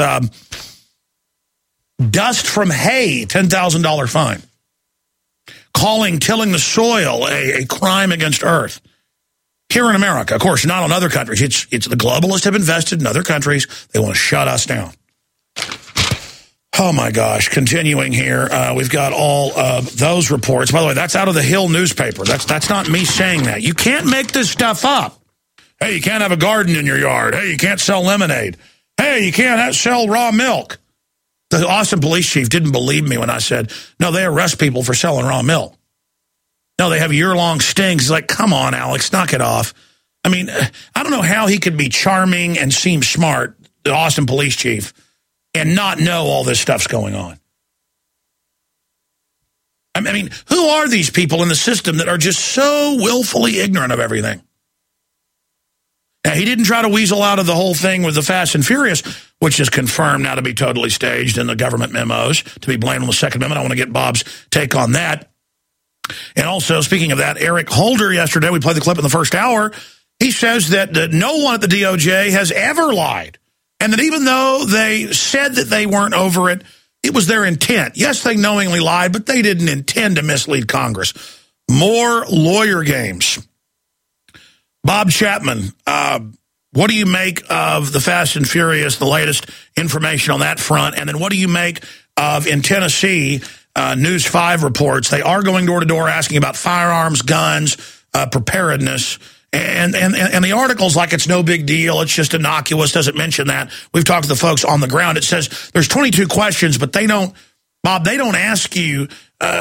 dust from hay, $10,000 fine. Tilling the soil a crime against Earth. Here in America, of course, not on other countries. It's the globalists have invested in other countries. They want to shut us down. Oh, my gosh. Continuing here, we've got all of those reports. By the way, that's out of the Hill newspaper. That's not me saying that. You can't make this stuff up. Hey, you can't have a garden in your yard. Hey, you can't sell lemonade. Hey, you can't sell raw milk. The Austin police chief didn't believe me when I said, no, they arrest people for selling raw milk. No, they have year-long stings. He's like, come on, Alex, knock it off. I mean, I don't know how he could be charming and seem smart, the Austin police chief, and not know all this stuff's going on. I mean, who are these people in the system that are just so willfully ignorant of everything? Now, he didn't try to weasel out of the whole thing with the Fast and Furious, which is confirmed now to be totally staged in the government memos, to be blamed on the Second Amendment. I want to get Bob's take on that. And also, speaking of that, Eric Holder yesterday, we played the clip in the first hour, he says that no one at the DOJ has ever lied. And that even though they said that they weren't over it, it was their intent. Yes, they knowingly lied, but they didn't intend to mislead Congress. More lawyer games. Bob Chapman, what do you make of the Fast and Furious, the latest information on that front? And then what do you make of, in Tennessee, News 5 reports, they are going door to door asking about firearms, guns, preparedness. And the article's like it's no big deal. It's just innocuous. Doesn't mention that. We've talked to the folks on the ground. It says there's 22 questions, but they don't, Bob, they don't ask you,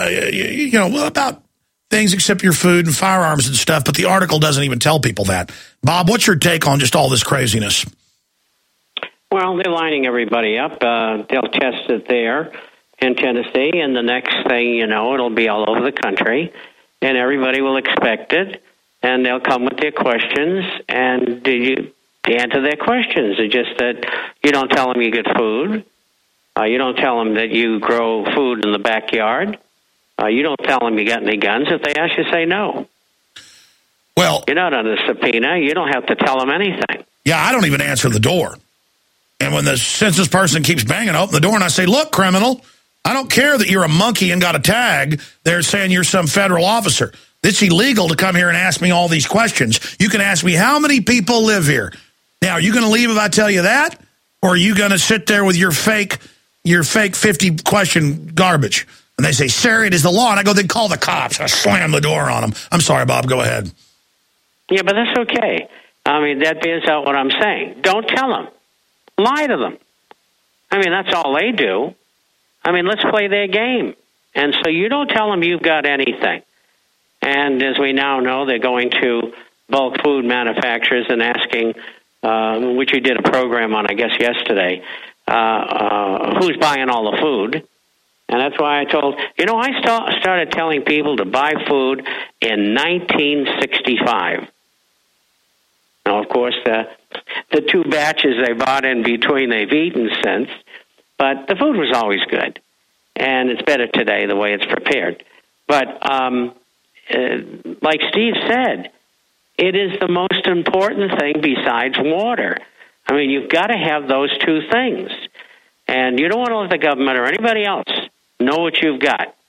about things except your food and firearms and stuff. But the article doesn't even tell people that. Bob, what's your take on just all this craziness? Well, they're lining everybody up. They'll test it there in Tennessee, and the next thing you know, it'll be all over the country, and everybody will expect it. And they'll come with their questions, and you answer their questions. It's just that you don't tell them you get food. You don't tell them that you grow food in the backyard. You don't tell them you got any guns. If they ask you, say no. Well, you're not under subpoena. You don't have to tell them anything. Yeah, I don't even answer the door. And when the census person keeps banging, I open the door and I say, look, criminal, I don't care that you're a monkey and got a tag. They're saying you're some federal officer. It's illegal to come here and ask me all these questions. You can ask me how many people live here. Now, are you going to leave if I tell you that? Or are you going to sit there with your fake 50-question garbage? And they say, sir, it is the law. And I go, then call the cops. I slam the door on them. I'm sorry, Bob. Go ahead. Yeah, but that's okay. I mean, that bears out what I'm saying. Don't tell them. Lie to them. I mean, that's all they do. I mean, let's play their game. And so you don't tell them you've got anything. And as we now know, they're going to bulk food manufacturers and asking, which we did a program on, I guess, yesterday, who's buying all the food. And that's why I told, I started telling people to buy food in 1965. Now, of course, the two batches they bought in between they've eaten since, but the food was always good. And it's better today the way it's prepared. But like Steve said, it is the most important thing besides water. I mean, you've got to have those two things. And you don't want to let the government or anybody else know what you've got.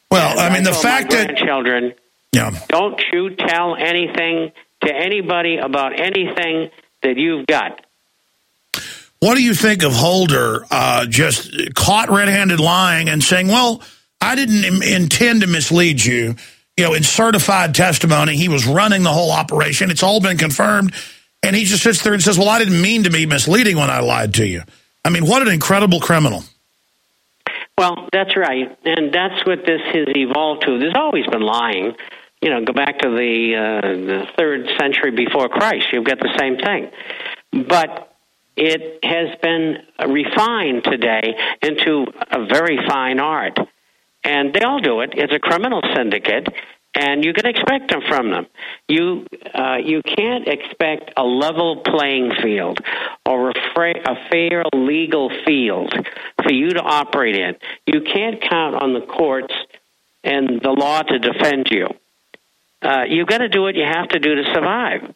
Well, I mean, the fact that grandchildren, don't you tell anything to anybody about anything that you've got. What do you think of Holder just caught red-handed lying and saying, well, I didn't intend to mislead you? You know, in certified testimony, he was running the whole operation. It's all been confirmed. And he just sits there and says, well, I didn't mean to be misleading when I lied to you. I mean, what an incredible criminal. Well, that's right. And that's what this has evolved to. There's always been lying. You know, go back to the 3rd century before Christ. You've got the same thing. But it has been refined today into a very fine art. And they all do it. It's a criminal syndicate, and you can expect them from them. You can't expect a level playing field or a fair legal field for you to operate in. You can't count on the courts and the law to defend you. You've got to do what you have to do to survive.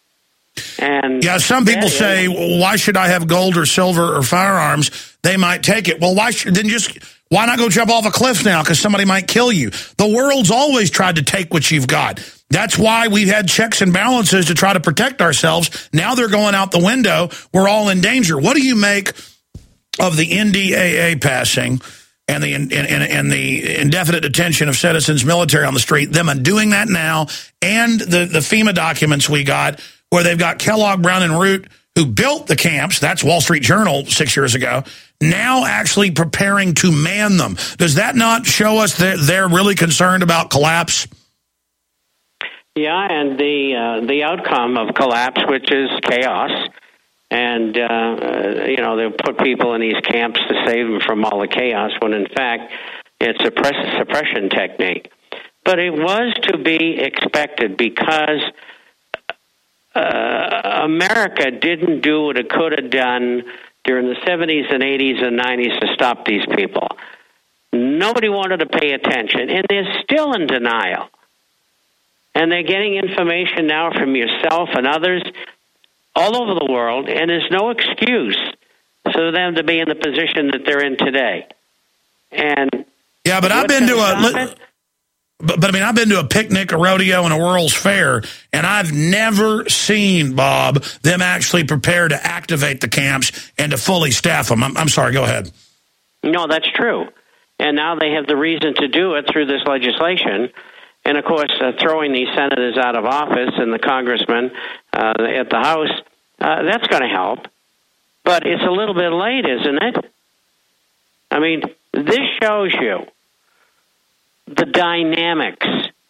And some people say, well, why should I have gold or silver or firearms? They might take it. Well, why not go jump off a cliff now? Because somebody might kill you. The world's always tried to take what you've got. That's why we've had checks and balances to try to protect ourselves. Now they're going out the window. We're all in danger. What do you make of the NDAA passing and the indefinite detention of citizens, military on the street, them undoing that now, and the FEMA documents we got where they've got Kellogg, Brown, and Root, who built the camps, that's Wall Street Journal 6 years ago, now actually preparing to man them. Does that not show us that they're really concerned about collapse? Yeah, and the outcome of collapse, which is chaos, and they'll put people in these camps to save them from all the chaos, when in fact it's a suppression technique. But it was to be expected because America didn't do what it could have done during the 70s and 80s and 90s to stop these people. Nobody wanted to pay attention, and they're still in denial. And they're getting information now from yourself and others all over the world, and there's no excuse for them to be in the position that they're in today. And but I've been to I've been to a picnic, a rodeo, and a World's Fair, and I've never seen, Bob, them actually prepare to activate the camps and to fully staff them. I'm sorry, go ahead. No, that's true. And now they have the reason to do it through this legislation. And, of course, throwing these senators out of office and the congressmen at the House, that's going to help. But it's a little bit late, isn't it? I mean, this shows you the dynamics,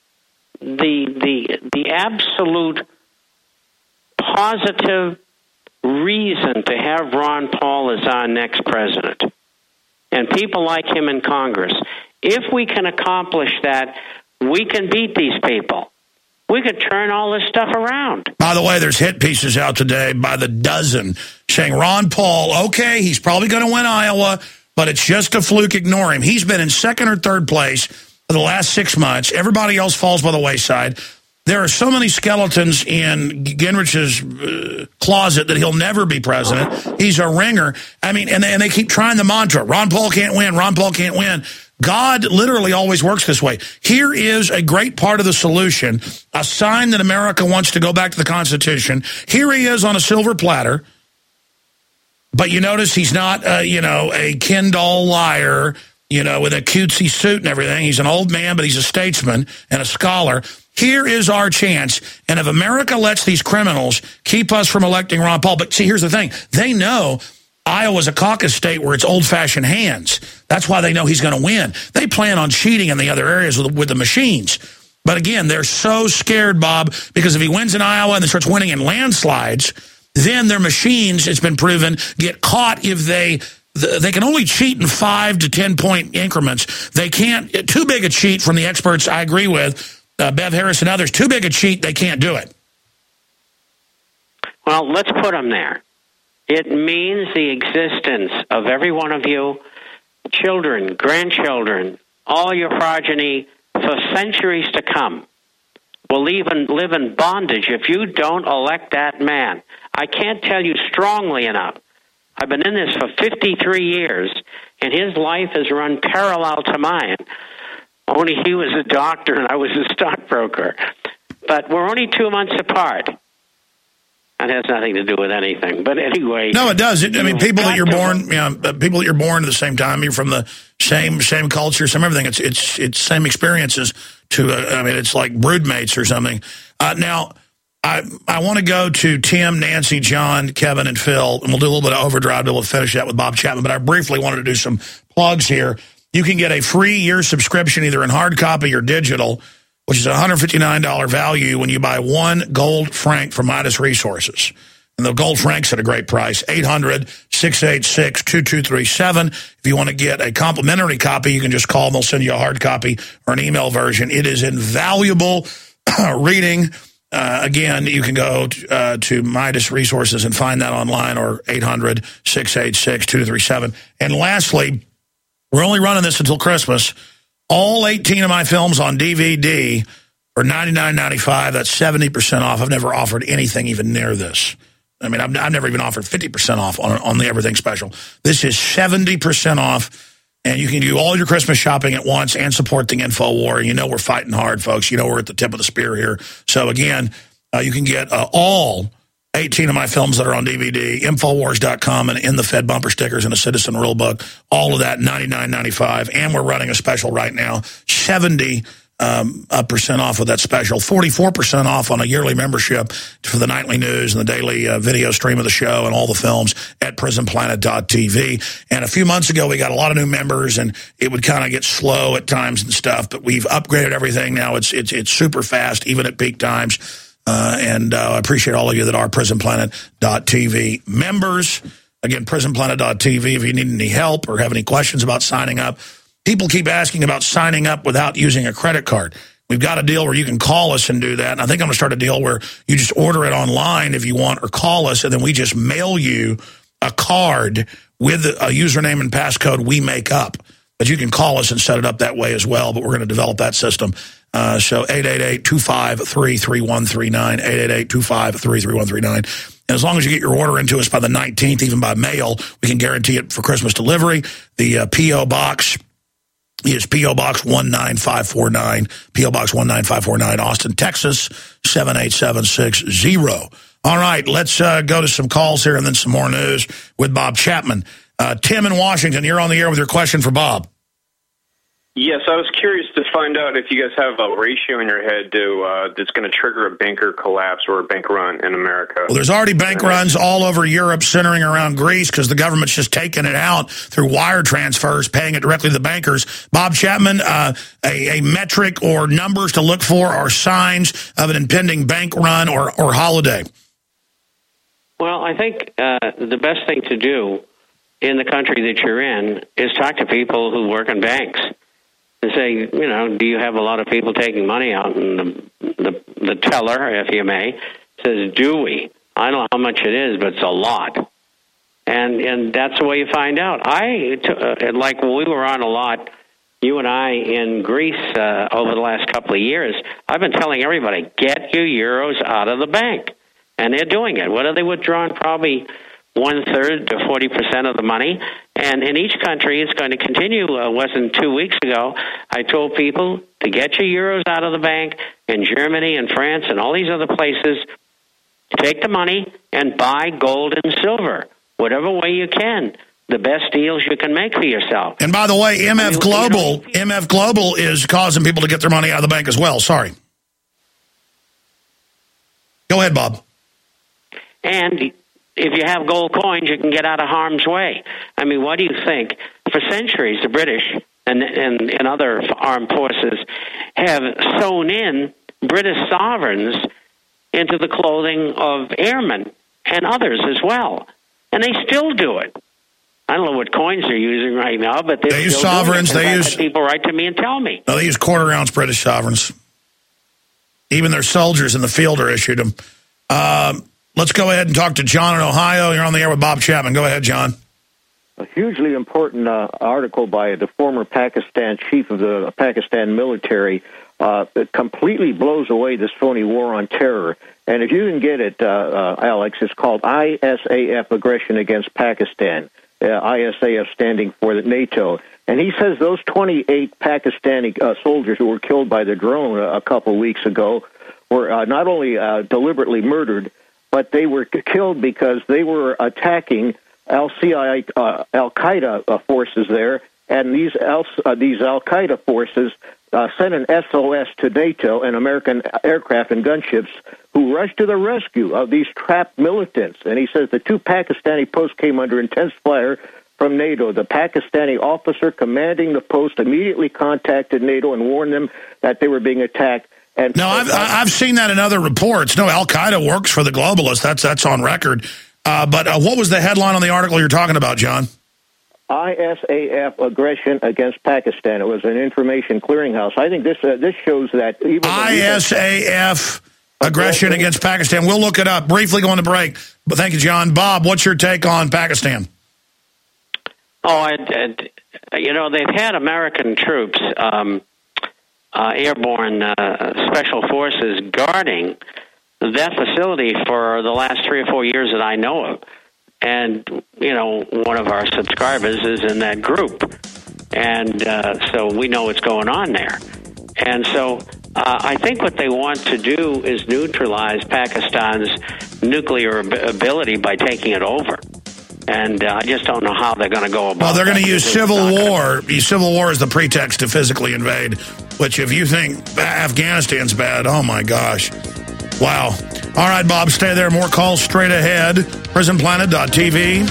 the absolute positive reason to have Ron Paul as our next president and people like him in Congress. If we can accomplish that, we can beat these people. We could turn all this stuff around. By the way, there's hit pieces out today by the dozen saying Ron Paul, okay, he's probably going to win Iowa, but it's just a fluke. Ignore him. He's been in 2nd or 3rd place for the last 6 months. Everybody else falls by the wayside. There are so many skeletons in Gingrich's closet that he'll never be president. He's a ringer. I mean, and they keep trying the mantra, Ron Paul can't win, Ron Paul can't win. God literally always works this way. Here is a great part of the solution, a sign that America wants to go back to the Constitution. Here he is on a silver platter, but you notice he's not, a Ken doll liar, with a cutesy suit and everything. He's an old man, but he's a statesman and a scholar. Here is our chance. And if America lets these criminals keep us from electing Ron Paul, but see, here's the thing. They know Iowa's a caucus state where it's old-fashioned hands. That's why they know he's going to win. They plan on cheating in the other areas with the machines. But again, they're so scared, Bob, because if he wins in Iowa and then starts winning in landslides, then their machines, it's been proven, get caught if they can only cheat in 5 to 10 point increments. They can't, too big a cheat from the experts I agree with, Bev Harris and others, too big a cheat, they can't do it. Well, let's put them there. It means the existence of every one of you, children, grandchildren, all your progeny for centuries to come will even live in bondage if you don't elect that man. I can't tell you strongly enough. I've been in this for 53 years, and his life has run parallel to mine. only he was a doctor and I was a stockbroker. But we're only 2 months apart. That has nothing to do with anything. But anyway. No, it does. People that you're born, people that you're born at the same time, you're from the same culture, same everything. It's same experiences it's like broodmates or something. Now, I want to go to Tim, Nancy, John, Kevin, and Phil, and we'll do a little bit of overdrive, and we'll finish that with Bob Chapman. But I briefly wanted to do some plugs here. You can get a free year subscription either in hard copy or digital, which is a $159 value when you buy one gold franc from Midas Resources. And the gold franc's at a great price, 800-686-2237. If you want to get a complimentary copy, you can just call them. They'll send you a hard copy or an email version. It is invaluable reading. Again, you can go to Midas Resources and find that online, or 800-686-2237. And lastly, we're only running this until Christmas. All 18 of my films on DVD for $99.95. That's 70% off. I've never offered anything even near this. I've never even offered 50% off on the Everything Special. This is 70% off, and you can do all your Christmas shopping at once and support the InfoWar. You know we're fighting hard, folks. You know we're at the tip of the spear here. So, again, you can get all 18 of my films that are on DVD, Infowars.com, and In the Fed bumper stickers and a Citizen Rule book. All of that, $99.95. And we're running a special right now, 70% off with that special, 44% off on a yearly membership for the nightly news and the daily video stream of the show and all the films at prisonplanet.tv. And a few months ago, we got a lot of new members, and it would kind of get slow at times and stuff, but we've upgraded everything. Now it's super fast, even at peak times. And I appreciate all of you that are prisonplanet.tv members. Again, prisonplanet.tv if you need any help or have any questions about signing up. People keep asking about signing up without using a credit card. We've got a deal where you can call us and do that. And I think I'm going to start a deal where you just order it online if you want, or call us, and then we just mail you a card with a username and passcode we make up. But you can call us and set it up that way as well, but we're going to develop that system. So 888-253-3139, 888-253-3139. And as long as you get your order into us by the 19th, even by mail, we can guarantee it for Christmas delivery. The P.O. Box is P.O. Box 19549, P.O. Box 19549, Austin, Texas, 78760. All right, let's go to some calls here and then some more news with Bob Chapman. Tim in Washington, you're on the air with your question for Bob. Yes, I was curious to find out if you guys have a ratio in your head that's going to trigger a banker collapse or a bank run in America. Well, there's already bank runs all over Europe centering around Greece because the government's just taking it out through wire transfers, paying it directly to the bankers. Bob Chapman, a metric or numbers to look for or signs of an impending bank run or holiday? Well, I think the best thing to do in the country that you're in is talk to people who work in banks. And say, do you have a lot of people taking money out? And the teller, if you may, says, do we? I don't know how much it is, but it's a lot. And that's the way you find out. Like when we were on a lot, you and I, in Greece over the last couple of years, I've been telling everybody, get your euros out of the bank. And they're doing it. What are they withdrawing? Probably 1/3 to 40% of the money. And in each country, it's going to continue. Wasn't 2 weeks ago, I told people to get your euros out of the bank in Germany and France and all these other places. Take the money and buy gold and silver, whatever way you can. The best deals you can make for yourself. And by the way, MF Global is causing people to get their money out of the bank as well. Sorry. Go ahead, Bob. And if you have gold coins, you can get out of harm's way. I mean, what do you think? For centuries, the British and other armed forces have sewn in British sovereigns into the clothing of airmen and others as well. And they still do it. I don't know what coins they're using right now, but they use sovereigns. They use people write to me and tell me. No, they use quarter-ounce British sovereigns. Even their soldiers in the field are issued them. Let's go ahead and talk to John in Ohio. You're on the air with Bob Chapman. Go ahead, John. A hugely important article by the former Pakistan chief of the Pakistan military that completely blows away this phony war on terror. And if you can get it, Alex, it's called ISAF Aggression Against Pakistan. ISAF standing for the NATO. And he says those 28 Pakistani soldiers who were killed by the drone a couple weeks ago were not only deliberately murdered, but they were killed because they were attacking Al-Qaeda forces there, and these Al-Qaeda forces sent an SOS to NATO and American aircraft and gunships who rushed to the rescue of these trapped militants. And he says the 2 Pakistani posts came under intense fire from NATO. The Pakistani officer commanding the post immediately contacted NATO and warned them that they were being attacked. And no, I've seen that in other reports. No, Al-Qaeda works for the globalists. That's on record. But what was the headline on the article you're talking about, John? ISAF aggression against Pakistan. It was an information clearinghouse. I think this shows that even ISAF aggression against Pakistan. We'll look it up. Briefly going to break. But thank you, John. Bob, what's your take on Pakistan? Oh, they've had American troops, airborne special forces, guarding that facility for the last 3 or 4 years that I know of. And, one of our subscribers is in that group. And so we know what's going on there. And so I think what they want to do is neutralize Pakistan's nuclear ability by taking it over. And I just don't know how they're going to go about it. Well, they're going to use civil war. Civil war is the pretext to physically invade, which if you think Afghanistan's bad, oh, my gosh. Wow. All right, Bob, stay there. More calls straight ahead. PrisonPlanet.tv.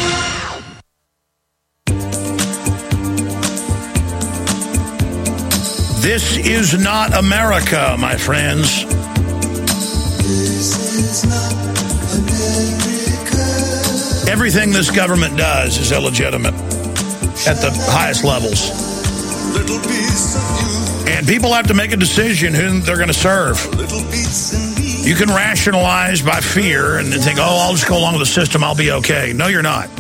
This is not America, my friends. This is not America. Everything this government does is illegitimate at the highest levels. And people have to make a decision who they're going to serve. You can rationalize by fear and think, oh, I'll just go along with the system, I'll be okay. No, you're not.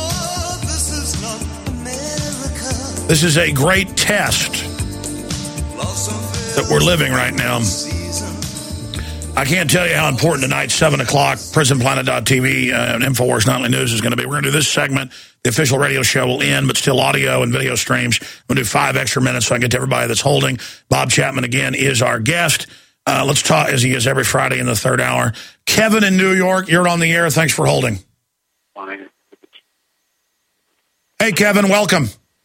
This is a great test that we're living right now. I can't tell you how important tonight, 7 o'clock, PrisonPlanet.tv, and InfoWars Nightly News is going to be. We're going to do this segment. The official radio show will end, but still audio and video streams. We'll do 5 extra minutes so I can get to everybody that's holding. Bob Chapman, again, is our guest. Let's talk, as he is every Friday in the third hour. Kevin in New York, you're on the air. Thanks for holding. Fine. Hey, Kevin, welcome.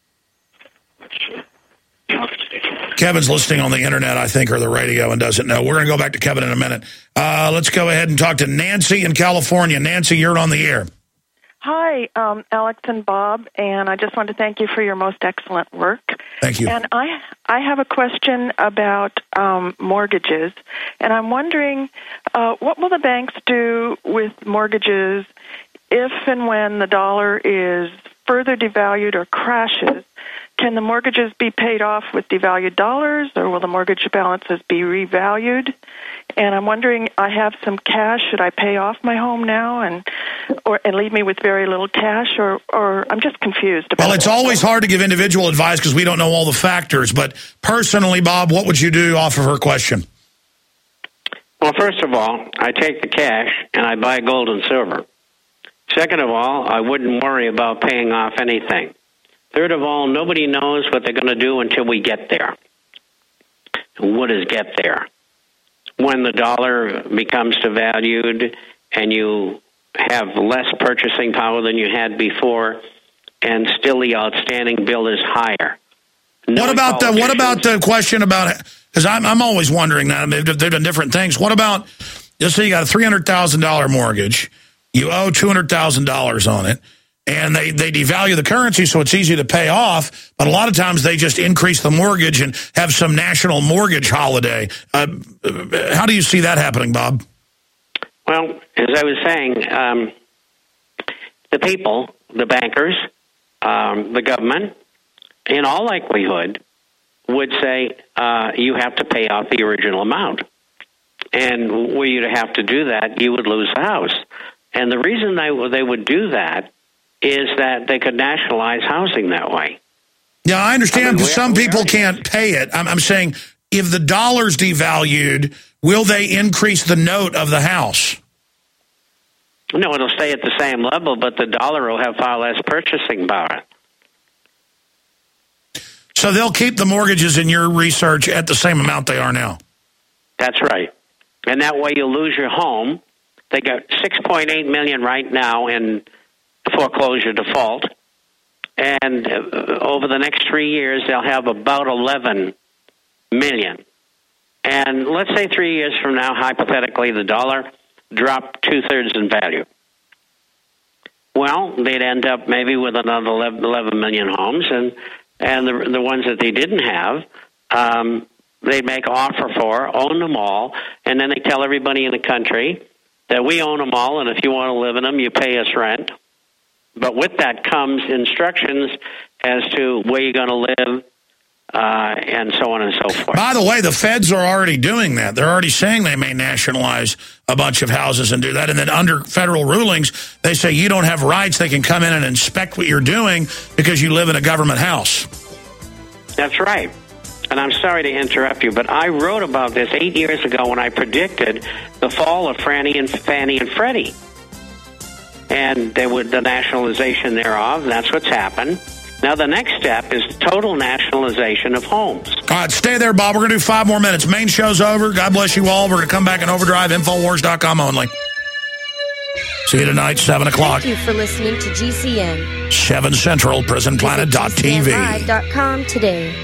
Kevin's listening on the internet, I think, or the radio and doesn't know. We're going to go back to Kevin in a minute. Let's go ahead and talk to Nancy in California. Nancy, you're on the air. Hi, Alex and Bob, and I just want to thank you for your most excellent work. Thank you. And I have a question about mortgages, and I'm wondering what will the banks do with mortgages if and when the dollar is further devalued or crashes? Can the mortgages be paid off with devalued dollars, or will the mortgage balances be revalued? And I'm wondering, I have some cash. Should I pay off my home now and leave me with very little cash, or I'm just confused about it. Well, it's always hard to give individual advice because we don't know all the factors. But personally, Bob, what would you do off of her question? Well, first of all, I take the cash and I buy gold and silver. Second of all, I wouldn't worry about paying off anything. Third of all, nobody knows what they're going to do until we get there. What is get there? When the dollar becomes devalued and you have less purchasing power than you had before, and still the outstanding bill is higher. What about the question about, because I'm always wondering that. I mean, they've done different things. What about, just say you got a $300,000 mortgage, you owe $200,000 on it, and they devalue the currency so it's easy to pay off, but a lot of times they just increase the mortgage and have some national mortgage holiday. How do you see that happening, Bob? Well, as I was saying, the people, the bankers, the government, in all likelihood, would say you have to pay off the original amount. And were you to have to do that, you would lose the house. And the reason they would do that is that they could nationalize housing that way. Yeah, I understand because some people can't pay it. I'm saying if the dollar's devalued, will they increase the note of the house? No, it'll stay at the same level, but the dollar will have far less purchasing power. So they'll keep the mortgages in your research at the same amount they are now? That's right. And that way you'll lose your home. They got $6.8 million right now in foreclosure default. And over the next 3 years, they'll have about $11 million. And let's say 3 years from now, hypothetically, the dollar dropped 2/3 in value. Well, they'd end up maybe with another 11 million homes, and the ones that they didn't have, they'd make an offer for, own them all, and then they tell everybody in the country that we own them all, and if you want to live in them, you pay us rent. But with that comes instructions as to where you're going to live, and so on and so forth. By the way, the feds are already doing that. They're already saying they may nationalize a bunch of houses and do that. And then under federal rulings, they say you don't have rights. They can come in and inspect what you're doing because you live in a government house. That's right. And I'm sorry to interrupt you, but I wrote about this 8 years ago when I predicted the fall of Fannie and Freddie. And there was the nationalization thereof. That's what's happened. Now, the next step is total nationalization of homes. All right, stay there, Bob. We're going to do 5 more minutes. Main show's over. God bless you all. We're going to come back in overdrive, Infowars.com only. See you tonight, 7 o'clock. Thank you for listening to GCN. 7 Central, PrisonPlanet.tv. GCNlive.com today.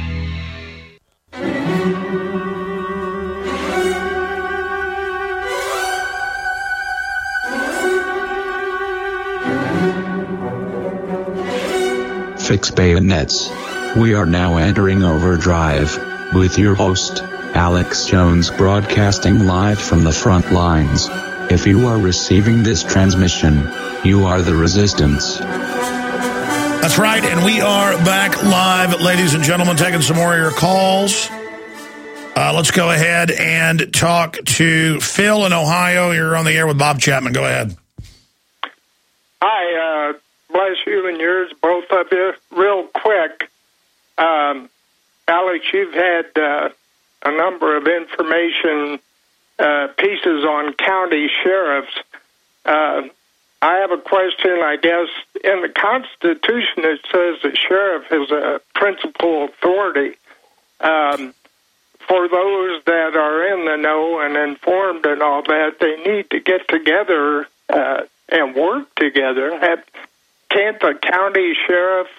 Fix bayonets. We are now entering overdrive with your host, Alex Jones, broadcasting live from the front lines. If you are receiving this transmission, you are the resistance. That's right, and we are back live, ladies and gentlemen, taking some more of your calls. Let's go ahead and talk to Phil in Ohio. You're on the air with Bob Chapman. Go ahead. Hi, bless you and yours, both of you. Real quick, Alex, you've had a number of information pieces on county sheriffs. I have a question, I guess. In the Constitution, it says the sheriff is a principal authority. For those that are in the know and informed and all that, they need to get together and work together. Can't the county sheriff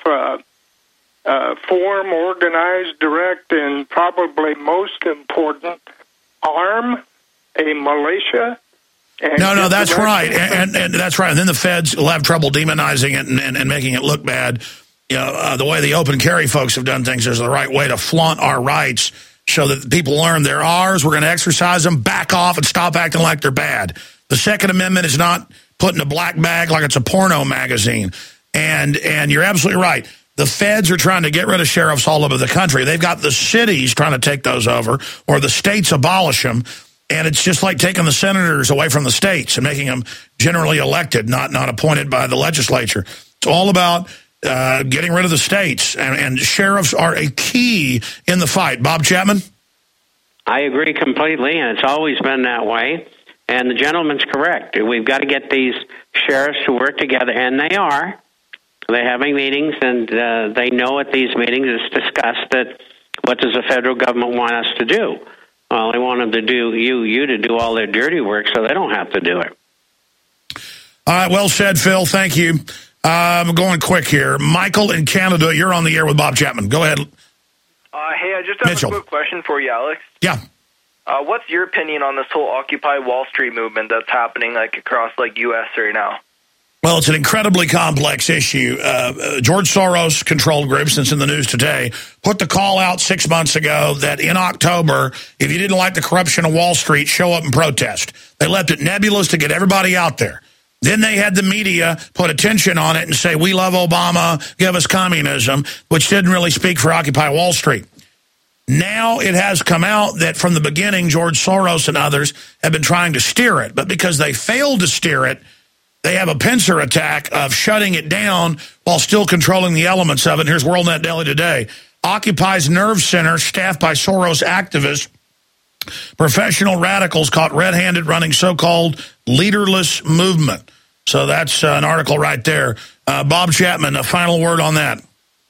form, organize, direct, and probably most important, arm a militia? No, that's right, and that's right. And then the feds will have trouble demonizing it and making it look bad. You know, the way the open carry folks have done things is the right way to flaunt our rights so that people learn they're ours, we're going to exercise them, back off, and stop acting like they're bad. The Second Amendment is not put in a black bag like it's a porno magazine. And you're absolutely right. The feds are trying to get rid of sheriffs all over the country. They've got the cities trying to take those over, or the states abolish them. And it's just like taking the senators away from the states and making them generally elected, not appointed by the legislature. It's all about getting rid of the states. And sheriffs are a key in the fight. Bob Chapman? I agree completely, and it's always been that way. And the gentleman's correct. We've got to get these sheriffs to work together, and they are. They're having meetings, and they know at these meetings it's discussed that what does the federal government want us to do? Well, they want them to do you to do all their dirty work so they don't have to do it. All right, well said, Phil. Thank you. I'm going quick here. Michael in Canada, you're on the air with Bob Chapman. Go ahead. Hey, I just have Mitchell. a quick question for you, Alex. Yeah. What's your opinion on this whole Occupy Wall Street movement that's happening across U.S. right now? Well, it's an incredibly complex issue. George Soros controlled groups, since in the news today, put the call out 6 months ago that in October, if you didn't like the corruption of Wall Street, show up and protest. They left it nebulous to get everybody out there. Then they had the media put attention on it and say, we love Obama, give us communism, which didn't really speak for Occupy Wall Street. Now it has come out that from the beginning, George Soros and others have been trying to steer it. But because they failed to steer it, they have a pincer attack of shutting it down while still controlling the elements of it. And here's WorldNet Daily today. Occupy's Nerve Center, staffed by Soros activists, Professional radicals caught red-handed running so-called leaderless movement. So that's an article right there. Bob Chapman, a final word on that.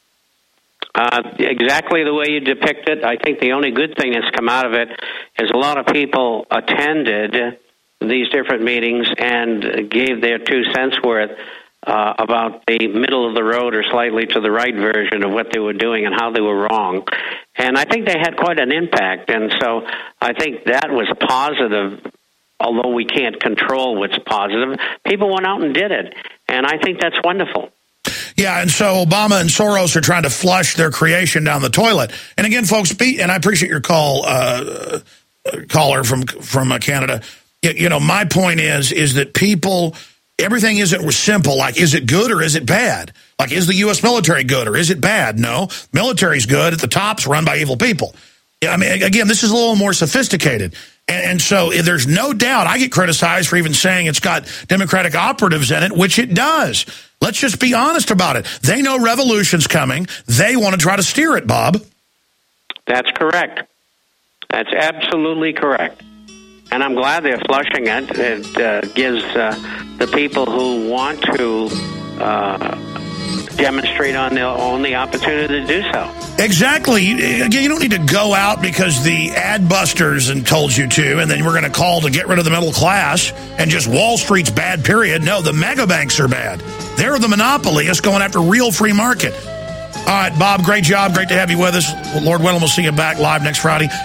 Exactly the way you depict it. I think the only good thing that's come out of it is a lot of people attended these different meetings and gave their 2 cents worth about the middle of the road or slightly to the right version of what they were doing and how they were wrong. And I think they had quite an impact. And so I think that was positive, although we can't control what's positive. People went out and did it. And I think that's wonderful. Yeah, and so Obama and Soros are trying to flush their creation down the toilet. And again, folks, and I appreciate your call, caller from Canada. You know, my point is that people, everything isn't simple. Like, is it good or is it bad? Like, is the U.S. military good or is it bad? No, military's good. At the top's run by evil people. I mean, again, this is a little more sophisticated. And so there's no doubt I get criticized for even saying it's got Democratic operatives in it, which it does. Let's just be honest about it. They know revolution's coming. They want to try to steer it, Bob. That's correct. That's absolutely correct. And I'm glad they're flushing it. It gives the people who want to demonstrate on their own the opportunity to do so. Exactly. Again, you don't need to go out because the ad busters and told you to, and then we're going to call to get rid of the middle class, and just Wall Street's bad, period. No, the mega banks are bad. They're the monopolists going after real free market. All right, Bob, great job. Great to have you with us. Lord willing, we'll see you back live next Friday.